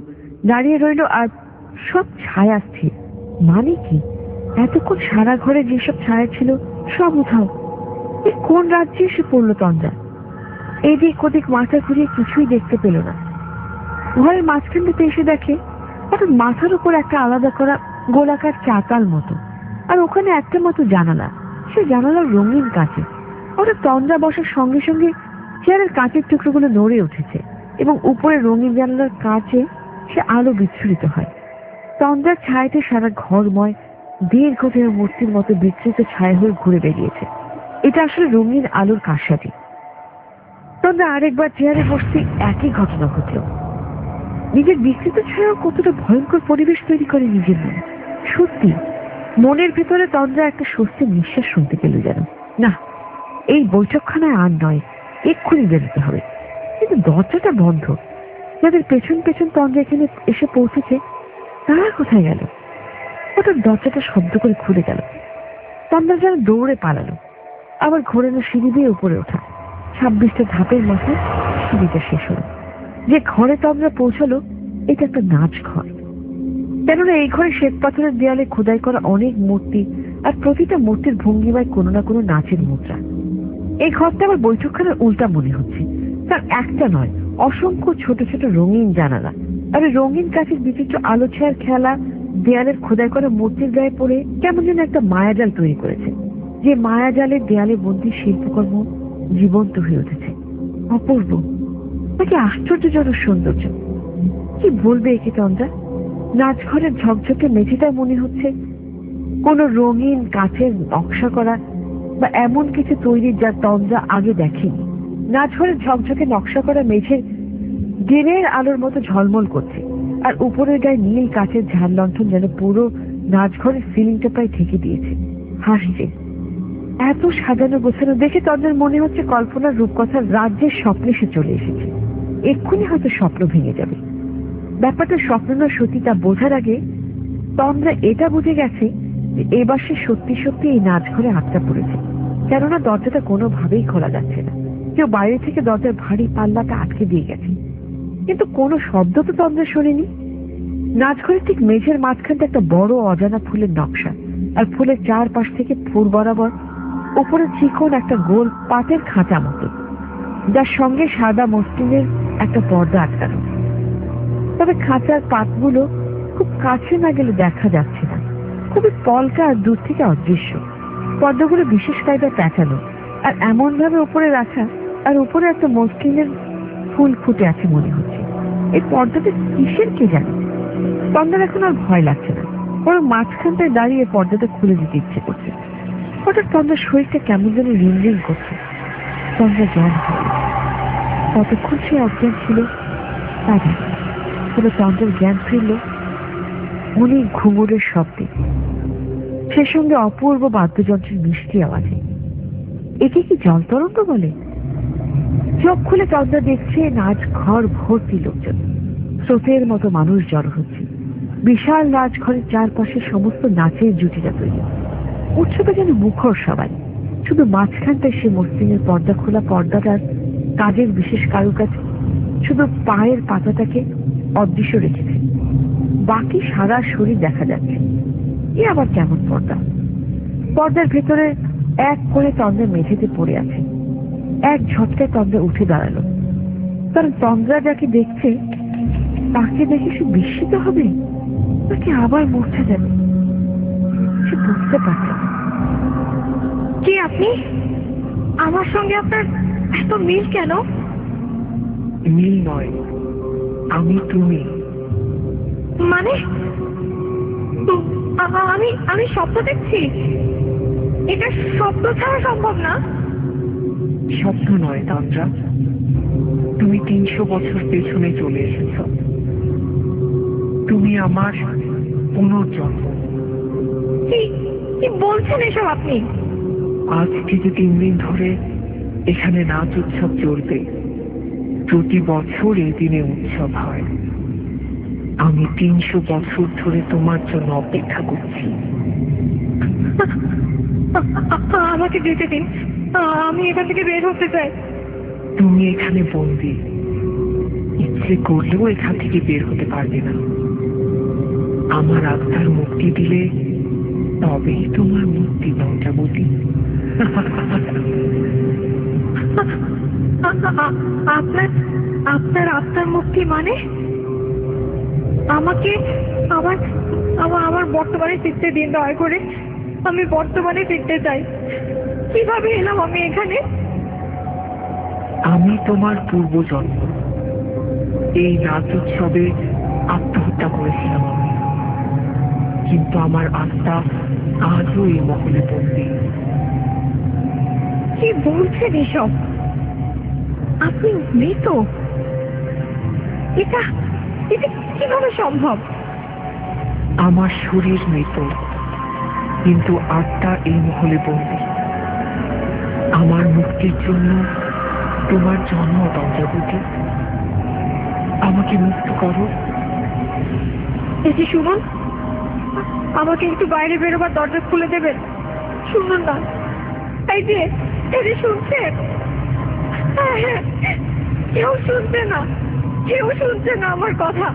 রইল আর সব ছায়া স্থির। মানে কি, এতক্ষণ সারা ঘরে যেসব ছায়া ছিল সব উধাও। কোন রাজ্যে এসে পড়লো তন্দ্রা? এদিক ওদিক মাথা ঘুরিয়ে কিছুই দেখতে পেল না। ঘরের মাঝখানটাতে এসে দেখে হঠাৎ মাথার উপর একটা আলাদা করা গোলাকার চাতাল মতো, আর ওখানে একটা মতো জানালা। সে জানালার রঙিন কাঁচে। হঠাৎ তন্দ্রা বসার সঙ্গে সঙ্গে চেয়ারের কাঁচের টুকরোগুলো নড়ে উঠেছে এবং উপরে রঙিন জানালার কাঁচে সে আলো বিচ্ছুরিত হয়। তন্দ্রার ছায়াতে সারা ঘরময় দীর্ঘদেহ মূর্তির মতো বিস্তৃত ছায়া হয়ে ঘুরে বেরিয়েছে। এটা আসলে রঙিন আলোর কারসাজি। তন্দ্রা আরেকবার চেয়ারে বসতে একই ঘটনা ঘটল। নিজের বিস্তৃত ছায়া কতটা ভয়ঙ্কর পরিবেশ তৈরি করে নিজের মনে। সত্যি মনের ভেতরে তন্দ্রা একটা স্বস্তির নিঃশ্বাস শুনতে পেল যেন। না, এই বৈঠকখানায় আর নয়, এক্ষুনি বেরোতে হবে। কিন্তু দরজাটা বন্ধ। যাদের পেছন পেছন তন্দ্রা এখানে এসে পৌঁছেছে তারা কোথায় গেল? হঠাৎ দরজাটা শব্দ করে খুলে গেল। তন্দ্রা যেন দৌড়ে পালালো। আবার ঘোরানো সিঁড়ি দিয়ে উপরে ওঠা। 26টা ধাপের মাথায় সিঁড়িটা শেষ হলো। যে ঘরে তন্দ্রা পৌঁছালো এটা একটা নাচ ঘর। কেননা এই ঘরে শ্বেত পাথরের দেয়ালে খোদাই করা অনেক মূর্তি, আর প্রতিটা মূর্তির ভঙ্গিমায় কোনো না কোনো নাচের মুদ্রা। এই ঘরটা আবার বৈঠকখানার উল্টা মনে হচ্ছে। তার একটা নয়, অসংখ্য ছোট ছোট রঙিন জানালা, আর রঙিন কাঠের বিচিত্র আলো ছায়ার খেলা দেয়ালের খোদাই করা মূর্তির গায়ে পড়ে কেমন যেন একটা মায়াজাল তৈরি করেছে। যে মায়াজালের দেয়ালে বন্দী শিল্পকর্ম জীবন্ত হয়ে উঠেছে। অপূর্ব, নাকি আশ্চর্যজনক সৌন্দর্য। কি বলবে একে তন্দ্রা? নাচঘরের ঝকঝকে মেঝেটা মনে হচ্ছে কোন রঙিন কাঠের নকশা করা বা এমন কিছু তৈরি যা তন্দ্রা আগে দেখেনি। নাচঘরের ঝকঝকে নকশা করা মেঝের দিনের আলোর মতো ঝলমল করছে, আর উপরের গায়ে নীল কাঠের ঝাড় লণ্ঠন যেন পুরো নাচঘরের সিলিংটা প্রায় ঢেকে দিয়েছে। হাসছে। এত সাজানো গোছানো দেখে তন্দ্রার মনে হচ্ছে কল্পনার রূপকথার রাজ্যের স্বপ্নে সে চলে এসেছে। এক্ষুনি হয়তো স্বপ্ন ভেঙে যাবে। ব্যাপারটা স্বপ্ন না সত্যি তা বোঝার আগে তন্দ্রা এটা বুঝে গেছে যে এবার সে সত্যি সত্যি এই নাচঘরে আটকা পড়েছে। কেননা দরজাটা কোনোভাবেই খোলা যাচ্ছে না। কেউ বাইরে থেকে দরজার ভারী পাল্লাটা আটকে দিয়ে গেছে, কিন্তু কোনো শব্দ তো তন্দ্রা শোনেনি। নাচঘরের ঠিক মেঝের মাঝখানটা একটা বড় অজানা ফুলের নকশা, আর ফুলের চারপাশ থেকে ফুল বরাবর উপরে চিকন একটা গোল পাটের খাঁচা মতো, যার সঙ্গে সাদা মসলিনের একটা পর্দা আটকানো। তবে খাঁচার পাতগুলো খুব কাছে না গেলে দেখা যাচ্ছে না, খুবই পলকা আর দূর থেকে অদৃশ্য। পর্দাগুলো বিশেষ কায়দায় প্যাঁচানো আর এমন ভাবে উপরে রাখা, আর উপরে একটা মসলিনের ফুল ফুটে আছে মনে হচ্ছে। এই পর্দাটা কিসের কে জানে? তন্দ্রার এখন আর ভয় লাগছে না, বরং মাঝখানটায় দাঁড়িয়ে পর্দাটা খুলে দিতে ইচ্ছে করছে। হঠাৎ তন্দ্রার শরীরটা কেমন যেন রিমরিম করছে। তন্দ্রা জ্ঞান হল। কতক্ষণ সে অজ্ঞান ছিল তা জানে, তবে তন্দ্রার জ্ঞান ফিরল অনেক ঘুঙুরের শব্দে, সে সঙ্গে অপূর্ব বাদ্যযন্ত্রের মিষ্টি আওয়াজে। একে কি জলতরঙ্গ বলে? চোখ খুলে তন্দ্রা দেখছে নাচ ঘর ভর্তি লোকজন। স্রোতের মতো মানুষ জড়ো হচ্ছে। বিশাল নাচঘরের চারপাশে সমস্ত নাচের জুটিটা তৈরি। উৎসবে যেন মুখর সবাই। শুধু মাঝখানটায় সে মসলিনের পর্দা খোলা পর্দাটার কাজের বিশেষ কারুকাজ শুধু পায়ের পাতাটাকে অদৃশ্য রেখেছে, বাকি সারা শরীর দেখা যাচ্ছে। এ আবার কেমন পর্দা? পর্দার ভেতরে এক করে তন্দ্রা মেঝেতে পড়ে আছে। এক ঝটকায় তন্দ্রা উঠে দাঁড়ালো, কারণ তন্দ্রা যাকে দেখছে তাকে দেখে সে বিস্মিত হবে নাকি আবার মূর্ছা যাবে সে বুঝতে পারছে না। কি আপনি? আমার সঙ্গে আপনার এত মিল কেন? মিল নয়, আমি তুমি। মানে আমি স্বপ্ন দেখছি? এটা স্বপ্ন ছাড়া সম্ভব না। স্বপ্ন নয় তন্দ্রা, তুমি 300 বছর পেছনে চলে এসেছ। তুমি আমার পুনর্জন্ম। কি বলছেন এসব আপনি? আজ থেকে 3 দিন ধরে এখানে নাচ উৎসব চলবে। প্রতি বছর এই দিনে উৎসব হয়। আমি 300 বছর ধরে তোমার জন্য অপেক্ষা করছি। আমাকে যেতে দিন, আমি এখান থেকে বের হতে চাই। তুমি এখানে বন্দি, ইচ্ছে করলেও এখান থেকে বের হতে পারবে না। আমার আত্মার মুক্তি দিলে তবেই তোমার মুক্তি, পঞ্চাবতী। আপনার আপনার আত্মার মুক্তি মানে? আমাকে আমার আমার বর্তমানে ফিরতে দিন, দয়া করে। আমি বর্তমানে ফিরতে চাই। কিভাবে এলাম আমি এখানে? আমি তোমার পূর্বজন্ম। এই নাচ উৎসবে আত্মহত্যা করেছিলাম আমি, কিন্তু আমার আত্মা আজও এই মহলে বন্দী। কি বলছেন এসব? আপনি মৃত? এটা এটা কিভাবে সম্ভব? আমার শরীর মৃত, কিন্তু আত্মা এই মহলে বন্দী। আমার মুক্তির জন্য তোমার জন্ম, পঞ্চাবতী। আমাকে মুক্ত করো। এই যে শুনুন, আমাকে একটু বাইরে বেরোবার দরজা খুলে দেবেন। শুনুন না, এই যে শুনছেন? কেউ শুনছে না, কেউ শুনছে না আমার কথা।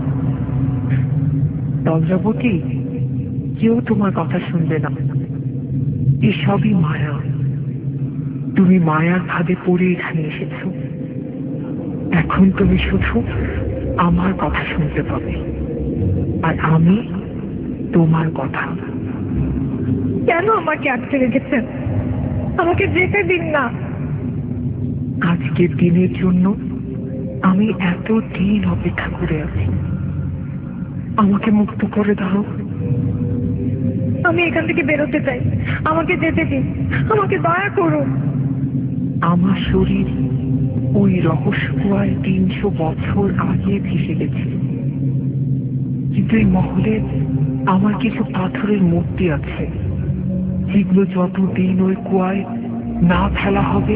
পঞ্চাবতী, কেউ তোমার কথা শুনবে না। এসবই মায়া। তুমি মায়ার ফাঁদে পড়ে এখানে এসেছো। এখন তুমি শুধু আমার কথা শুনতে পাবে, আর আমি তোমার কথা। কেন আমাকে আটকে রেখেছেন? আমাকে যেতে দিন না। আজকের দিনের জন্য আমি এত দিন অপেক্ষা করে আছি। আমাকে মুক্ত করে দাও। আমি এখান থেকে বেরোতে চাই, আমাকে যেতে দিন, আমাকে দয়া করুন। আমার শরীর ওই রহস্যময় 300 বছর আগে ভেসে গেছে, কিন্তু এই মহলে আমার কিছু পাথরের মূর্তি আছে, যেগুলো যতদিন ওই কুয়ায় না ফেলা হবে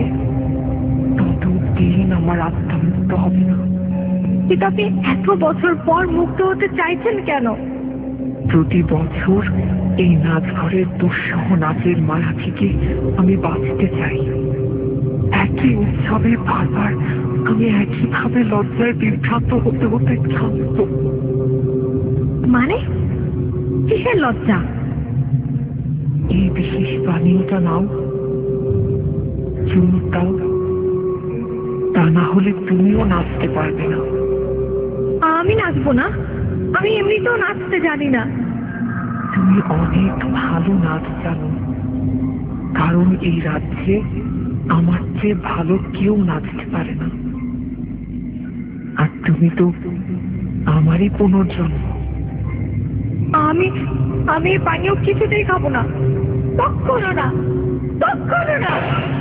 ততদিন আমার আত্মা মুক্ত হবে না। কিন্তু আপনি এত বছর পর মুক্ত হতে চাইছেন কেন? প্রতি বছর এই নাচ ঘরের দুঃসহ নাচের মায়া থেকে আমি বাঁচতে চাই। একই উৎসবে বারবার আমি একইভাবে লজ্জায় বিভ্রান্ত হতে হতে ক্লান্ত। মানে কিসের লজ্জা? এই বিশেষ পানীয়টা নাও, চুমুকটাও, তা না হলে তুমিও নাচতে পারবে না। আমি নাচবো না, আমি এমনিতেও নাচতে জানি না। তুমি অনেক ভালো নাচ জানো, কারণ এই রাজ্যে আমার চেয়ে ভালো কেউ নাচতে পারে না। আর তুমি তো আমারই পুনর্জন্ম। আমি আমি পানীয় কিছুতেই খাবো না, কখনো না, কখনো না।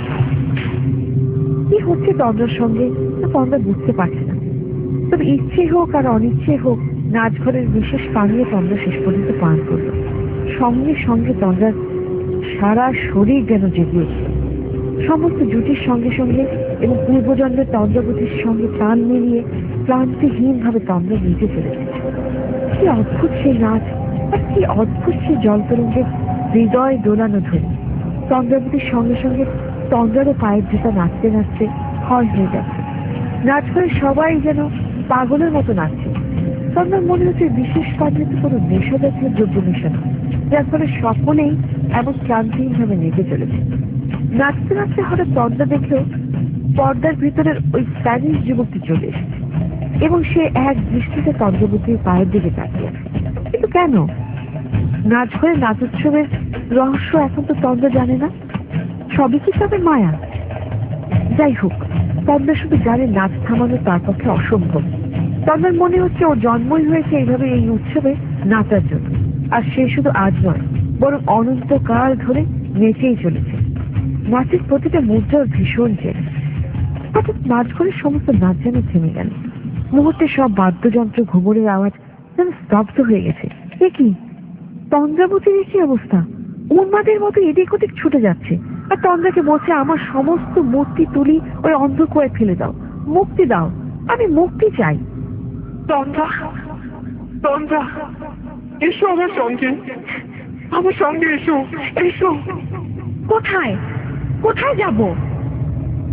কি হচ্ছে তন্দ্রার সঙ্গে তন্দ্রা বুঝতে পারছে না। তবে ইচ্ছে হোক আর অনিচ্ছে হোক, নাচ ঘরের বিশেষ পানীয় তন্দ্রা শেষ পর্যন্ত পান করল। সঙ্গে সঙ্গে তন্দ্রার সারা শরীর যেন জেগে উঠল। সমস্ত জুটির সঙ্গে সঙ্গে এবং পূর্বজন্মের তন্দ্রাবতীর সঙ্গে প্রাণ মিলিয়ে ক্লান্তিহীন ভাবে তন্দ্রা নিতে চলেছে। কি অদ্ভুত সেই নাচ, আর কি অদ্ভুত সেই জলতরঙ্গের হৃদয় দোলানো ধ্বনি। তন্দ্রাবতীর সঙ্গে সঙ্গে তন্দ্রারও পায়ের জুতা নাচতে নাচতে ক্ষয় হয়ে যাচ্ছে। নাচ করে সবাই যেন পাগলের মতো নাচছে। তন্দ্রার মনে হচ্ছে বিশেষ পদ্ধতি কোনো নেশা জাতীয় দ্রব্য মেশানো, যার ফলে সকলেই এমন ক্লান্তিহীন ভাবে নেচে চলেছে। নাচতে নাচতে হঠাৎ তন্দ্রা দেখলেও পর্দার ভিতরের ওই স্প্যানিশ যুবকটি চলে এসেছে এবং সে এক দৃষ্টিতে তন্দ্রাবতীর পায়ের দিকে তাকিয়ে আছে। কিন্তু কেন? নাচ ঘরে নাচ উৎসবের রহস্য এখন তো তন্দ্রা জানে না। সবই কি তবে মায়া? যাই হোক, তন্দ্রা শুধু জানে নাচ থামানো তার পক্ষে অসম্ভব। তন্দ্রার মনে হচ্ছে ওর জন্মই হয়েছে এইভাবে এই উৎসবে নাচার জন্য, আর সে শুধু আজ নয় বরং অনন্তকাল ধরে নেচেই চলেছে। নাচের প্রতিটা মুদ্রার ভীষণ চেনে। হঠাৎ নাচ ঘরের সমস্ত নাচ যেন থেমে গেল। মুহূর্তে সব বাদ্যযন্ত্র ঘুমরের আওয়াজ যেন স্তব্ধ হয়ে গেছে। এ কি? তন্দ্রাবতীর কি অবস্থা? উন্মাদের মতো এদিক ওদিক ছুটে যাচ্ছে, আর তন্দ্রাকে বলছে আমার সমস্ত মূর্তি তুলি ওই অন্ধকুয়ায় ফেলে দাও, মুক্তি দাও, আমি মুক্তি চাই। তন্দ্রা, তন্দ্রা, এসো আমার সঙ্গে, আমার সঙ্গে এসো, এসো। কোথায়? কোথায় যাব?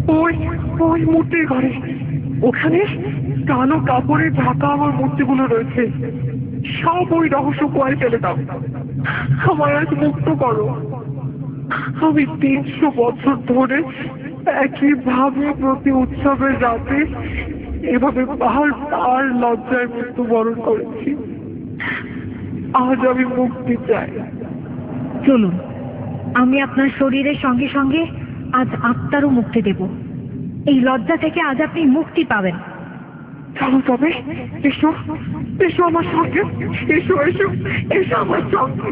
ওই ওই মূর্তির ঘরে, ওখানে কালো কাপড়ে ঢাকা আমার মূর্তিগুলো রয়েছে। সব ওই রহস্য কুয়ায় ফেলে দাও, আমার আজ মুক্ত করো। আমি 300 বছর ধরে একইভাবে প্রতি উৎসবের রাতে এভাবে বারবার লজ্জায় মৃত্যুবরণ করেছি। আজ আমি মুক্তি চাই। চলুন, আমি আপনার শরীরের সঙ্গে সঙ্গে আজ আত্মারও মুক্তি দেব। এই লজ্জা থেকে আজ আপনি মুক্তি পাবেন। চলো তবে, এসো এসো আমার সঙ্গে, এসো এসো এসো আমার সঙ্গে।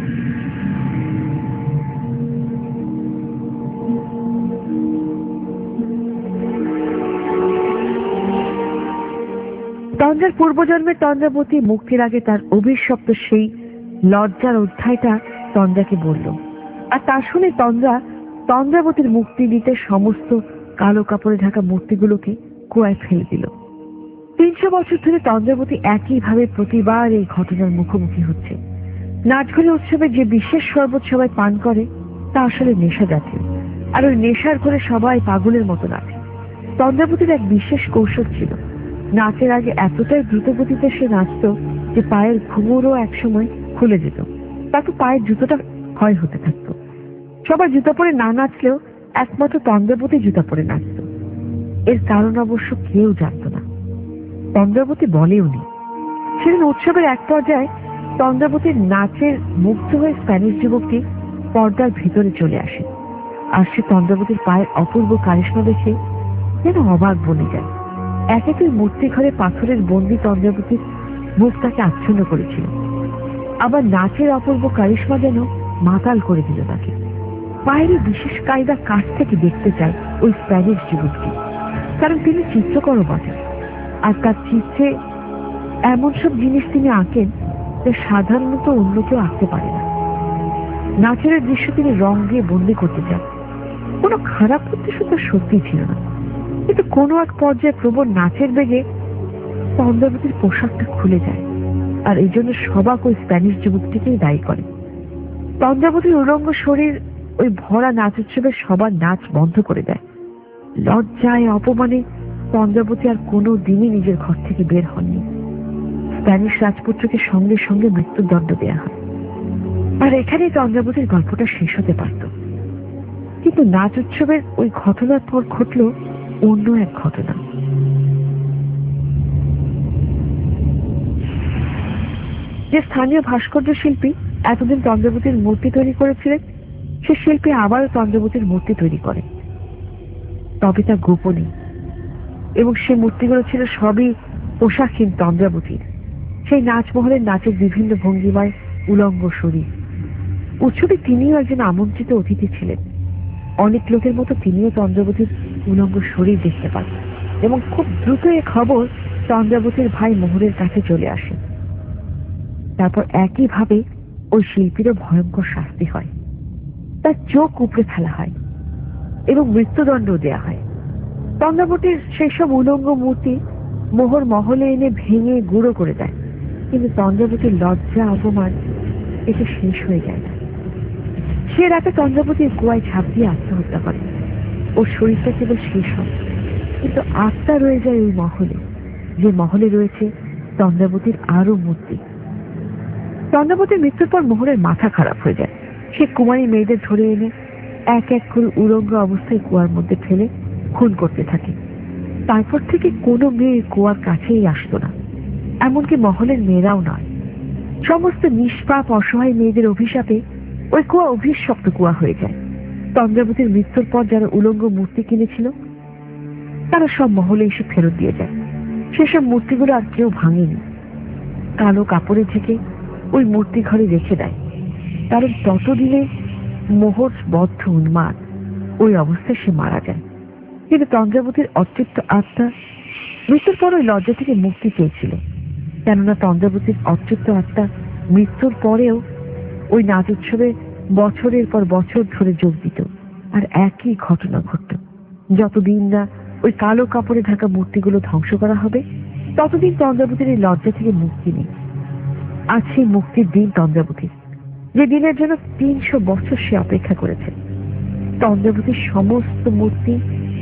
তন্দ্রার পূর্বজন্মের তন্দ্রাবতী মুক্তির আগে তার অভিশপ্ত সেই লজ্জার অধ্যায়টা তন্দ্রাকে বলল, আর তা শুনে তন্দ্রাবতীর মুক্তি দিতে সমস্ত কালো কাপড়ে ঢাকা মূর্তিগুলোকে কুয়ায় ফেলে দিল। 300 বছর ধরে তন্দ্রাবতী একইভাবে প্রতিবার এই ঘটনার মুখোমুখি হচ্ছে। নাচঘরে উৎসবে যে বিশেষ শরবত সবাই পান করে তা আসলে নেশা জাতীয়, আর ওই নেশার করে সবাই পাগলের মতো নাচে। তন্দ্রাবতীর এক বিশেষ কৌশল ছিল, নাচের আগে এতটাই দ্রুতগতিতে সে নাচত যে পায়ের ঘুঙুরও একসময় খুলে যেত, তারপর পায়ের জুতোটা ক্ষয় হতে থাকতো। সবাই জুতা পরে না নাচলেও একমাত্র তন্দ্রাবতী জুতা পরে নাচত। এর কারণ অবশ্য কেউ জানত না, তন্দ্রাবতী বলেও নি। সেদিন উৎসবের এক পর্যায়ে তন্দ্রাবতীর নাচের মুগ্ধ হয়ে স্প্যানিশ যুবকটি পর্দার ভিতরে চলে আসে, আর সে তন্দ্রাবতীর পায়ের অপূর্ব কারিশমা দেখে যেন অবাক বনে যায়। একে তুই মূর্তি ঘরে পাথরের বন্দি তন্দ্রাবতীর মুখ তাকে আচ্ছন্ন করেছিল, আবার নাচের অপূর্ব কারিশমা যেন মাতাল করে দিল তাকে। পায়ের বিশেষ কায়দা কাছ থেকে দেখতে চায় ওই স্প্যানিশ যুবকটি, কারণ তিনি চিত্রকরও বটেন, আর তার চিত্রে এমন সব জিনিস তিনি আঁকেন যা সাধারণত অন্য কেউ আঁকতে পারে না। নাচের দৃশ্য তিনি রং দিয়ে বন্দি করতে চান। কোনো খারাপ উদ্দেশ্য তো সত্যি ছিল না, কিন্তু কোনো এক পর্যায়ে প্রবল নাচের বেগে তন্দ্রাবতীর পোশাকটা খুলে যায়, আর এই জন্য সবাক ওই স্প্যানিশ যুবকটিকেই দায়ী করে। তন্দ্রাবতীর উলঙ্গ শরীর ওই ভরা নাচ উৎসবে সবার নাচ বন্ধ করে দেয়। লজ্জায় অপমানে তন্দ্রাবতী আর কোনো দিনই নিজের ঘর থেকে বের হননি। স্প্যানিশ রাজপুত্রকে সঙ্গে সঙ্গে মৃত্যুদণ্ড দেয়া হয়, আর এখানেই তন্দ্রাবতীর গল্পটা শেষ হতে পারত। কিন্তু নাচ উৎসবের ওই ঘটনার পর ঘটল অন্য এক ঘটনা। যে স্থানীয় ভাস্কর্য শিল্পী এতদিন তন্দ্রাবতীর মূর্তি তৈরি করেছিলেন, সে শিল্পী আবারও তন্দ্রাবতীর মূর্তি তৈরি করে, তবে তা গোপনে, এবং সে মূর্তিগুলো ছিল সবই পোশাকহীন তন্দ্রাবতীর। সেই নাচমহলের নাচের বিভিন্ন ভঙ্গিমায় উলঙ্গ শরীর। উৎসবে তিনিও একজন আমন্ত্রিত অতিথি ছিলেন। অনেক লোকের মতো তিনিও তন্দ্রাবতীর উলঙ্গ শরীর দেখতে পান, এবং খুব দ্রুত এ খবর তন্দ্রাবতীর ভাই মোহরের কাছে চলে আসে। তারপর একইভাবে ওই শিল্পীরও ভয়ঙ্কর শাস্তি হয়, তার চোখ উপড়ে ফেলা হয় এবং মৃত্যুদণ্ড দেয়া হয়। তন্দ্রাবতীর সেই সব উলঙ্গ মূর্তি মোহর মহলে এনে ভেঙে গুঁড়ো করে দেয়, কিন্তু তন্দ্রাবতীর লজ্জা অপমান এতে শেষ হয়ে যায় না। সে রাতে তন্দ্রাবতীর কুয়ায় ঝাঁপ দিয়ে আত্মহত্যা করে। ওর শরীরটা কেবল শেষ হয়, কিন্তু আত্মা রয়ে যায় ওই মহলে, যে মহলে রয়েছে তন্দ্রাবতীর আরো মূর্তি। তন্দ্রাবতীর মৃত্যুর পর মোহরের মাথা খারাপ হয়ে যায়। সে কুমারী মেয়েদের ধরে এনে এক এক করে উলঙ্গ অবস্থায় কুয়ার মধ্যে ফেলে খুন করতে থাকে। তারপর থেকে কোনো মেয়ে কুয়ার কাছেই আসতো না, এমনকি মহলের মেয়েরাও নয়। সমস্ত নিষ্পাপ অসহায় মেয়েদের অভিশাপে ওই কুয়া অভিশপ্ত কুয়া হয়ে যায়। তন্দ্রাবতীর মৃত্যুর পর যারা উলঙ্গ মূর্তি কিনেছিল তারা সব মহলে এসে ফেরত দিয়ে যায়। সেসব মূর্তিগুলো আর কেউ ভাঙেনি, কালো কাপড়ে থেকে ওই মূর্তি ঘরে রেখে দেয়, কারণ ততদিনে মোহর বদ্ধ উন্মাদ ওই অবস্থায় সে মারা যায়। কিন্তু তন্দ্রাবতীর অতৃপ্ত আত্মা মৃত্যুর পর ওই লজ্জা থেকে মুক্তি পেয়েছিল, কেননা তন্দ্রাবতীর অতৃপ্ত আত্মা মৃত্যুর পরেও ওই নাচ উৎসবে বছরের পর বছর ধরে যোগ দিত, আর একই ঘটনা ঘটত। যতদিন না ওই কালো কাপড়ে ঢাকা মূর্তিগুলো ধ্বংস করা হবে, ততদিন তন্দ্রাবতীর এই লজ্জা থেকে মুক্তি নেই। আজ সেই মুক্তির দিন তন্দ্রাবতীর, যে দিনের জন্য 300 বছর সে অপেক্ষা করেছে। তন্দ্রাবতীর সমস্ত মূর্তি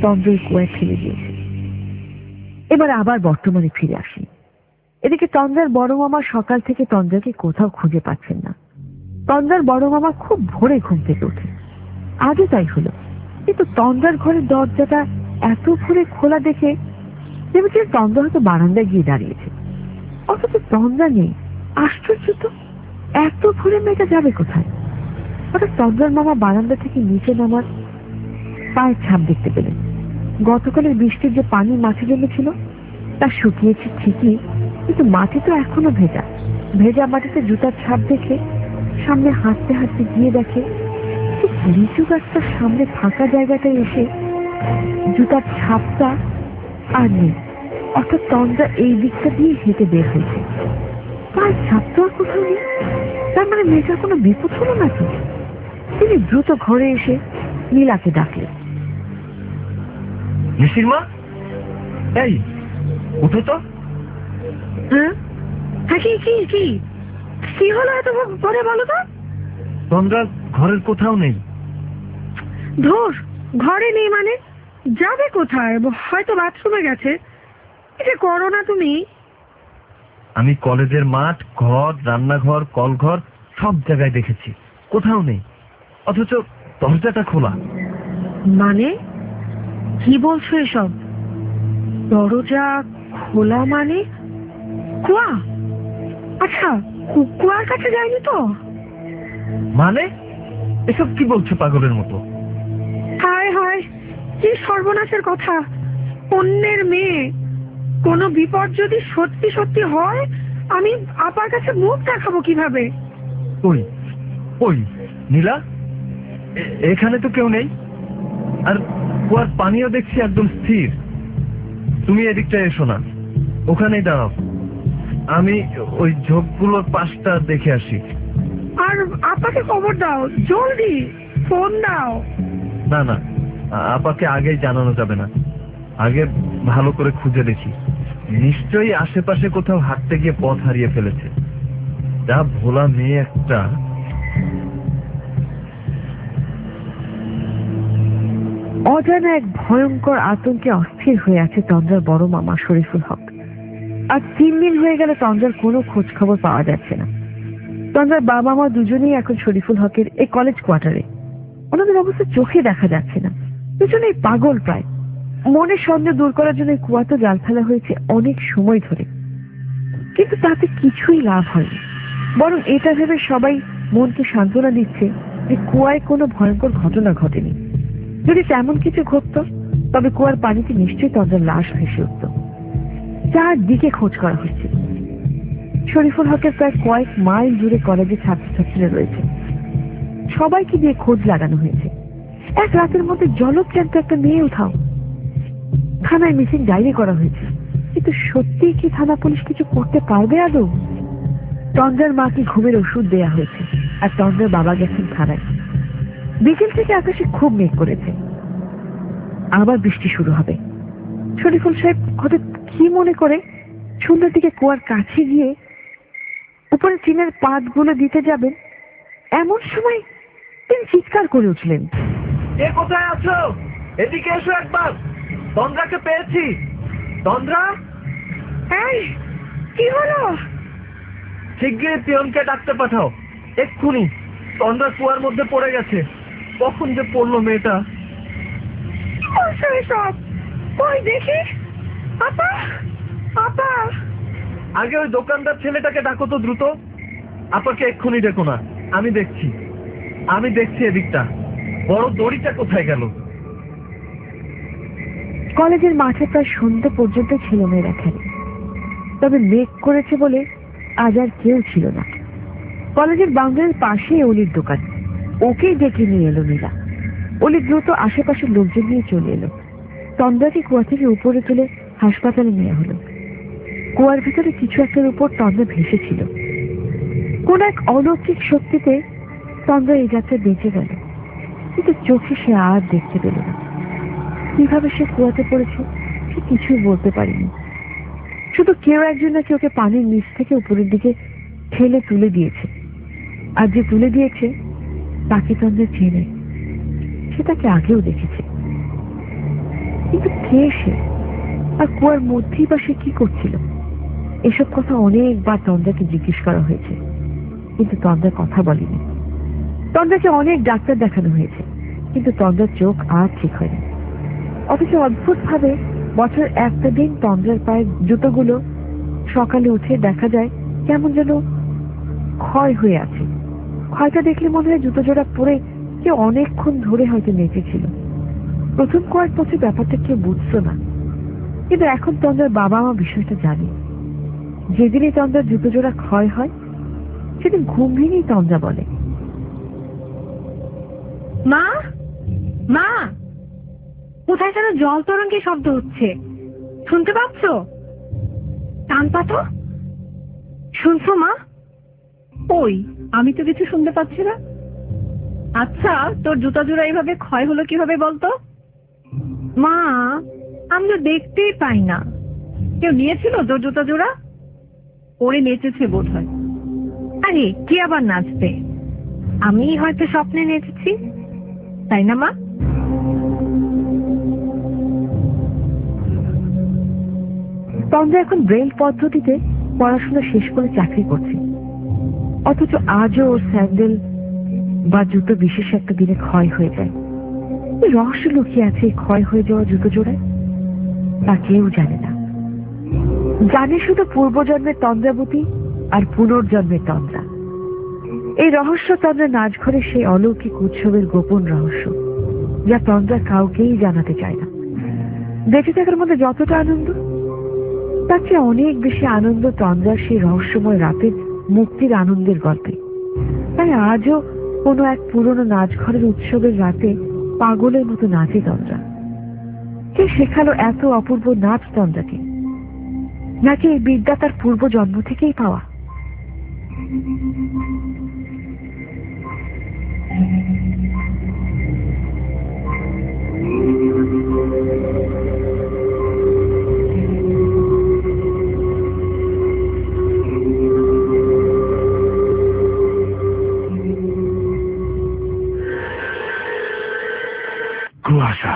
তন্দ্রই কুয়ায় ফেলে দিয়েছে। এবার আবার বর্তমানে ফিরে আসি। এদিকে তন্দ্রার বড় মামা সকাল থেকে তন্দ্রাকে কোথাও খুঁজে পাচ্ছেন না। তন্দ্রার বড় মামা খুব ভোরে ঘুম থেকে ওঠে, আজও তাই হলো, কিন্তু তন্দ্রার ঘরের দরজাটা এত ভোরে খোলা দেখে ভেবেছিলেন তন্দ্রা হয়তো বারান্দায় গিয়ে দাঁড়িয়েছে, অথচ তন্দ্রা নেই। আশ্চর্য তো, এত ভোরে মেয়েটা যাবে কোথায়? হঠাৎ তন্দ্রার মামা বারান্দা থেকে নিচে নামার পায়ের ছাপ দেখতে পেলেন। গতকালের বৃষ্টির যে পানি মাঠে জমেছিল তা শুকিয়েছে ঠিকই, কিন্তু মাটি তো এখনো ভেজা। ভেজা মাটিতে জুতার ছাপ দেখে সামনে হাঁটতে হাঁটতে গিয়ে দেখে লিচু গাছটার সামনে ফাঁকা জায়গাটায় এসে জুতার ছাপটা আর নেই। অর্থাৎ তন্দ্রা এই দিকটা দিয়ে হেঁটে বের হয়েছে, পায়ের ছাপ তো আর কোথাও নেই। তার মানে মেয়েটার কোনো বিপদ হলো নাকি? তিনি দ্রুত ঘরে এসে নীলাকে ডাকলেন। মিসির মা, এই উঠো তো। হ্যাঁ, কি কি কি কি হলো এত পরে বলো তো? তন্দ্রা ঘরের কোথাও নেই। ধুর, ঘরে নেই মানে যাবে কোথায়? হয়তো বাথরুমে গেছে। এটা করো না তুমি। আমি কলেজের মাঠ, ঘর, রান্নাঘর, কলঘর সব জায়গায় দেখেছি, কোথাও নেই, অথচ দরজাটা খোলা। মানে কি বলছো এসব? দরজা খোলা মানে? কুয়া? আচ্ছা, কুয়ার কাছে যায়নি তো? মানে এসব কি বলছো পাগলের মতো? হায় হায়, কি সর্বনাশের কথা! অন্যের মেয়ে, কোনো বিপদ যদি সত্যি সত্যি হয় আমি আপার কাছে মুখ দেখাবো কিভাবে? ওই ওই নীলা, এখানে তো কেউ নেই, আর কুয়ার পানিও দেখছি একদম স্থির। তুমি এদিকটা এসো না, ওখানেই দাঁড়াও, আমি ওই ঝোপগুলোর পাশটা দেখে আসি। আর আপাকে খবর দাও, জলদি ফোন দাও। না না, আপাকে আগেই জানানো যাবে না, আগে ভালো করে খুঁজে দেখি। নিশ্চয়ই আশেপাশে কোথাও হাঁটতে গিয়ে পথ হারিয়ে ফেলেছে। যা ভোলা মেয়ে একটা। অজানা এক ভয়ঙ্কর আতঙ্কে অস্থির হয়ে আছে তন্দ্রার বড় মামা শরীফুল হক। আর 3 দিন হয়ে গেল তন্দ্রার কোনো খোঁজ খবর পাওয়া যাচ্ছে না। তন্দ্রার বাবা মা দুজনেই এখন শরীফুল হকের এই কলেজ কোয়ার্টারে। ওনাদের অবস্থা চোখে দেখা যাচ্ছে না, দুজনেই পাগল প্রায়। মনের সন্দেহ দূর করার জন্য কুয়াতে জাল ফেলা হয়েছে অনেক সময় ধরে, কিন্তু তাতে কিছুই লাভ হয়নি। বরং এটা ভেবে সবাই মনকে সান্ত্বনা দিচ্ছে যে কুয়ায় কোনো ভয়ঙ্কর ঘটনা ঘটেনি। যদি তেমন কিছু ঘটত তবে কুয়ার পানিতে নিশ্চয়ই তন্দ্রার লাশ ভেসে উঠত। চারদিকে খোঁজ করা হচ্ছে। শরীফুল হকের প্রায় কয়েক মাইল দূরে কলেজের ছাত্রছাত্রীরা রয়েছে, সবাইকে দিয়ে খোঁজ লাগানো হয়েছে। এক রাতের মধ্যে জলজ্যান্ত একটা মেয়ে উঠাও। থানায় মিসিং ডায়েরি করা হয়েছে, কিন্তু সত্যি কি থানা পুলিশ কিছু করতে পারবে আদৌ? তন্দ্রার মাকে ঘুমের ওষুধ দেয়া হয়েছে, আর তন্দ্রার বাবা গেছেন থানায়। বিকেল থেকে আকাশে খুব মেঘ করেছে, আবার বৃষ্টি শুরু হবে। শরীফুল সাহেব হঠাৎ কি মনে করে সন্ধ্যার দিকে কুয়ার কাছে গিয়ে উপরে চিনের পাতগুলো দিতে যাবেন, এমন সময় তিনি চিৎকার করে উঠলেন, কে কোথায় আছো? এদিকে এসো একবার, তন্দ্রাকে পেয়েছি। তন্দ্রা, এই কি হলো? শিগগিরই পিয়নকে ডাকতে পাঠাও, এক্ষুনি। তন্দ্রা কুয়ার মধ্যে পড়ে গেছে। কখন যে পড়লো মেয়েটা। সব ওই দেখি। আপা, আপা, আগে ওই দোকানদার ছেলেটাকে ডাকো তো দ্রুত। আপাকে এক্ষুনি ডেকো না, আমি দেখছি এদিকটা। বড় দড়িটা কোথায় গেল? কলেজের মাঠে প্রায় সন্ধ্যা পর্যন্ত ছিল মেয়েরা খেলে, তবে মেঘ করেছে বলে আজ আর কেউ ছিল না। কলেজের বাউন্ডারির পাশে অলির দোকান, ওকেই ডেকে নিয়ে এলো নীলা। অলি দ্রুত আশেপাশের লোকজন নিয়ে চলে এলো। তন্দ্রাকে কুয়া থেকে উপরে তুলে হাসপাতালে নেওয়া হলো। কুয়ার ভিতরে কিছু একটার উপর তন্দ্রা ভেসেছিল। কোন এক অলৌকিক শক্তিতে তন্দ্রা এই যাত্রা বেঁচে গেল, কিন্তু চোখে সে আর দেখতে পেল না। কিভাবে সে কুয়াতে পড়েছে সে কিছুই বলতে পারেনি। শুধু কেউ একজন নাকি ওকে পানির নিচ থেকে উপরের দিকে ঠেলে তুলে দিয়েছে, আর যে তুলে দিয়েছে তাকে তন্দ্রা চেনে, সে তাকে আগেও দেখেছে। কিন্তু কে সে, আর কুয়ার মধ্যেই বা সে কি করছিল? এসব কথা অনেকবার তন্দ্রাকে জিজ্ঞেস করা হয়েছে, কিন্তু তন্দ্রা কথা বলেনি। তন্দ্রাকে অনেক ডাক্তার দেখানো হয়েছে, কিন্তু তন্দ্রার চোখ আর ঠিক হয়নি। অথচ অদ্ভুত ভাবে বছর একটা দিন তন্দ্রার পায়ের জুতোগুলো সকালে উঠে দেখা যায় কেমন যেন ক্ষয় হয়ে আছে। ক্ষয়টা দেখলে মনে হয় জুতো জোড়া পরে কেউ অনেকক্ষণ ধরে হয়তো নেচেছিল। প্রথম কয়েক বছর ব্যাপারটা কেউ বুঝতো না, কিন্তু এখন তন্দ্রার বাবা মা বিষয়টা জানে। যেদিনই তন্দ্রার জুতো জোড়া ক্ষয় হয় সেদিন ঘুম ভেঙেই তন্দ্রা বলে, মা, মা, কোথায় যেন জল তরঙ্গের শব্দ হচ্ছে, শুনতে পাচ্ছ? কান পাতো, শুনছো মা? ওই, আমি তো কিছু শুনতে পাচ্ছি না। আচ্ছা, তোর জুতা জোড়া এইভাবে ক্ষয় হলো কিভাবে বলতো? মা, আমি তো দেখতেই পাই না। কেউ নিয়েছিল তোর জুতা জোড়া? পরে নেচেছে বোধ হয়। আরে কি আবার নাচবে? আমি হয়তো স্বপ্নে নেচেছি, তাই না মা? তন্দ্রা এখন ব্রেইল পদ্ধতিতে পড়াশোনা শেষ করে চাকরি করছে, অথচ আজও ওর স্যান্ডেল বা জুতো বিশেষ একটা দিনে ক্ষয় হয়ে যায়। কি রহস্য লুকিয়ে আছে এই ক্ষয় হয়ে যাওয়া জুতো জোড়ায়, তা কেউ জানে না। জানে শুধু পূর্বজন্মের তন্দ্রাবতী আর পুনর্জন্মের তন্দ্রা। এই রহস্য তন্দ্রা নাচঘরে সেই অলৌকিক উৎসবের গোপন রহস্য, যা তন্দ্রা কাউকেই জানাতে চায় না। বেঁচে থাকার মধ্যে যতটা আনন্দ, তার চেয়ে অনেক বেশি আনন্দ তন্দ্রার সেই রহস্যময় রাতের মুক্তির আনন্দের গল্পে। তাই আজও কোনো এক পুরনো নাচঘরের উৎসবের রাতে পাগলের মতো নাচে তন্দ্রা। কে শেখালো এত অপূর্ব নাচ তন্দ্রাকে? নাকি এই বিদ্যা তার পূর্ব জন্ম থেকেই পাওয়া? কুয়াশা।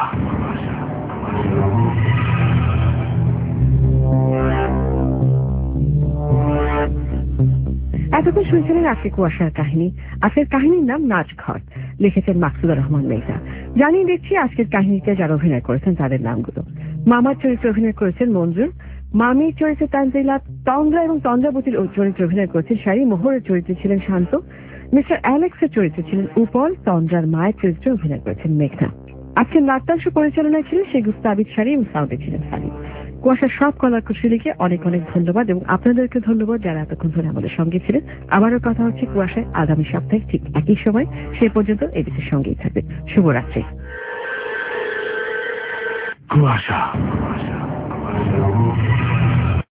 এতক্ষণ শুনছিলেন আজকে কুয়াশার কাহিনী। আজকের কাহিনীর নাম নাচঘর, লিখেছেন মাকসুদুর রহমান মেহতা। জানিয়ে দিচ্ছি আজকের কাহিনীতে যারা অভিনয় করেছেন তাদের নামগুলো। মামার চরিত্রে অভিনয় করেছেন মঞ্জুর, মামির চরিত্রে তানজিলা, তন্দ্রা এবং তন্দ্রাবতীর চরিত্রে অভিনয় করেছেন শাড়ি, মোহরের চরিত্রে ছিলেন শান্ত, মিস্টার অ্যালেক্সের চরিত্রে ছিলেন উপল, তন্দ্রার মায়ের চরিত্রে অভিনয় করেছেন মেঘনা। আজকের নাট্যাংশ পরিচালনায় ছিলেন শেখ গুস্তাবিদ শাড়ি এবং সাউন্ডে ছিলেন সালিম। কুয়াশার সব কলাকুশলীকে অনেক অনেক ধন্যবাদ, এবং আপনাদেরকে ধন্যবাদ যারা এতক্ষণ ধরে আমাদের সঙ্গে ছিলেন। আবারও কথা হচ্ছে কুয়াশায় আগামী সপ্তাহে ঠিক একই সময়। সে পর্যন্ত এবিসির সঙ্গেই থাকবে। শুভরাত্রি। কুয়াশা।